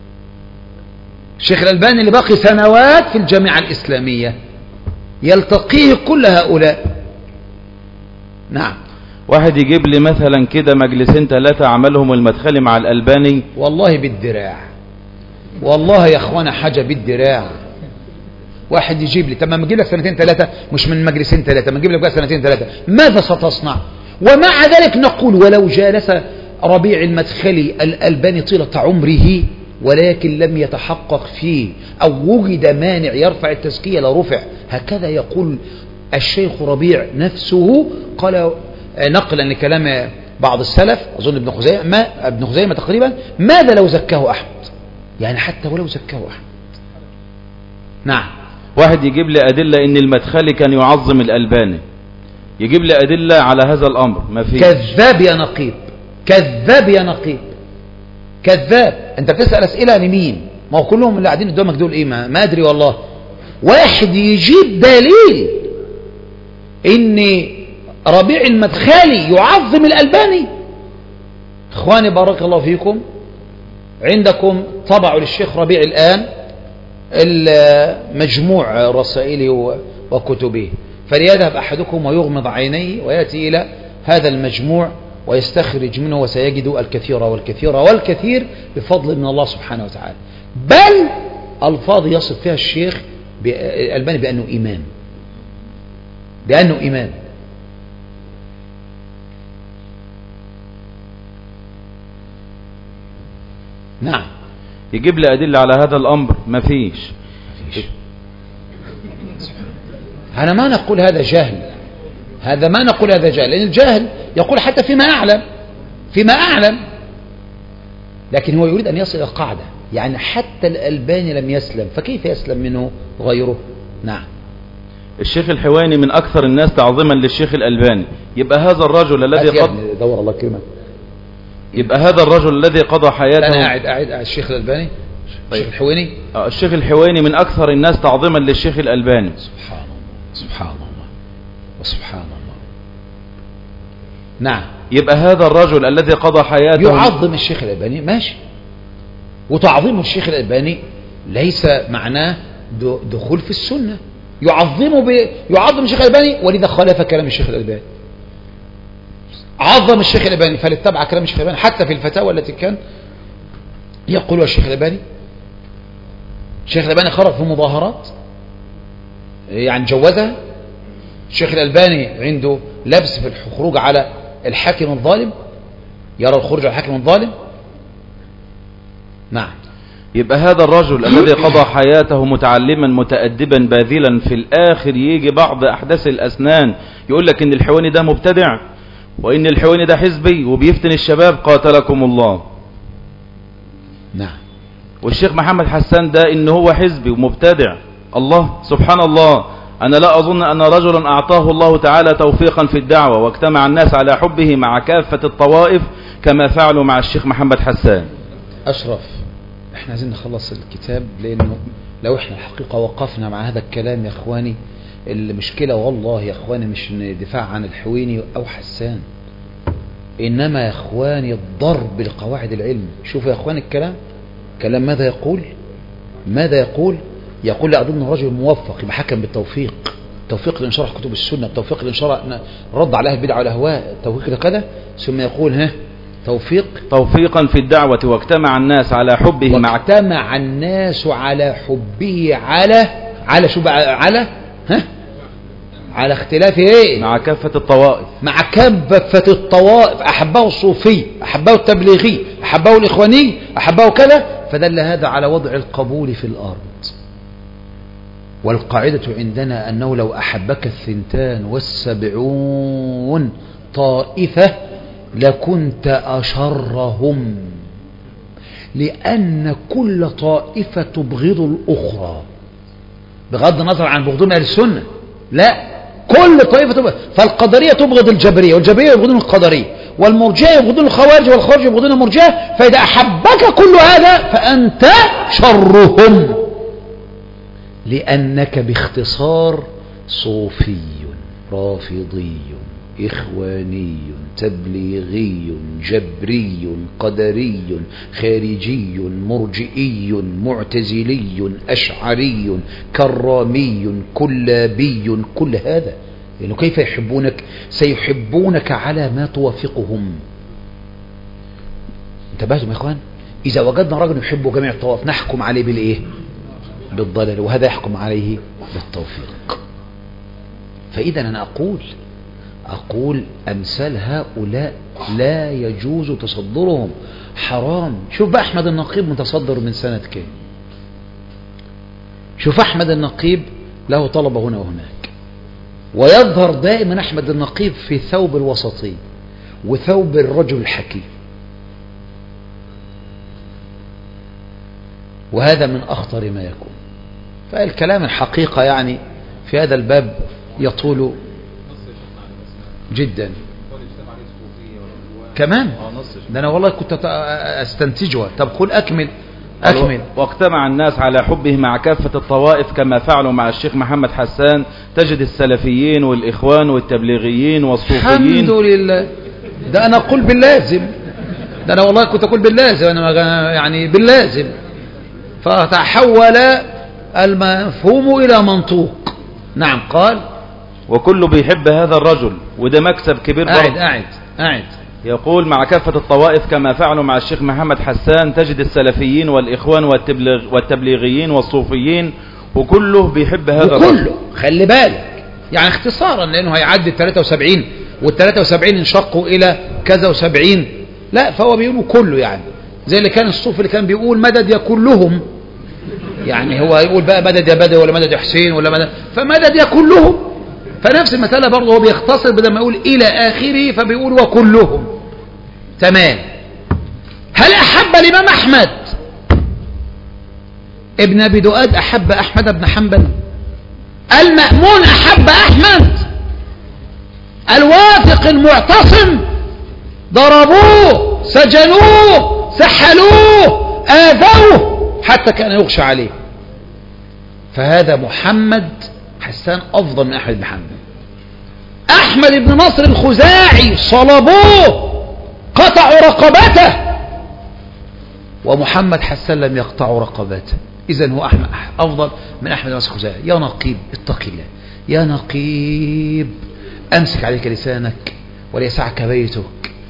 S1: الشيخ الألباني اللي باقي سنوات في الجامعة الإسلامية يلتقيه كل هؤلاء. نعم.
S5: واحد يجيب لي مثلا كده مجلسين 3 عملهم المدخلي مع الألباني،
S1: والله بالدراع، والله يا اخوانا حاجة بالدراع. واحد يجيب لي، تمام نجيب لك 2 3 مش من مجلسين 3، ما نجيب لك بقى 2 3، ماذا ستصنع؟ ومع ذلك نقول ولو جالس ربيع المدخلي الألباني طيلة عمره ولكن لم يتحقق فيه أو وجد مانع يرفع التزكية لرفع. هكذا يقول الشيخ ربيع نفسه، قال نقلا لكلام بعض السلف، أظن ابن خزيمة تقريبا، ماذا لو زكاه أحمد؟ يعني حتى ولو زكاه أحمد. نعم.
S5: واحد يجيب لي أدلة إن المدخلي كان يعظم الألباني، يجيب لي أدلة على هذا الأمر، ما فيه.
S1: كذاب يا نقيب، كذاب يا نقيب، كذاب. أنت بتسأل أسئلة لمين؟ ما هو كلهم اللي قاعدين قدامك دول إيه؟ ما أدري والله. واحد يجيب دليل إن ربيع المدخلي يعظم الألباني. إخواني بارك الله فيكم، عندكم طبع للشيخ ربيع الآن المجموع رسائله وكتبه، فليذهب أحدكم ويغمض عينيه ويأتي إلى هذا المجموع ويستخرج منه، وسيجد الكثير والكثير والكثير بفضل من الله سبحانه وتعالى. بل ألفاظ يصف فيها الشيخ الألباني بأنه إمام. نعم.
S5: يجيب لي أدلة على هذا الأمر، ما فيش.
S1: أنا ما نقول هذا جهل، هذا ما نقول هذا جهل، لأن الجاهل يقول حتى فيما أعلم، لكن هو يريد أن يصل إلى القاعدة. يعني حتى الألباني لم يسلم، فكيف يسلم منه غيره؟ نعم.
S5: الشيخ الحويني من أكثر الناس تعظيما للشيخ الألباني، يبقى هذا الرجل الذي
S1: دور الله كلمة،
S5: يبقى هذا الرجل الذي قضى حياته.
S1: أنا قاعد الشيخ الألباني. طيب. الشيخ الحويني.
S5: الشيخ الحويني من أكثر الناس تعظيما للشيخ الألباني.
S1: سبحان الله، سبحان الله وسبحان الله. نعم.
S5: يبقى هذا الرجل الذي قضى حياته
S1: يعظم الشيخ الألباني، ماشي. وتعظيم الشيخ الألباني ليس معناه دخول في السنة، يعظم الشيخ الألباني، ولذا خالف كلام الشيخ الألباني، عظم الشيخ الألباني فلاتبع كلام الشيخ الألباني حتى في الفتاوى التي كان يقولها الشيخ الألباني. الشيخ الألباني خرج في مظاهرات يعني جوزها. الشيخ الألباني عنده لبس في الخروج على الحاكم الظالم، يرى الخروج على الحاكم الظالم. نعم.
S5: يبقى هذا الرجل الذي قضى حياته متعلما متأدبا باذلا، في الآخر يجي بعض أحداث الأسنان يقول لك إن الحويني ده مبتدع وإن الحويني ده حزبي وبيفتن الشباب، قاتلكم الله.
S1: نعم.
S5: والشيخ محمد حسان ده إن هو حزبي ومبتدع. الله سبحان الله، أنا لا أظن أن رجلا أعطاه الله تعالى توفيقا في الدعوة واجتمع الناس على حبه مع كافة الطوائف كما فعلوا مع الشيخ محمد حسان.
S1: أشرف، احنا عايزين نخلص الكتاب، لأنه لو احنا الحقيقة وقفنا مع هذا الكلام يا اخواني، المشكلة والله يا اخواني مش دفاع عن الحويني أو حسان، إنما يا اخواني الضرب لقواعد العلم. شوفوا يا اخواني كلام ماذا يقول؟ يقول لا أظن رجل موفق، يبقى حكم بالتوفيق، توفيق لإنشار كتب السنة، توفيق لإنشار رد على أهل البدع والأهواء، توفيق لكذا. ثم يقول توفيقا في الدعوة واجتمع الناس على حبه واجتمع الناس على حبه على شو بقى على اختلاف
S5: مع كافة الطوائف،
S1: أحبه الصوفي، أحبه التبليغي، أحبه الإخواني، أحبه كذا، فدل هذا على وضع القبول في الأرض. والقاعدة عندنا أنه لو أحبك 72 طائفة لكنت أشرهم، لأن كل طائفة تبغض الأخرى بغض النظر عن بغضهم أهل السنة، لا، كل طائفة تبغض. فالقدرية تبغض الجبرية، والجبرية يبغضون القدرية، والمرجئة يبغضون الخوارج، والخوارج يبغضون المرجئة. فإذا أحبك كل هذا فأنت شرهم، لأنك باختصار صوفي، رافضي، إخواني، تبليغي، جبري، قدري، خارجي، مرجئي، معتزلي، أشعري، كرامي، كلابي، كل هذا. لأنه كيف يحبونك؟ سيحبونك على ما توافقهم. انتبهتم يا إخوان؟ إذا وجدنا رجل يحب جميع الطوائف نحكم عليه بالإيه؟ بالضلال، وهذا يحكم عليه بالتوفيق. فإذا أنا أقول أمثال هؤلاء لا يجوز تصدرهم، حرام. شوف بقى أحمد النقيب متصدر من سنة كام؟ شوف أحمد النقيب له طلبة هنا وهناك، ويظهر دائما أحمد النقيب في ثوب الوسطي وثوب الرجل الحكيم، وهذا من أخطر ما يكون. فالكلام الحقيقة يعني في هذا الباب يطول جدا. كمان ده أنا والله كنت أستنتجها. طب قل أكمل.
S5: واجتمع الناس على حبه مع كافة الطوائف كما فعلوا مع الشيخ محمد حسان، تجد السلفيين والإخوان والتبليغيين والصوفيين.
S1: الحمد لله. ده أنا أقول باللازم، ده أنا والله كنت أقول باللازم، أنا يعني باللازم. فتحول المفهوم إلى منطوق. نعم. قال
S5: وكله بيحب هذا الرجل، وده مكسب كبير.
S1: أعد
S5: يقول مع كافة الطوائف كما فعلوا مع الشيخ محمد حسان، تجد السلفيين والإخوان والتبليغيين والصوفيين، وكله بيحب هذا الرجل.
S1: وكله، خلي بالك، يعني اختصارا لأنه هيعدي 73 وال73 انشقوا إلى كذا و70، لا، فهو بيقولوا كله، يعني زي اللي كان الصوفي اللي كان بيقول مدد يا كلهم، يعني هو يقول بقى مدد يا بدوي ولا مدد يا حسين ولا مدد، فمدد يا كلهم. فنفس المسألة برضه هو بيختصر، بدل ما يقول إلى آخره فبيقول وكلهم. تمام. هل أحب الإمام أحمد ابن أبي دؤاد أحب أحمد بن حنبل؟ المأمون أحب أحمد؟ الواثق المعتصم ضربوه، سجنوه، سحلوه، آذوه حتى كان يغشى عليه. فهذا محمد حسان أفضل من أحمد بن حنبل. أحمد بن نصر الخزاعي صلبوه، قطعوا رقبته، ومحمد حسان لم يقطعوا رقبته. إذن هو أحمد أفضل من أحمد بن خزاعة. يا نقيب اتق الله، يا نقيب أمسك عليك لسانك وليسعك بيتك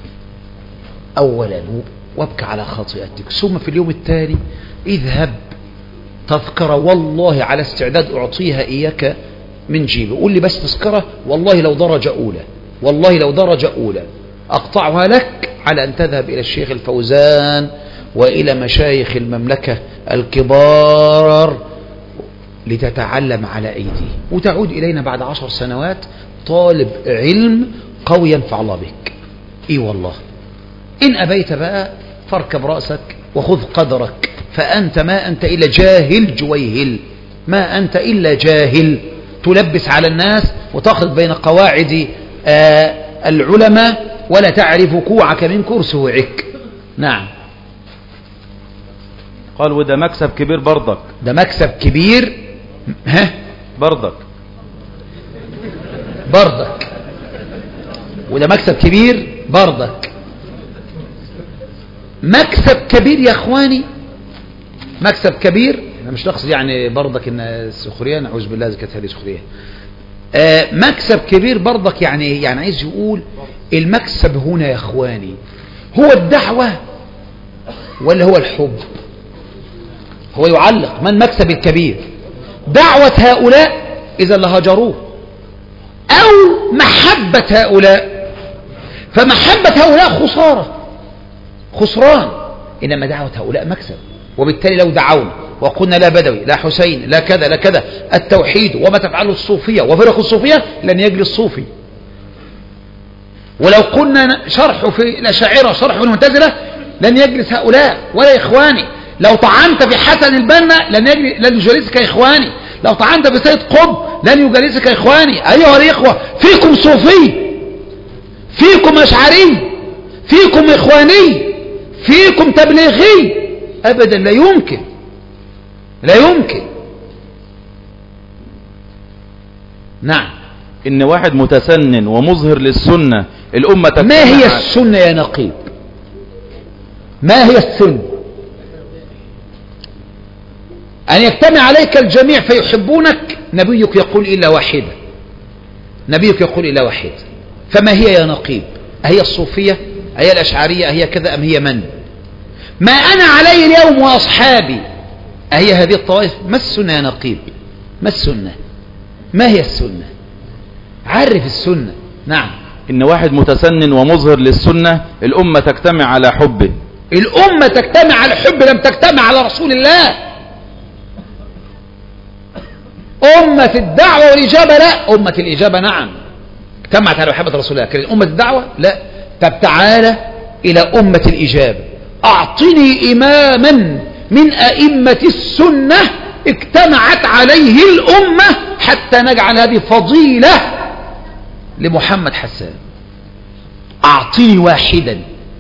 S1: أولا وابكى على خطيئتك، ثم في اليوم التالي اذهب تذكرة والله على استعداد أعطيها إياك من جيبي، قول لي بس تذكرة والله لو درجة أولى، والله لو درجة أولى أقطعها لك على أن تذهب إلى الشيخ الفوزان وإلى مشايخ المملكة الكبار لتتعلم على أيديه، وتعود إلينا بعد 10 سنوات طالب علم قوي ينفع الله بك. إي والله. إن أبيت بقى فاركب رأسك وخذ قدرك، فأنت ما أنت إلا جاهل جويهل، ما أنت إلا جاهل تلبس على الناس وتأخذ بين قواعد العلماء ولا تعرف كوعك من كرسوعك. نعم.
S5: قال وده مكسب كبير برضك.
S1: ده مكسب كبير
S5: برضك
S1: وده مكسب كبير برضك. مكسب كبير يا اخواني، مكسب كبير. انا مش نقصد يعني برضك ان السخريه، نعوذ بالله اذا كانت هذه سخريه. مكسب كبير برضك يعني عايز يقول المكسب هنا يا اخواني هو الدعوه ولا هو الحب؟ هو يعلق ما المكسب الكبير؟ دعوة هؤلاء إذا لهجروه أو محبة هؤلاء، فمحبة هؤلاء خسران، إنما دعوة هؤلاء مكسب. وبالتالي لو دعونا وقلنا لا بدوي لا حسين لا كذا لا كذا، التوحيد وما تفعله الصوفية وفرق الصوفية لن يجلس الصوفي. ولو قلنا شرح في الأشاعرة شرح في المعتزلة لن يجلس هؤلاء ولا إخواني. لو طعنت في حسن البنا لن يجلسك إخواني، لو طعنت في سيد قطب لن يجلسك إخواني. أيها الإخوة، فيكم صوفي، فيكم أشعري، فيكم إخواني، فيكم تبليغي، أبدا لا يمكن، لا يمكن. نعم.
S5: إن واحد متسنن ومظهر للسنة الأمة تجتمع.
S1: ما هي السنة يا نقيب؟ ما هي السنة؟ أن يجتمع عليك الجميع فيحبونك. نبيك يقول إلا واحدة، نبيك يقول إلا واحدة. فما هي يا نقيب؟ أهي الصوفية؟ أهي الأشعرية؟ أهي كذا؟ أم هي من؟ ما أنا عليه اليوم وأصحابي أهي هذه الطوائف؟ ما السنة يا نقيب؟ ما السنة؟ ما هي السنة؟ عرف السنة. نعم.
S5: إن واحد متسنن ومظهر للسنة الأمة تجتمع على حبه.
S1: الأمة تجتمع على حب، لم تجتمع على رسول الله. أمة الدعوة والإجابة لا، أمة الإجابة نعم اجتمعت على محبة رسول الله، لكن أمة الدعوة لا. طب تعالى إلى أمة الإجابة، أعطني إماما من أئمة السنة اجتمعت عليه الأمة حتى نجعل هذه فضيلة لمحمد حسان. أعطني واحدا،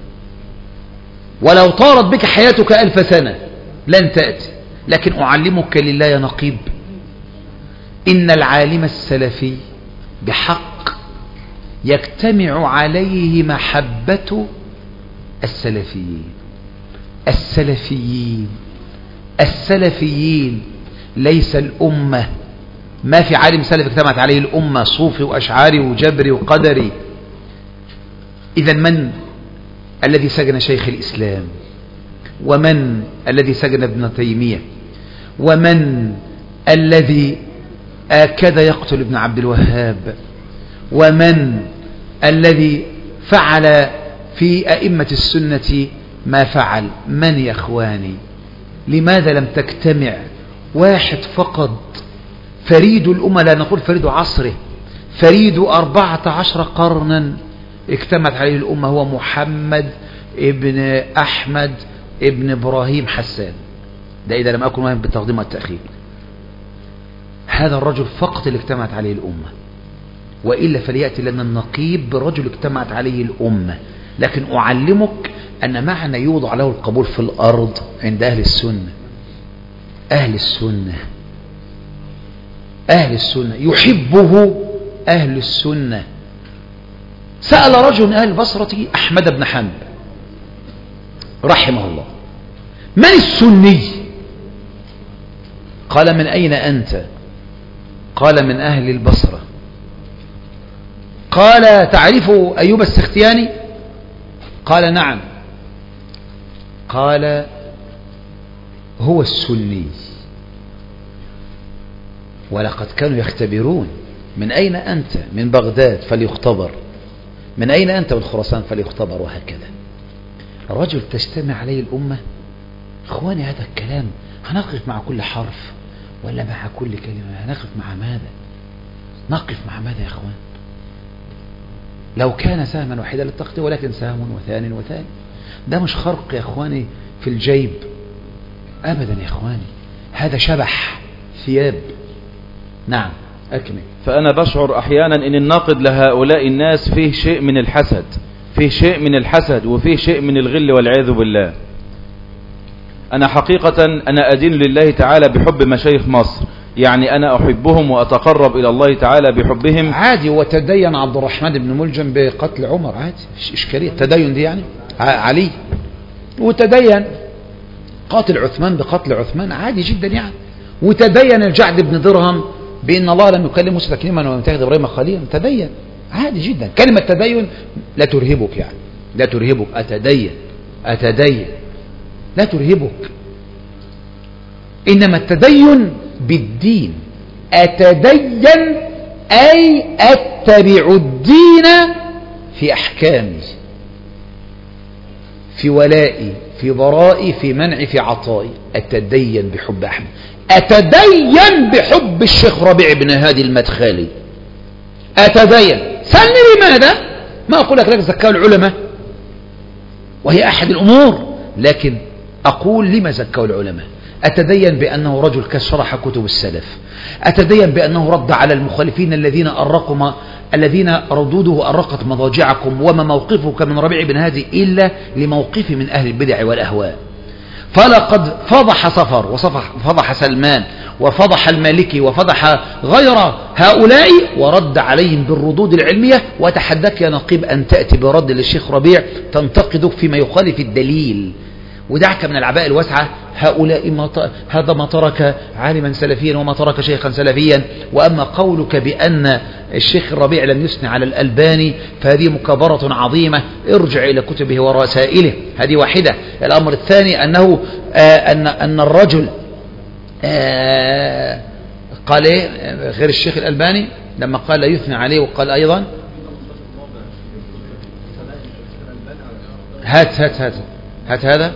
S1: ولو طارت بك حياتك 1000 سنة لن تأتي. لكن أعلمك لله يا نقيب، إن العالم السلفي بحق يجتمع عليه محبة السلفيين. السلفيين ليس الأمة. ما في عالم سلفي اجتمعت عليه الأمة، صوفي وأشعاري وجبري وقدري. إذا من الذي سجن شيخ الإسلام؟ ومن الذي سجن ابن تيمية؟ ومن الذي آكد يقتل ابن عبد الوهاب؟ ومن الذي فعل في أئمة السنة ما فعل؟ من يا أخواني؟ لماذا لم تجتمع واحد فقط فريد الأمة، لا نقول فريد عصره، فريد 14 قرنا اجتمعت عليه الأمة، هو محمد ابن أحمد ابن إبراهيم حسان. ده إذا لم أكن واهم بالتقديم والتأخير. هذا الرجل فقط اللي اجتمعت عليه الأمة، وإلا فليأتي لنا النقيب برجل اجتمعت عليه الأمة. لكن أعلمك أن معنى يوضع له القبول في الأرض عند أهل السنة. أهل السنة يحبه أهل السنة. سأل رجل من أهل البصرة أحمد بن حنبل رحمه الله: من السني؟ قال من أين أنت؟ قال من أهل البصرة. قال تعرف أيوب السختياني؟ قال نعم. قال هو السني. ولقد كانوا يختبرون من أين أنت؟ من بغداد فليختبر، من أين أنت؟ من خراسان فليختبر، وهكذا. الرجل تجتمع عليه الأمة. إخواني هذا الكلام هنقف مع كل حرف ولا مع كل كلمة؟ هنقف مع ماذا؟ نقف مع ماذا يا إخوان؟ لو كان سهما واحدا للتقطيع، ولكن سهم وثاني وثاني. ده مش خرق يا إخواني في الجيب أبدا يا إخواني، هذا شبح ثياب. نعم أكمل.
S5: فأنا بشعر أحيانا أن الناقد لهؤلاء الناس فيه شيء من الحسد، فيه شيء من الحسد وفيه شيء من الغل والعياذ بالله. أنا حقيقة أنا أدين لله تعالى بحب مشايخ مصر، يعني أنا أحبهم وأتقرب إلى الله تعالى بحبهم.
S1: عادي. وتدين عبد الرحمن بن ملجم بقتل عمر، عادي، مش إشكالية. التدين دي يعني علي، وتدين قاتل عثمان بقتل عثمان، عادي جدا يعني. وتدين الجعد بن درهم بأن الله لم يكلم موسى تكليما ولم يتخذ إبراهيم خليلا، تدين عادي جدا. كلمة تدين لا ترهبك، يعني لا ترهبك. أتدين لا ترهبك، إنما التدين بالدين. أتدين أي أتبع الدين في أحكامي، في ولائي، في برائي، في منعي، في عطائي. أتدين بحب أحمد، أتدين بحب الشيخ ربيع بن هادي المدخلي. أتدين. سألني لماذا؟ ما أقول لك زكاة العلماء وهي أحد الأمور، لكن أقول لما زكوا العلماء. أتدين بأنه رجل كشرح كتب السلف، أتدين بأنه رد على المخالفين الذين ردوده أرقت مضاجعكم. وما موقفك من ربيع بن هادي إلا لموقف من أهل البدع والأهواء. فلقد فضح صفر وفضح سلمان وفضح المالكي وفضح غير هؤلاء، ورد عليهم بالردود العلمية. وتحدك يا نقيب أن تأتي برد للشيخ ربيع تنتقدك فيما يخالف الدليل. ودعك من العباء الواسعة. هؤلاء هذا ما ترك عالما سلفيا وما ترك شيخا سلفيا. وأما قولك بأن الشيخ الربيع لم يثني على الألباني فهذه مكابرة عظيمة. ارجع إلى كتبه ورسائله، هذه واحدة. الأمر الثاني أنه أن الرجل قال إيه غير الشيخ الألباني لما قال لا يثني عليه، وقال أيضا هات هذا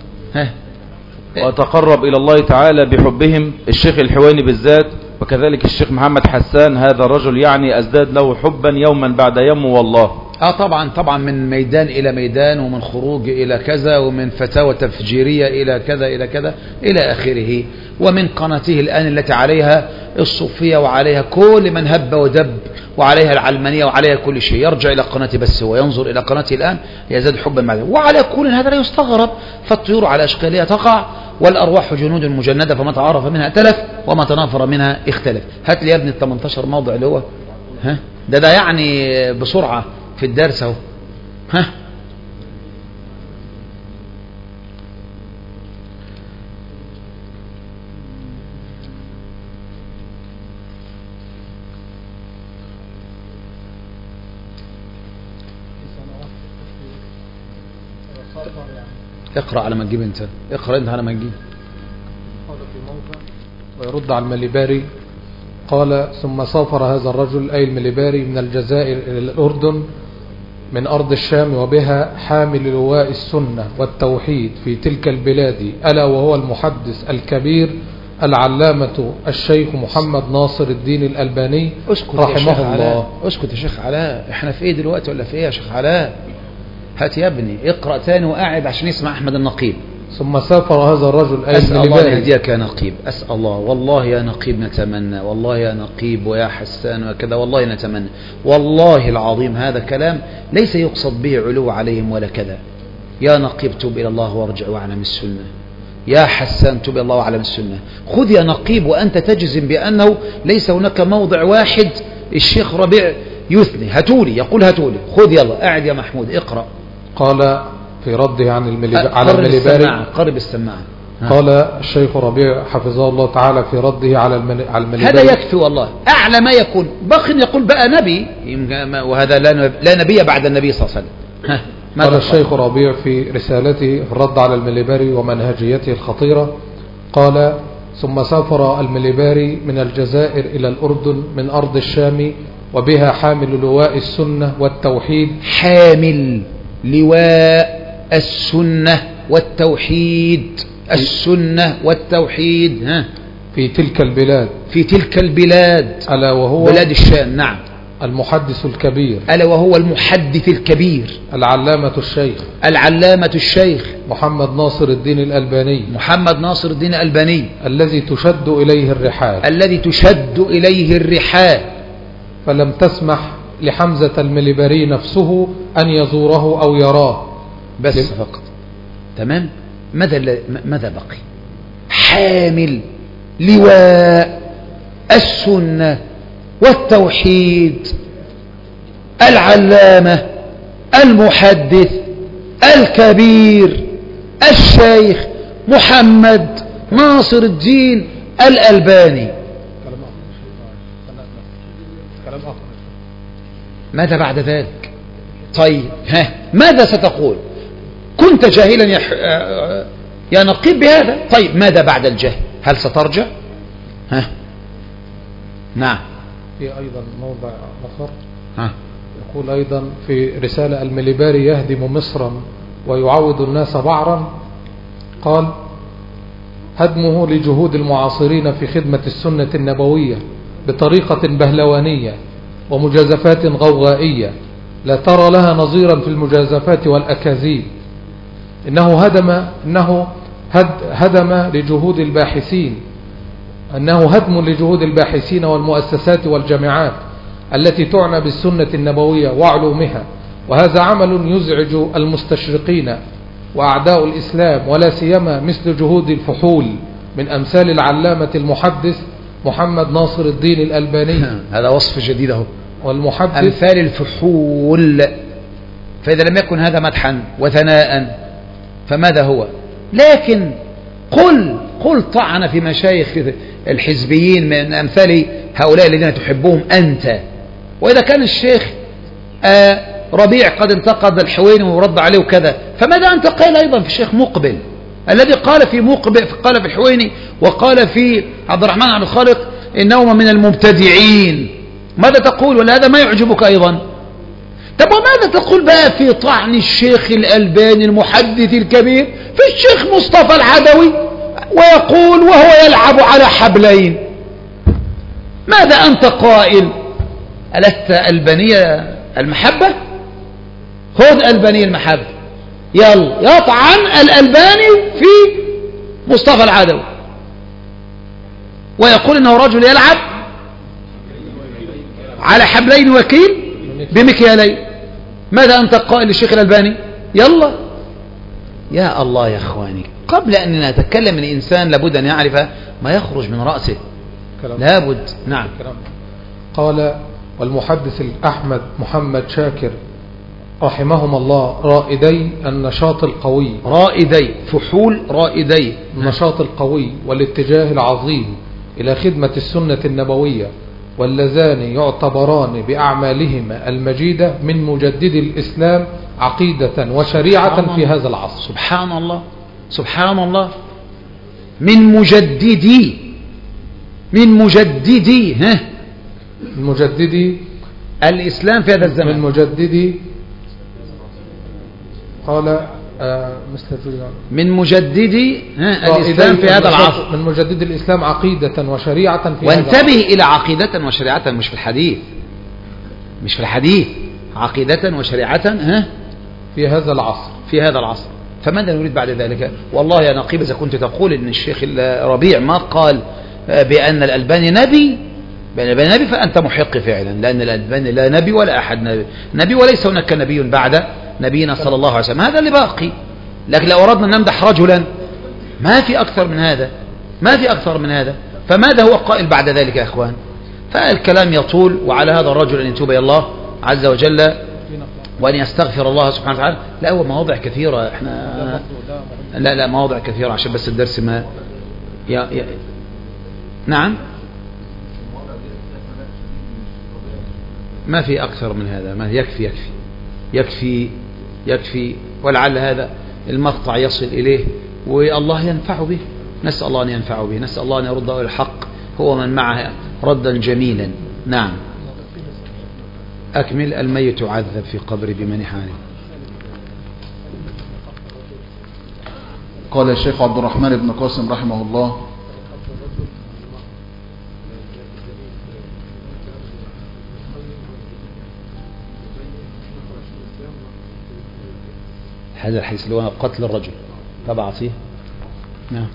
S5: وتقرب إلى الله تعالى بحبهم. الشيخ الحويني بالذات، وكذلك الشيخ محمد حسان، هذا الرجل يعني أزداد له حبا يوما بعد يوم والله.
S1: طبعا من ميدان إلى ميدان، ومن خروج إلى كذا، ومن فتاوى تفجيرية إلى كذا إلى كذا إلى آخره. ومن قناته الآن التي عليها الصوفية وعليها كل من هب ودب، وعليها العلمانية وعليها كل شيء. يرجع إلى قناته بس وينظر إلى قناته الآن يزداد حبا معه. وعلى كل هذا لا يستغرب، فالطيور على أشكالها تقع، والأرواح جنود مجندة، فما تعرف منها ائتلف وما تنافر منها اختلف. هات لي يا ابني 18 موضع اللي هو ده يعني بسرعة في الدرس اهو. اقرأ على ما تجيب انت، اقرأ انت على ما تجيب.
S4: ويرد على المليباري قال: ثم سافر هذا الرجل أي المليباري من الجزائر إلى الأردن من أرض الشام، وبها حامل لواء السنة والتوحيد في تلك البلاد، ألا وهو المحدث الكبير العلامة الشيخ محمد ناصر الدين الألباني رحمه الله.
S1: اسكت يا شيخ علاء، احنا في ايه دلوقتي ولا في ايه يا شيخ علاء؟ هات يا ابني اقرأ تاني وقاعد عشان يسمع أحمد النقيب.
S4: ثم سافر هذا الرجل أي
S1: أسأل الله أن يهديك يا نقيب، أسأل الله. والله يا نقيب نتمنى، والله يا نقيب ويا حسان وكذا، والله نتمنى، والله العظيم هذا كلام ليس يقصد به علو عليهم ولا كذا. يا نقيب توب إلى الله وارجع واعلم السنة. يا حسان توب إلى الله واعلم السنة. خذ يا نقيب وأنت تجزم بأنه ليس هناك موضع واحد الشيخ ربيع يثني. هاتولي، يقول هاتولي. خذ يلا قاعد يا محمود اقرأ.
S4: قال في رده عن على المليباري.
S1: قرب السماعة.
S4: قال الشيخ ربيع حفظه الله تعالى في رده على المليبري.
S1: هذا يكفي والله، أعلى ما يكون. بخ يقول بقى نبي، وهذا لا نبي بعد النبي صلى الله عليه وسلم.
S4: قال الشيخ ربيع في رسالته في الرد على المليبري ومنهجيته الخطيرة، قال: ثم سافر المليبري من الجزائر إلى الأردن من أرض الشام، وبها حامل لواء السنة والتوحيد. حامل
S1: لواء السنة والتوحيد، السنة والتوحيد
S4: في تلك البلاد،
S1: في تلك البلاد،
S4: ألا وهو
S1: بلاد الشام. نعم.
S4: المحدث الكبير،
S1: ألا وهو المحدث الكبير،
S4: العلامة الشيخ،
S1: العلامة الشيخ
S4: محمد ناصر الدين الألباني،
S1: محمد ناصر الدين الألباني،
S4: الذي تشد إليه الرحال،
S1: الذي تشد إليه الرحال.
S4: فلم تسمح لحمزة المليبري نفسه أن يزوره أو يراه
S1: بس فقط. تمام. ماذا بقي؟ حامل لواء السنة والتوحيد، العلامة المحدث الكبير الشيخ محمد ناصر الدين الألباني. ماذا بعد ذلك؟ طيب ماذا ستقول؟ كنت جاهلا يا نقيب بهذا. طيب ماذا بعد الجهل؟ هل سترجع؟ نعم.
S4: في أيضا موضع آخر يقول أيضا في رسالة: المليبري يهدم مصرا ويعود الناس بعرا. قال: هدمه لجهود المعاصرين في خدمة السنة النبوية بطريقة بهلوانية ومجازفات غوغائية لا ترى لها نظيرا في المجازفات والأكاذيب. إنه هدم لجهود الباحثين، أنه هدم لجهود الباحثين والمؤسسات والجامعات التي تعنى بالسنة النبوية وعلومها، وهذا عمل يزعج المستشرقين وأعداء الإسلام، ولا سيما مثل جهود الفحول من أمثال العلامة المحدث محمد ناصر الدين الألباني.
S1: هذا وصف جديد اهو،
S4: والمحدث
S1: أمثال الفحول. فإذا لم يكن هذا مدحا وثناء فماذا هو؟ لكن قل طعن في مشايخ الحزبيين من أمثال هؤلاء الذين تحبهم أنت. وإذا كان الشيخ ربيع قد انتقد الحويني ورد عليه وكذا، فماذا أنت قال أيضا في الشيخ مقبل الذي قال في قال في الحويني وقال في عبد الرحمن عبد الخالق إنهما من المبتدعين؟ ماذا تقول؟ ولا هذا ما يعجبك أيضا؟ طب وماذا تقول بقى في طعن الشيخ الألباني المحدث الكبير في الشيخ مصطفى العدوي، ويقول وهو يلعب على حبلين؟ ماذا أنت قائل؟ ألست ألبانية المحبة؟ خذ ألبانية المحبة، يلا يطعن الألباني في مصطفى العدوي ويقول إنه رجل يلعب على حبلين وكيل بمكيالين. ماذا أنت قائل للشيخ الألباني؟ يلا يا الله يا أخواني، قبل أن نتكلم الإنسان لابد أن يعرف ما يخرج من رأسه، لابد. نعم.
S4: قال: والمحدث الأحمد محمد شاكر رحمهم الله رائدي النشاط القوي،
S1: رائدي فحول رائدي
S4: النشاط القوي والاتجاه العظيم إلى خدمة السنة النبوية، واللذان يعتبران بأعمالهما المجيدة من مجدد الإسلام عقيدة وشريعة في هذا العصر.
S1: سبحان الله سبحان الله. من مجددي الإسلام في هذا الزمن.
S4: من مجددي قال
S1: من مجددي الإسلام في هذا العصر،
S4: من مجدد الإسلام عقيدة وشريعة في هذا العصر.
S1: وانتبه إلى عقيدة وشريعة، مش في الحديث، مش في الحديث، عقيدة وشريعة
S4: في هذا العصر،
S1: في هذا العصر. فماذا نريد بعد ذلك؟ والله يا نقيب إذا كنت تقول إن الشيخ ربيع ما قال بأن الألباني نبي فأنت محق فعلا، لأن الألباني لا نبي ولا أحد نبي وليس هناك نبي بعد نبينا صلى الله عليه وسلم. هذا اللي باقي. لكن لو أردنا أن نمدح رجلا ما في أكثر من هذا، ما في أكثر من هذا. فماذا هو قائل بعد ذلك يا أخوان؟ فالكلام يطول، وعلى هذا الرجل أن يتوب إلى الله عز وجل وأن يستغفر الله سبحانه وتعالى. لا هو مواضع كثيرة احنا لا مواضع كثيرة عشان بس الدرس ما نعم ما في أكثر من هذا، ما يكفي يكفي يكفي يكفي، ولعل هذا المقطع يصل إليه والله ينفع به. نسأل الله أن ينفع به، نسأل الله أن يرده الحق هو من معه ردا جميلا. نعم أكمل. الميت يعذب في قبر بمنحانه.
S2: قال الشيخ عبد الرحمن بن قاسم رحمه الله:
S1: هذا الحديث اللي هو قتل الرجل تبع عصيه. نعم.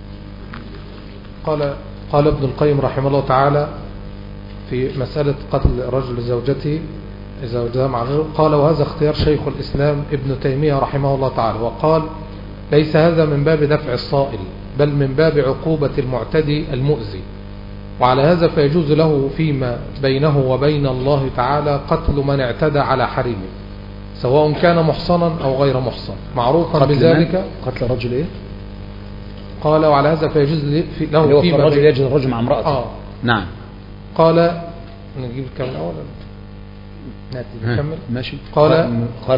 S4: قال ابن القيم رحمه الله تعالى في مسألة قتل الرجل لزوجته إذا وجدها مع الرجل، قال: وهذا اختيار شيخ الإسلام ابن تيمية رحمه الله تعالى، وقال: ليس هذا من باب دفع الصائل بل من باب عقوبة المعتدي المؤذي، وعلى هذا فيجوز له فيما بينه وبين الله تعالى قتل من اعتدى على حريمه سواء كان محصنا أو غير محصن، معروفا بذلك.
S1: قتل الرجل إيه؟
S4: قال: وعلى هذا فيجوز له فيما
S1: الرجل يجد الرجل مع امرأته. نعم.
S4: قال نجيب الكلام الأول نكمل.
S1: ماشي.
S4: قال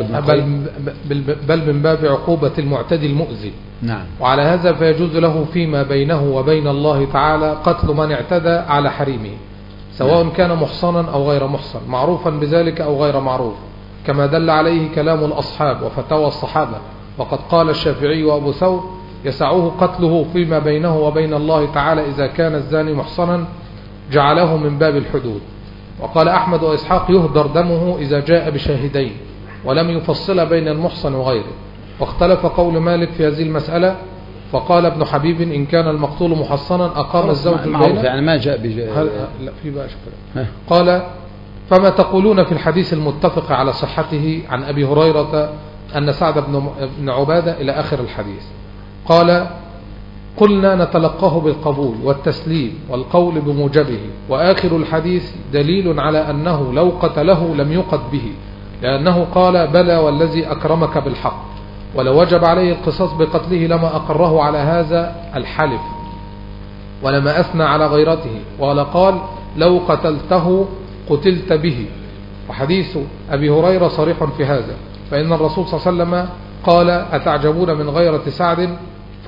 S4: بل من باب عقوبة المعتدي المؤذي.
S1: نعم.
S4: وعلى هذا فيجوز له فيما بينه وبين الله تعالى قتل من اعتدى على حريمه سواء كان محصنا أو غير محصن، معروفا بذلك أو غير معروف، كما دل عليه كلام الأصحاب وفتاوى الصحابة. وقد قال الشافعي وأبو ثور: يسعه قتله فيما بينه وبين الله تعالى إذا كان الزاني محصنا جعله من باب الحدود. وقال أحمد وإسحاق: يهدر دمه إذا جاء بشاهدين، ولم يفصل بين المحصن وغيره. واختلف قول مالك في هذه المسألة، فقال ابن حبيب: إن كان المقتول محصنا أقام الزوج البينة.
S1: يعني ما جاء
S4: لا في بقى شكرا. قال: فما تقولون في الحديث المتفق على صحته عن أبي هريرة أن سعد بن عبادة إلى آخر الحديث. قال: قلنا نتلقاه بالقبول والتسليم والقول بموجبه، وآخر الحديث دليل على أنه لو قتله لم يقت به، لأنه قال: بلى والذي أكرمك بالحق، ولو وجب عليه القصاص بقتله لما أقره على هذا الحلف ولما أثنى على غيرته، ولا قال: لو قتلته قتلت به. وحديث أبي هريرة صريح في هذا، فإن الرسول صلى الله عليه وسلم قال: أتعجبون من غيرة سعد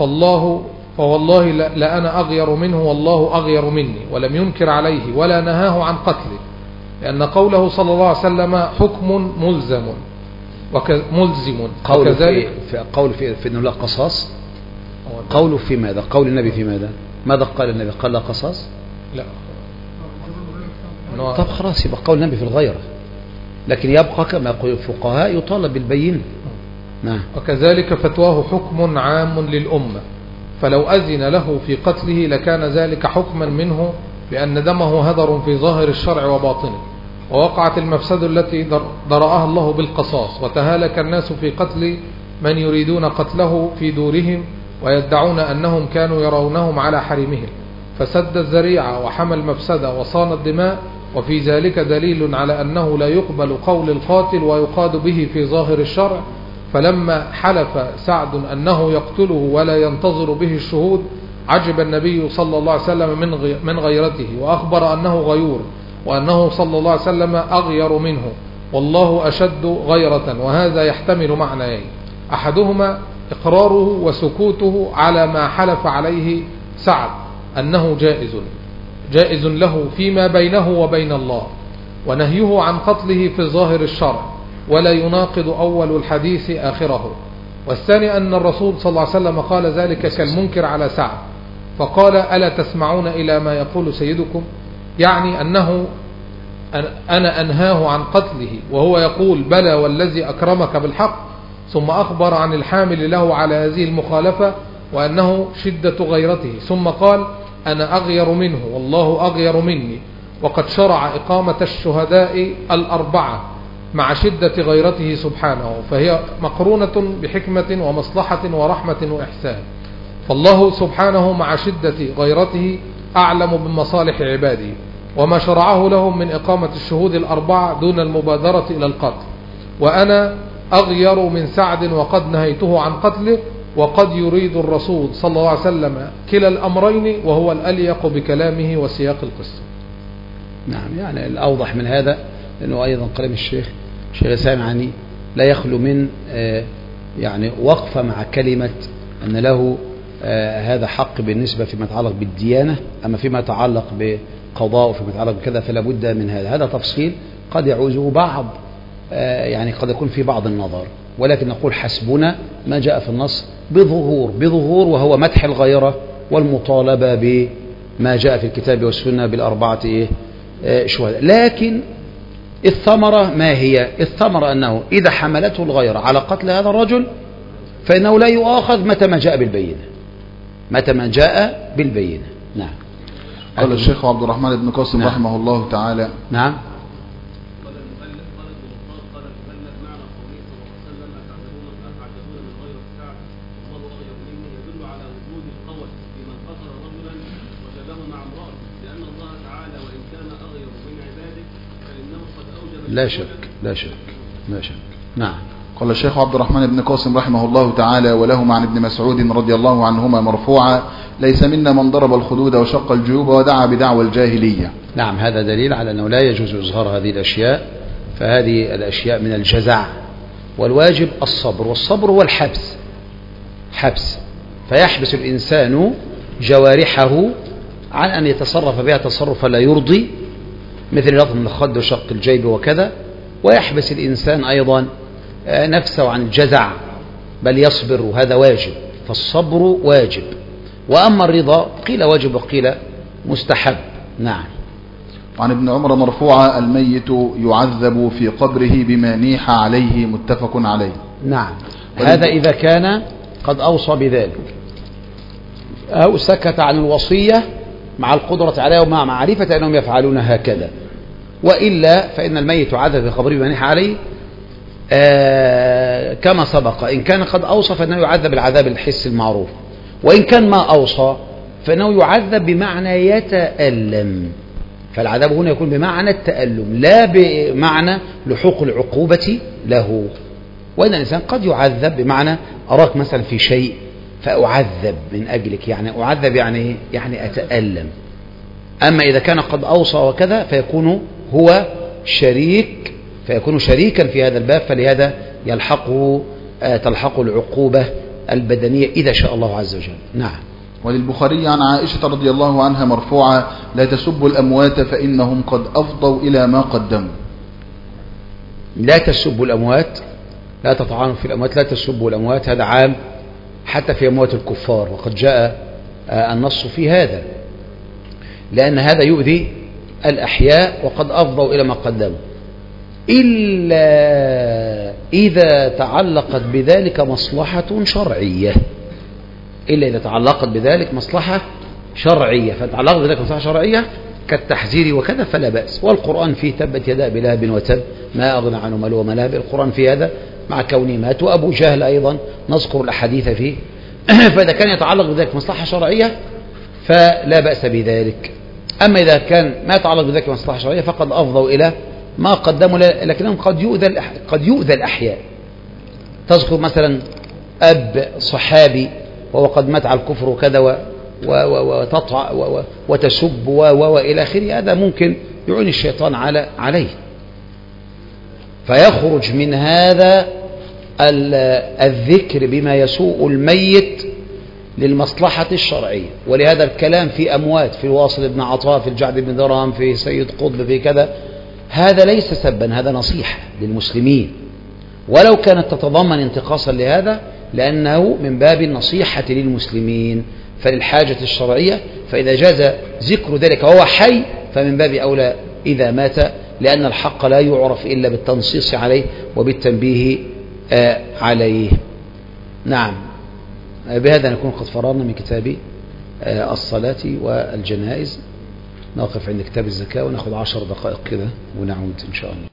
S4: فوالله لأنا أغير منه والله أغير مني، ولم ينكر عليه ولا نهاه عن قتله، لأن قوله صلى الله عليه وسلم حكم ملزم وكذلك
S1: قول في أنه لا قصاص. قوله في ماذا؟ قول النبي في ماذا؟ ماذا قال النبي؟ قال لا قصاص؟
S4: لا.
S1: طب خلاص يبقى قول النبي في الغيرة، لكن يبقى كما يقول الفقهاء يطالب بالبينة. نعم.
S4: وكذلك فتواه حكم عام للأمة، فلو أذن له في قتله لكان ذلك حكما منه بأن دمه هدر في ظاهر الشرع وباطنه، ووقعت المفسدة التي درأها الله بالقصاص، وتهالك الناس في قتل من يريدون قتله في دورهم ويدعون أنهم كانوا يرونهم على حريمهم، فسد الذريعة وحمى المفسدة وصان الدماء. وفي ذلك دليل على أنه لا يقبل قول القاتل ويقاد به في ظاهر الشرع. فلما حلف سعد أنه يقتله ولا ينتظر به الشهود عجب النبي صلى الله عليه وسلم من غيرته، وأخبر أنه غيور، وأنه صلى الله عليه وسلم أغير منه والله أشد غيرة. وهذا يحتمل معنيين: أحدهما إقراره وسكوته على ما حلف عليه سعد أنه جائز له فيما بينه وبين الله، ونهيه عن قتله في ظاهر الشرع، ولا يناقض أول الحديث آخره. والثاني أن الرسول صلى الله عليه وسلم قال ذلك كالمنكر على سعد، فقال: ألا تسمعون إلى ما يقول سيدكم؟ يعني أنه أنا أنهاه عن قتله وهو يقول: بلى والذي أكرمك بالحق. ثم أخبر عن الحامل له على هذه المخالفة وأنه شدة غيرته، ثم قال: أنا أغير منه والله أغير مني. وقد شرع إقامة الشهداء الأربعة مع شدة غيرته سبحانه، فهي مقرونة بحكمة ومصلحة ورحمة وإحسان. فالله سبحانه مع شدة غيرته أعلم بمصالح عباده، وما شرعه لهم من إقامة الشهود الأربعة دون المبادرة إلى القتل. وأنا أغير من سعد وقد نهيته عن قتله، وقد يريد الرسول صلى الله عليه وسلم كلا الأمرين وهو الأليق بكلامه وسياق القصة.
S1: نعم، يعني الأوضح من هذا لأنه أيضا كلام الشيخ سامعني لا يخلو من يعني وقفة مع كلمة أن له هذا حق بالنسبة فيما يتعلق بالديانة، أما فيما يتعلق بقضاء وفيما يتعلق بكذا فلا بد من هذا تفصيل قد يعوزه بعض يعني قد يكون في بعض النظر، ولكن نقول حسبنا ما جاء في النص بظهور وهو مدح الغيرة والمطالبة بما جاء في الكتاب والسنة بالأربعة شهداء. لكن الثمرة ما هي؟ الثمرة أنه إذا حملته الغيرة على قتل هذا الرجل فإنه لا يؤاخذ متى ما جاء بالبينة. نعم.
S2: قال الشيخ عبد الرحمن بن قاسم رحمه الله تعالى.
S1: نعم. لا شك. نعم.
S2: قال الشيخ عبد الرحمن بن قاسم رحمه الله تعالى: ولهما عن ابن مسعود رضي الله عنهما مرفوعا: ليس منا من ضرب الخدود وشق الجيوب ودعا بدعوى الجاهلية.
S1: نعم، هذا دليل على أنه لا يجوز إظهار هذه الأشياء، فهذه الأشياء من الجزع، والواجب الصبر، والصبر هو حبس، فيحبس الإنسان جوارحه عن أن يتصرف بها تصرفا لا يرضي، مثل لطم الخد وشق الجيب وكذا، ويحبس الإنسان أيضا نفسه عن الجزع، بل يصبر، وهذا واجب، فالصبر واجب. وأما الرضا قيل واجب وقيل مستحب. نعم.
S2: وعن ابن عمر مرفوعا: الميت يعذب في قبره بما نيح عليه، متفق عليه.
S1: نعم، هذا إذا كان قد أوصى بذلك أو سكت عن الوصية مع القدرة عليه ومع معرفة أنهم يفعلون هكذا، وإلا فإن الميت يعذب في قبره بما نيح عليه كما سبق. إن كان قد أوصى فإنه يعذب العذاب الحسي المعروف، وإن كان ما أوصى فإنه يعذب بمعنى يتألم، فالعذاب هنا يكون بمعنى التألم لا بمعنى لحوق العقوبة له. وإن الإنسان قد يعذب بمعنى أراك مثلا في شيء فأعذب من أجلك، يعني أعذب يعني أتألم. أما إذا كان قد أوصى وكذا فيكون هو شريكا في هذا الباب، فلهذا تلحقه العقوبة البدنية إذا شاء الله عز وجل. نعم.
S2: وللبخاري عن عائشة رضي الله عنها مرفوعا: لا تسبوا الأموات فإنهم قد أفضوا إلى ما قدموا.
S1: لا تسبوا الأموات، لا تطعنوا في الأموات، لا تسبوا الأموات، هذا عام حتى في أموات الكفار، وقد جاء النص في هذا، لأن هذا يؤذي الأحياء وقد أفضوا إلى ما قدموا، إلا إذا تعلقت بذلك مصلحة شرعية، فتعلقت بذلك مصلحة شرعية كالتحذير وكذا فلا بأس. والقرآن فيه تبت يدا أبي لهب وتب ما أغنى عنه ماله وما لهب، القرآن في هذا مع كونه مات، وأبو جهل أيضا نذكر الأحاديث فيه فإذا كان يتعلق بذلك مصلحة شرعية فلا بأس بذلك. أما إذا كان ما يتعلق بذلك مصلحة شرعية فقد أفضوا إلى ما قدموا، لكنهم قد يؤذى الأحياء. تذكر مثلا أب صحابي وهو قد مات على الكفر وكذا وتطع وتسب وإلى آخره، هذا ممكن يعين الشيطان عليه، فيخرج من هذا الذكر بما يسوء الميت للمصلحة الشرعية. ولهذا الكلام في أموات، في الواصل بن عطاء، في الجعد بن درهم، في سيد قطب، في كذا، هذا ليس سبا، هذا نصيحة للمسلمين، ولو كانت تتضمن انتقاصا لهذا، لأنه من باب النصيحة للمسلمين فللحاجة الشرعية. فإذا جاز ذكر ذلك وهو حي فمن باب أولى إذا مات، لأن الحق لا يعرف إلا بالتنصيص عليه وبالتنبيه عليه. نعم. بهذا نكون قد فرغنا من كتاب الصلاة والجنائز. نقف عند كتاب الزكاة ونأخذ 10 دقائق كده ونعود إن شاء الله.